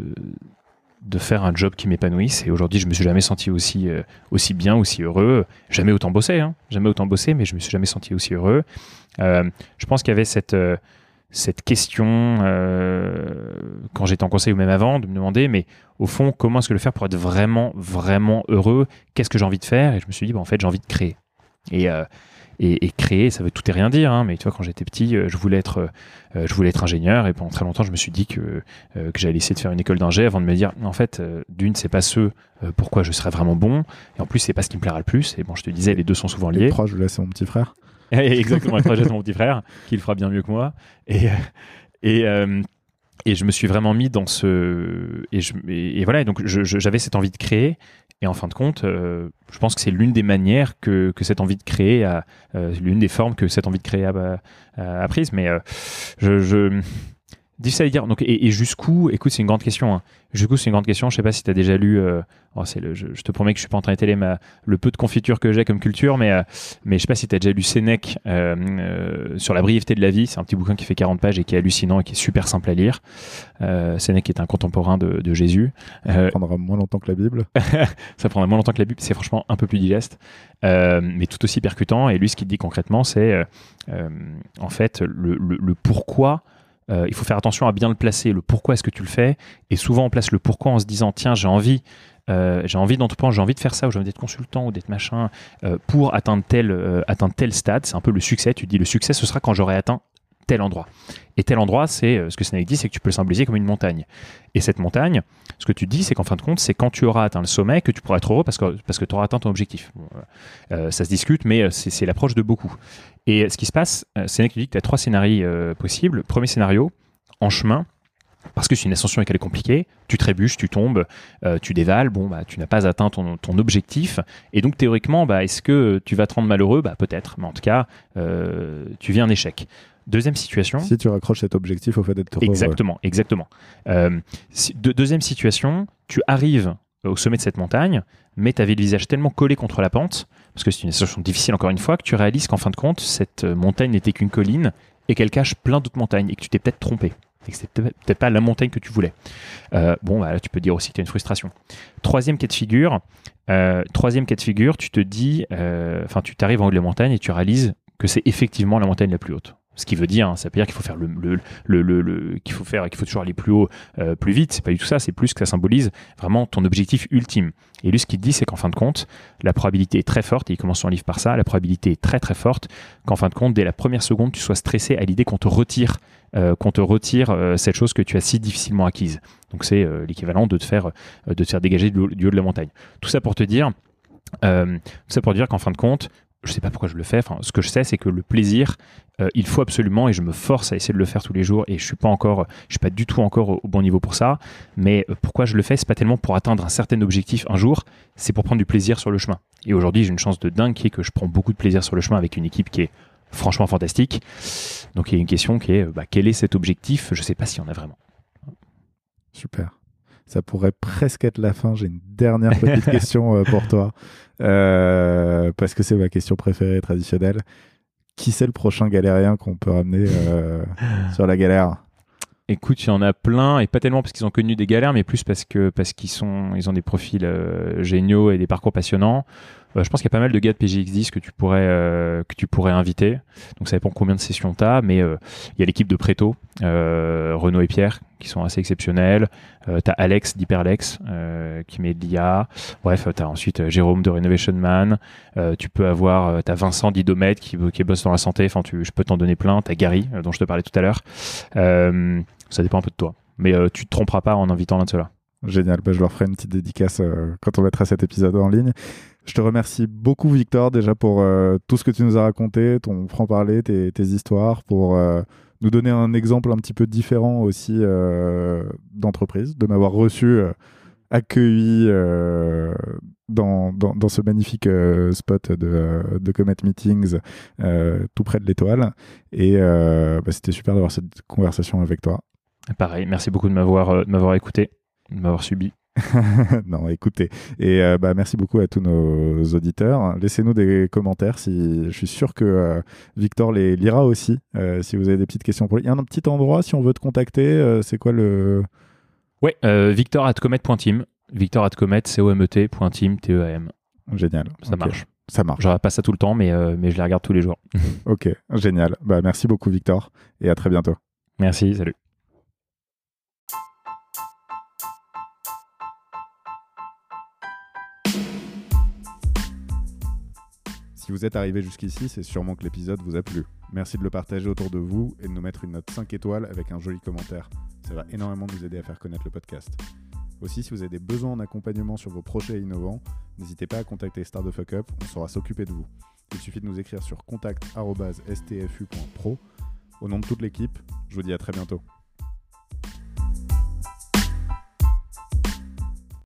de faire un job qui m'épanouisse, et aujourd'hui je me suis jamais senti aussi, euh, aussi bien, aussi heureux, jamais autant bossé, hein, jamais autant bossé, mais je me suis jamais senti aussi heureux. Euh, je pense qu'il y avait cette, euh, cette question euh, quand j'étais en conseil ou même avant, de me demander, mais au fond, comment est-ce que le faire pour être vraiment, vraiment heureux? Qu'est-ce que j'ai envie de faire? Et je me suis dit, bah, en fait, j'ai envie de créer. Et, euh, Et, et créer, ça veut tout et rien dire, hein, mais tu vois, quand j'étais petit, euh, je, voulais être, euh, je voulais être ingénieur, et pendant très longtemps, je me suis dit que, euh, que j'allais essayer de faire une école d'ingé avant de me dire, en fait, euh, d'une, c'est pas ce euh, pourquoi je serais vraiment bon, et en plus, c'est pas ce qui me plaira le plus. Et bon, je te disais, les deux sont souvent liés. Et proche, je laisse mon petit frère. Exactement, le projet de mon petit frère, qui le fera bien mieux que moi. Et, et, euh, et je me suis vraiment mis dans ce... Et, je, et, et voilà, donc je, je, j'avais cette envie de créer. Et en fin de compte, euh, je pense que c'est l'une des manières que, que cette envie de créer, a, euh, l'une des formes que cette envie de créer a, a, a prise. Mais euh, je, je difficile à dire. Donc, et, et jusqu'où? Écoute, c'est une grande question. Hein. Jusqu'où, c'est une grande question. Je sais pas si tu as déjà lu. Euh, oh, c'est le, je, je te promets que je suis pas en train d'étaler ma, le peu de confiture que j'ai comme culture, mais, euh, mais je sais pas si tu as déjà lu Sénèque euh, euh, sur la brièveté de la vie. C'est un petit bouquin qui fait quarante pages et qui est hallucinant et qui est super simple à lire. Euh, Sénèque est un contemporain de, de Jésus. Euh, ça prendra moins longtemps que la Bible. Ça prendra moins longtemps que la Bible. C'est franchement un peu plus digeste, euh, mais tout aussi percutant. Et lui, ce qu'il dit concrètement, c'est euh, euh, en fait le, le, le pourquoi. Euh, il faut faire attention à bien le placer, le pourquoi est-ce que tu le fais, et souvent on place le pourquoi en se disant tiens, j'ai envie euh, j'ai envie d'entreprendre, j'ai envie de faire ça, ou j'ai envie d'être consultant ou d'être machin euh, pour atteindre tel, euh, atteindre tel stade. C'est un peu le succès. Tu te dis le succès ce sera quand j'aurai atteint tel endroit, et tel endroit, c'est euh, ce que Sénèque dit, c'est que tu peux le symboliser comme une montagne, et cette montagne, ce que tu dis, c'est qu'en fin de compte, c'est quand tu auras atteint le sommet que tu pourras être heureux parce que, parce que tu auras atteint ton objectif. Bon, euh, ça se discute, mais c'est, c'est l'approche de beaucoup. Et ce qui se passe, Sénèque dit que tu as trois scénarios euh, possibles. Premier scénario, en chemin, parce que c'est une ascension et qu'elle est compliquée, tu trébuches, tu tombes, euh, tu dévales, bon, bah, tu n'as pas atteint ton, ton objectif, et donc théoriquement, bah, est-ce que tu vas te rendre malheureux? Bah, peut-être, mais en tout cas, euh, tu vis un échec. Deuxième situation... Si tu raccroches cet objectif au fait d'être heureux. Exactement, ouais. exactement. Euh, si, de, deuxième situation, tu arrives au sommet de cette montagne, mais tu avais le visage tellement collé contre la pente, parce que c'est une situation difficile encore une fois, que tu réalises qu'en fin de compte, cette montagne n'était qu'une colline et qu'elle cache plein d'autres montagnes et que tu t'es peut-être trompé. Et que c'était peut-être pas la montagne que tu voulais. Euh, bon, bah, là, tu peux dire aussi que tu as une frustration. Troisième cas de figure, euh, troisième cas de figure, tu te dis, enfin, euh, tu t'arrives en haut de la montagne et tu réalises que c'est effectivement la montagne la plus haute. Ce qui veut dire, hein, ça veut dire qu'il faut faire le, le, le, le, le qu'il faut faire, qu'il faut toujours aller plus haut, euh, plus vite. C'est pas du tout ça. C'est plus que ça symbolise vraiment ton objectif ultime. Et lui, ce qu'il dit, c'est qu'en fin de compte, la probabilité est très forte. Et il commence son livre par ça. La probabilité est très très forte qu'en fin de compte, dès la première seconde, tu sois stressé à l'idée qu'on te retire, euh, qu'on te retire euh, cette chose que tu as si difficilement acquise. Donc c'est euh, l'équivalent de te faire, euh, de te faire dégager du haut, du haut de la montagne. Tout ça pour te dire, euh, tout ça pour dire qu'en fin de compte, je sais pas pourquoi je le fais. Enfin, ce que je sais, c'est que le plaisir, euh, il faut absolument, et je me force à essayer de le faire tous les jours. Et je suis pas encore, je suis pas du tout encore au, au bon niveau pour ça. Mais euh, pourquoi je le fais, c'est pas tellement pour atteindre un certain objectif un jour, c'est pour prendre du plaisir sur le chemin. Et aujourd'hui, j'ai une chance de dingue qui est que je prends beaucoup de plaisir sur le chemin avec une équipe qui est franchement fantastique. Donc il y a une question qui est, bah, quel est cet objectif ? Je sais pas s'il y en a vraiment. Super. Ça pourrait presque être la fin. J'ai une dernière petite question euh, pour toi. Euh, parce que c'est ma question préférée traditionnelle. Qui c'est le prochain galérien qu'on peut ramener euh, sur la galère ? Écoute, il y en a plein, et pas tellement parce qu'ils ont connu des galères, mais plus parce que parce qu'ils sont, ils ont des profils euh, géniaux et des parcours passionnants. Euh, je pense qu'il y a pas mal de gars de P J X dix que tu pourrais euh, que tu pourrais inviter. Donc ça dépend combien de sessions tu as, mais euh, il y a l'équipe de Préto, euh, Renaud et Pierre, qui sont assez exceptionnels. Euh, tu as Alex d'Hyperlex, euh, qui met de l'I A. Bref, tu as ensuite euh, Jérôme de Renovation Man. Euh, tu peux avoir, euh, tu as Vincent d'Idomède qui, qui bosse dans la santé. Enfin, tu, je peux t'en donner plein. Tu as Gary, euh, dont je te parlais tout à l'heure. Euh, ça dépend un peu de toi. Mais euh, tu te tromperas pas en invitant l'un de ceux-là. Génial, bah, je leur ferai une petite dédicace euh, quand on mettra cet épisode en ligne. Je te remercie beaucoup, Victor, déjà pour euh, tout ce que tu nous as raconté, ton franc-parler, tes, tes histoires, pour euh, nous donner un exemple un petit peu différent aussi euh, d'entreprise, de m'avoir reçu, euh, accueilli euh, dans, dans, dans ce magnifique euh, spot de, de Comet Meetings, euh, tout près de l'étoile. Et euh, bah, c'était super d'avoir cette conversation avec toi. Pareil, merci beaucoup de m'avoir, euh, de m'avoir écouté, de m'avoir subi. Non, écoutez. Et euh, bah, merci beaucoup à tous nos auditeurs. Laissez-nous des commentaires. Si... Je suis sûr que euh, Victor les lira aussi. Euh, si vous avez des petites questions pour lui. Il y a un petit endroit si on veut te contacter. Euh, c'est quoi le... Ouais, euh, victor at comet point team. Victor at comet, C O M E T, point team, T E A M. Génial. Ça okay. marche. Ça marche. J'aurai pas ça tout le temps, mais, euh, mais je les regarde tous les jours. Ok, génial. Bah, merci beaucoup, Victor. Et à très bientôt. Merci, salut. Si vous êtes arrivé jusqu'ici, c'est sûrement que l'épisode vous a plu. Merci de le partager autour de vous et de nous mettre une note cinq étoiles avec un joli commentaire. Ça va énormément nous aider à faire connaître le podcast. Aussi, si vous avez des besoins en accompagnement sur vos projets innovants, n'hésitez pas à contacter Start the Fuck Up, on saura s'occuper de vous. Il suffit de nous écrire sur contact arobase s t f u point pro. Au nom de toute l'équipe, je vous dis à très bientôt.